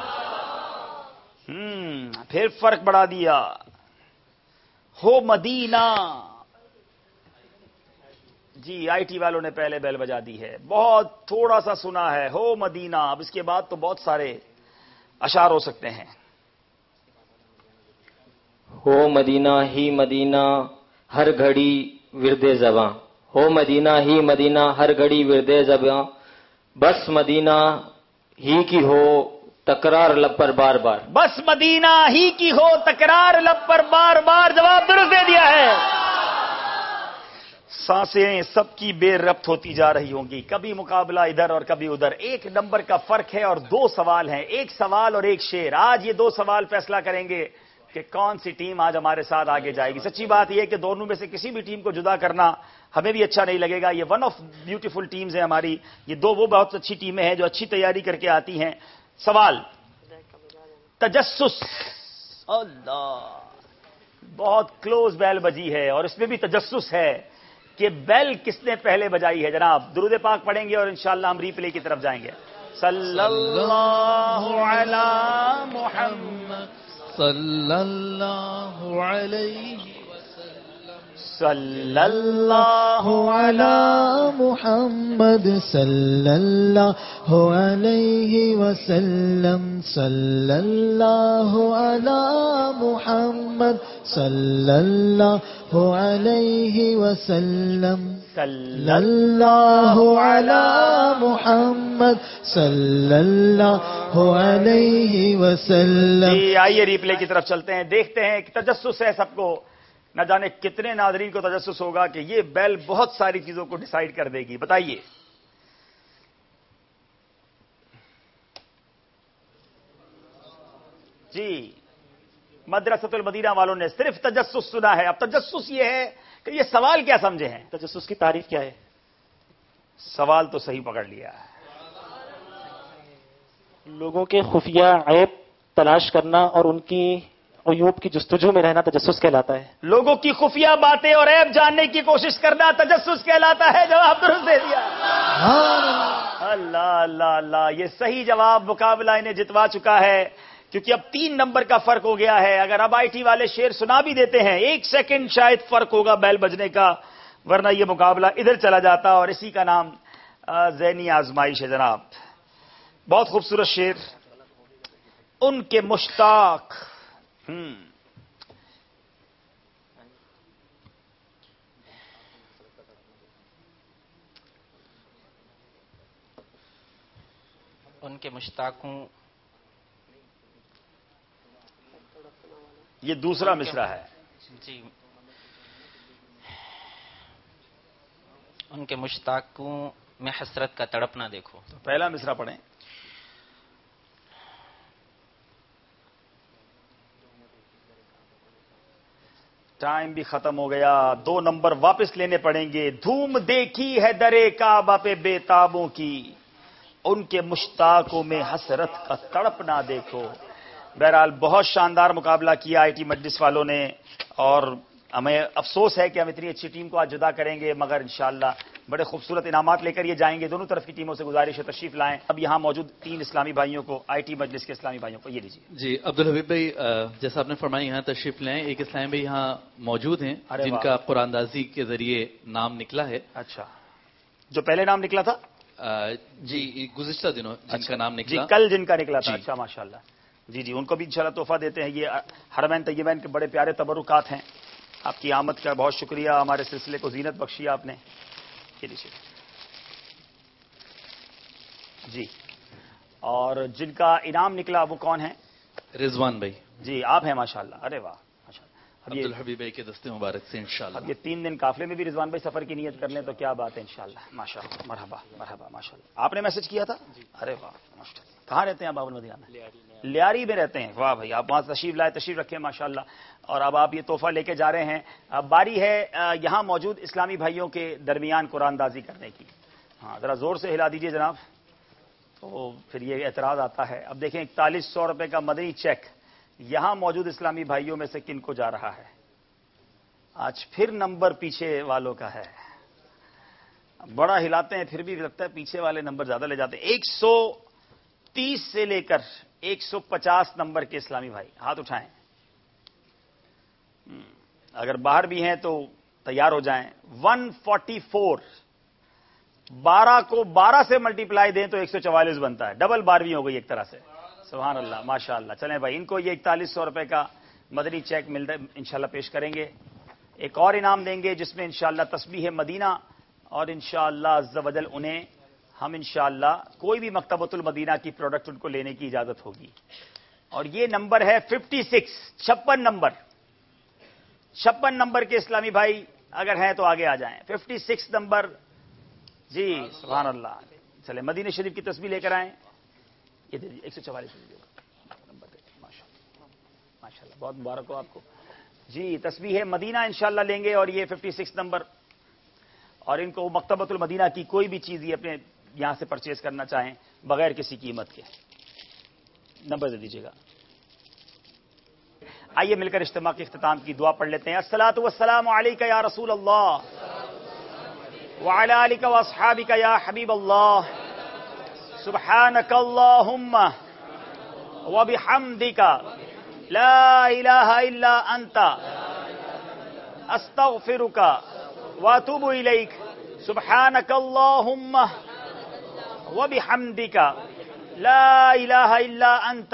ہم پھر فرق بڑھا دیا. ہو مدینہ. جی آئی ٹی والوں نے پہلے بیل بجا دی ہے. بہت تھوڑا سا سنا ہے ہو مدینہ. اب اس کے بعد تو بہت سارے اشعار ہو سکتے ہیں. ہو مدینہ ہی مدینہ ہر گھڑی ورد زباں، ہو مدینہ ہی مدینہ ہر گھڑی ورد زباں، بس مدینہ ہی کی ہو تکرار لب پر بار بار. بس مدینہ ہی کی ہو تکرار لب پر بار بار. جواب درست دے دیا ہے. سانسیں سب کی بے ربط ہوتی جا رہی ہوں گی، کبھی مقابلہ ادھر اور کبھی ادھر. ایک نمبر کا فرق ہے اور دو سوال ہیں، ایک سوال اور ایک شیر. آج یہ دو سوال فیصلہ کریں گے کہ کون سی ٹیم آج ہمارے ساتھ آگے جائے گی. سچی بات یہ ہے کہ دونوں میں سے کسی بھی ٹیم کو جدا کرنا ہمیں بھی اچھا نہیں لگے گا. یہ ون آف بیوٹیفل ٹیمز ہیں ہماری. یہ دو وہ بہت اچھی ٹیمیں ہیں جو اچھی تیاری کر کے آتی ہیں. سوال، تجسس. اللہ، بہت کلوز بیل بجی ہے اور اس میں بھی تجسس ہے کہ بیل کس نے پہلے بجائی ہے. جناب درود پاک پڑھیں گے اور انشاءاللہ ہم ری پلے کی طرف جائیں گے. صلی اللہ علی محمد صلی اللہ علیہ صلی اللہ علی محمد صلی اللہ علیہ وسلم صلی اللہ علی محمد صلی اللہ علیہ وسلم صلی اللہ علی محمد صلی اللہ علیہ وسلم. جی آئیے ری پلے کی طرف چلتے ہیں. دیکھتے ہیں کہ تجسس ہے سب کو. نہ جانے کتنے ناظرین کو تجسس ہوگا کہ یہ بیل بہت ساری چیزوں کو ڈیسائیڈ کر دے گی. بتائیے. جی مدرسۃ المدینہ والوں نے صرف تجسس سنا ہے. اب تجسس یہ ہے کہ یہ سوال کیا سمجھے ہیں؟ تجسس کی تعریف کیا ہے؟ سوال تو صحیح پکڑ لیا ہے. لوگوں کے خفیہ عیب تلاش کرنا اور ان کی عیوب کی جستجو میں رہنا تجسس کہلاتا ہے. لوگوں کی خفیہ باتیں اور عیب جاننے کی کوشش کرنا تجسس کہلاتا ہے. جواب درست دے دیا. اللہ اللہ اللہ، یہ صحیح جواب. مقابلہ انہیں جتوا چکا ہے کیونکہ اب تین نمبر کا فرق ہو گیا ہے. اگر اب آئی ٹی والے شیر سنا بھی دیتے ہیں، ایک سیکنڈ شاید فرق ہوگا بیل بجنے کا، ورنہ یہ مقابلہ ادھر چلا جاتا. اور اسی کا نام ذہنی آزمائش ہے. جناب بہت خوبصورت شیر. ان کے مشتاق. ان کے مشتاقوں یہ دوسرا مصرع ہے. جی ان کے مشتاقوں میں حسرت کا تڑپنا دیکھو. تو پہلا مصرع پڑھیں. ٹائم بھی ختم ہو گیا. دو نمبر واپس لینے پڑیں گے. دھوم دیکھی ہے درے کعبہ پہ بے تابوں کی، ان کے مشتاقوں میں حسرت کا تڑپنا دیکھو. بہرحال بہت شاندار مقابلہ کیا آئی ٹی مجلس والوں نے، اور ہمیں افسوس ہے کہ ہم اتنی اچھی ٹیم کو آج جدا کریں گے، مگر انشاءاللہ بڑے خوبصورت انعامات لے کر یہ جائیں گے. دونوں طرف کی ٹیموں سے گزارش ہے تشریف لائیں. اب یہاں موجود تین اسلامی بھائیوں کو، آئی ٹی مجلس کے اسلامی بھائیوں کو یہ لیجیے. جی عبدالحبیب بھائی، جیسا آپ نے فرمایا یہاں تشریف لائیں. ایک اسلامی بھائی یہاں موجود ہیں جن کا قرآن اندازی کے ذریعے نام نکلا ہے. اچھا، جو پہلے نام نکلا تھا؟ جی گزشتہ دنوں جن کا نام نکلا. جی کل جن کا نکلا تھا. اچھا ماشاء اللہ. جی جی ان کو بھی انشاءاللہ تحفہ دیتے ہیں. یہ حرمین طیبین کے بڑے پیارے تبرکات ہیں. آپ کی آمد کا بہت شکریہ، ہمارے سلسلے کو زینت بخشی آپ نے. یہ لیجیے. جی اور جن کا انعام نکلا وہ کون ہیں؟ رضوان بھائی. جی آپ ہیں ماشاءاللہ. ارے واہ ماشاءاللہ. عبدالحبیب بھائی کے دستے مبارک سے انشاءاللہ. اب یہ تین دن قافلے میں بھی رضوان بھائی سفر کی نیت کر لیں تو کیا بات ہے انشاءاللہ. ماشاءاللہ مرحبا مرحبا ماشاءاللہ. آپ نے میسج کیا تھا؟ ارے واہ ماشاءاللہ. کہاں رہتے ہیں آپ؟ بابل مدینہ میں لیاری میں رہتے ہیں. واہ بھائی آپ وہاں تشریف لائے، تشریف رکھیں ماشاءاللہ. اور اب آپ یہ تحفہ لے کے جا رہے ہیں. اب باری ہے یہاں موجود اسلامی بھائیوں کے درمیان قرآن اندازی کرنے کی. ہاں ذرا زور سے ہلا دیجئے جناب، تو پھر یہ اعتراض آتا ہے. اب دیکھیں اکتالیس سو روپے کا مدنی چیک یہاں موجود اسلامی بھائیوں میں سے کن کو جا رہا ہے؟ آج پھر نمبر پیچھے والوں کا ہے. بڑا ہلاتے ہیں پھر بھی لگتا ہے پیچھے والے نمبر زیادہ لے جاتے ہیں. ایک سو تیس سے لے کر ایک سو پچاس نمبر کے اسلامی بھائی ہاتھ اٹھائیں. اگر باہر بھی ہیں تو تیار ہو جائیں. ون فورٹی فور بارہ کو بارہ سے ملٹیپلائی دیں تو ایک سو چوالیس بنتا ہے. ڈبل بارہویں ہو گئی ایک طرح سے. سبحان اللہ ماشاء اللہ. چلیں بھائی ان کو یہ اکتالیس سو روپے کا مدنی چیک ملتا ہے انشاءاللہ پیش کریں گے. ایک اور انعام دیں گے جس میں انشاءاللہ تسبیح مدینہ، اور انشاءاللہ عز و جل انہیں ہم انشاءاللہ کوئی بھی مکتبۃ المدینہ کی پروڈکٹ ان کو لینے کی اجازت ہوگی. اور یہ نمبر ہے ففٹی سکس چھپن نمبر. چھپن نمبر کے اسلامی بھائی اگر ہیں تو آگے آ جائیں. Fifty six number. جی سبحان اللہ. چلے مدینہ شریف کی تسبیح لے کر آئیں. یہ دیجیے ایک سو چوالیس نمبر. ماشاء اللہ بہت مبارک ہو آپ کو. جی تسبیح مدینہ انشاءاللہ لیں گے. اور یہ ففٹی سکس نمبر، اور ان کو مکتبۃ المدینہ کی کوئی بھی چیز یہ اپنے یہاں سے پرچیز کرنا چاہیں بغیر کسی قیمت کے نمبر دے دیجیے گا. آئیے مل کر اجتماع کے اختتام کی دعا پڑھ لیتے ہیں. الصلاۃ والسلام علیک یا رسول اللہ وعلی آلک واصحابک یا حبیب اللہ. سبحانک اللہم وبحمدک لا الہ الا انت استغفرک واتوب الیک. سبحانک اللہم وبحمدک لا الہ الا انت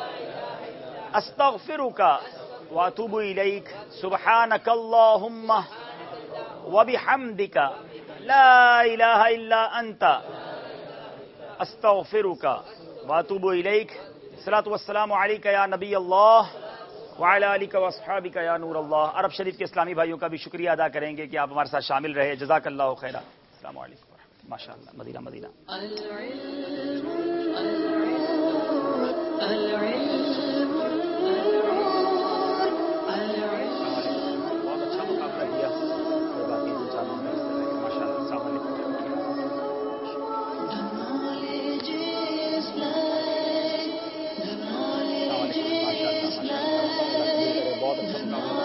استغفرک واتوب الیک. سبحانک اللہم وبحمدک لا الہ الا انت استغفرک واتوب الیک. الصلاۃ والسلام علیک یا نبی اللہ وعلی آلک واصحابک یا نور اللہ. عرب شریف کے اسلامی بھائیوں کا بھی شکریہ ادا کریں گے کہ آپ ہمارے ساتھ شامل رہے. جزاک اللہ خیرا. السلام علیکم ورحمۃ اللہ. ماشاء اللہ مدینہ مدینہ. بہت اچھا مقابلہ کیا. باقی انشاءاللہ ماشاء اللہ. السلام علیکم. بہت اچھا مقابلہ.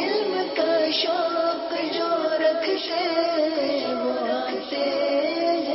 شوق جو رکھتے وہ رکھتے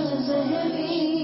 زہری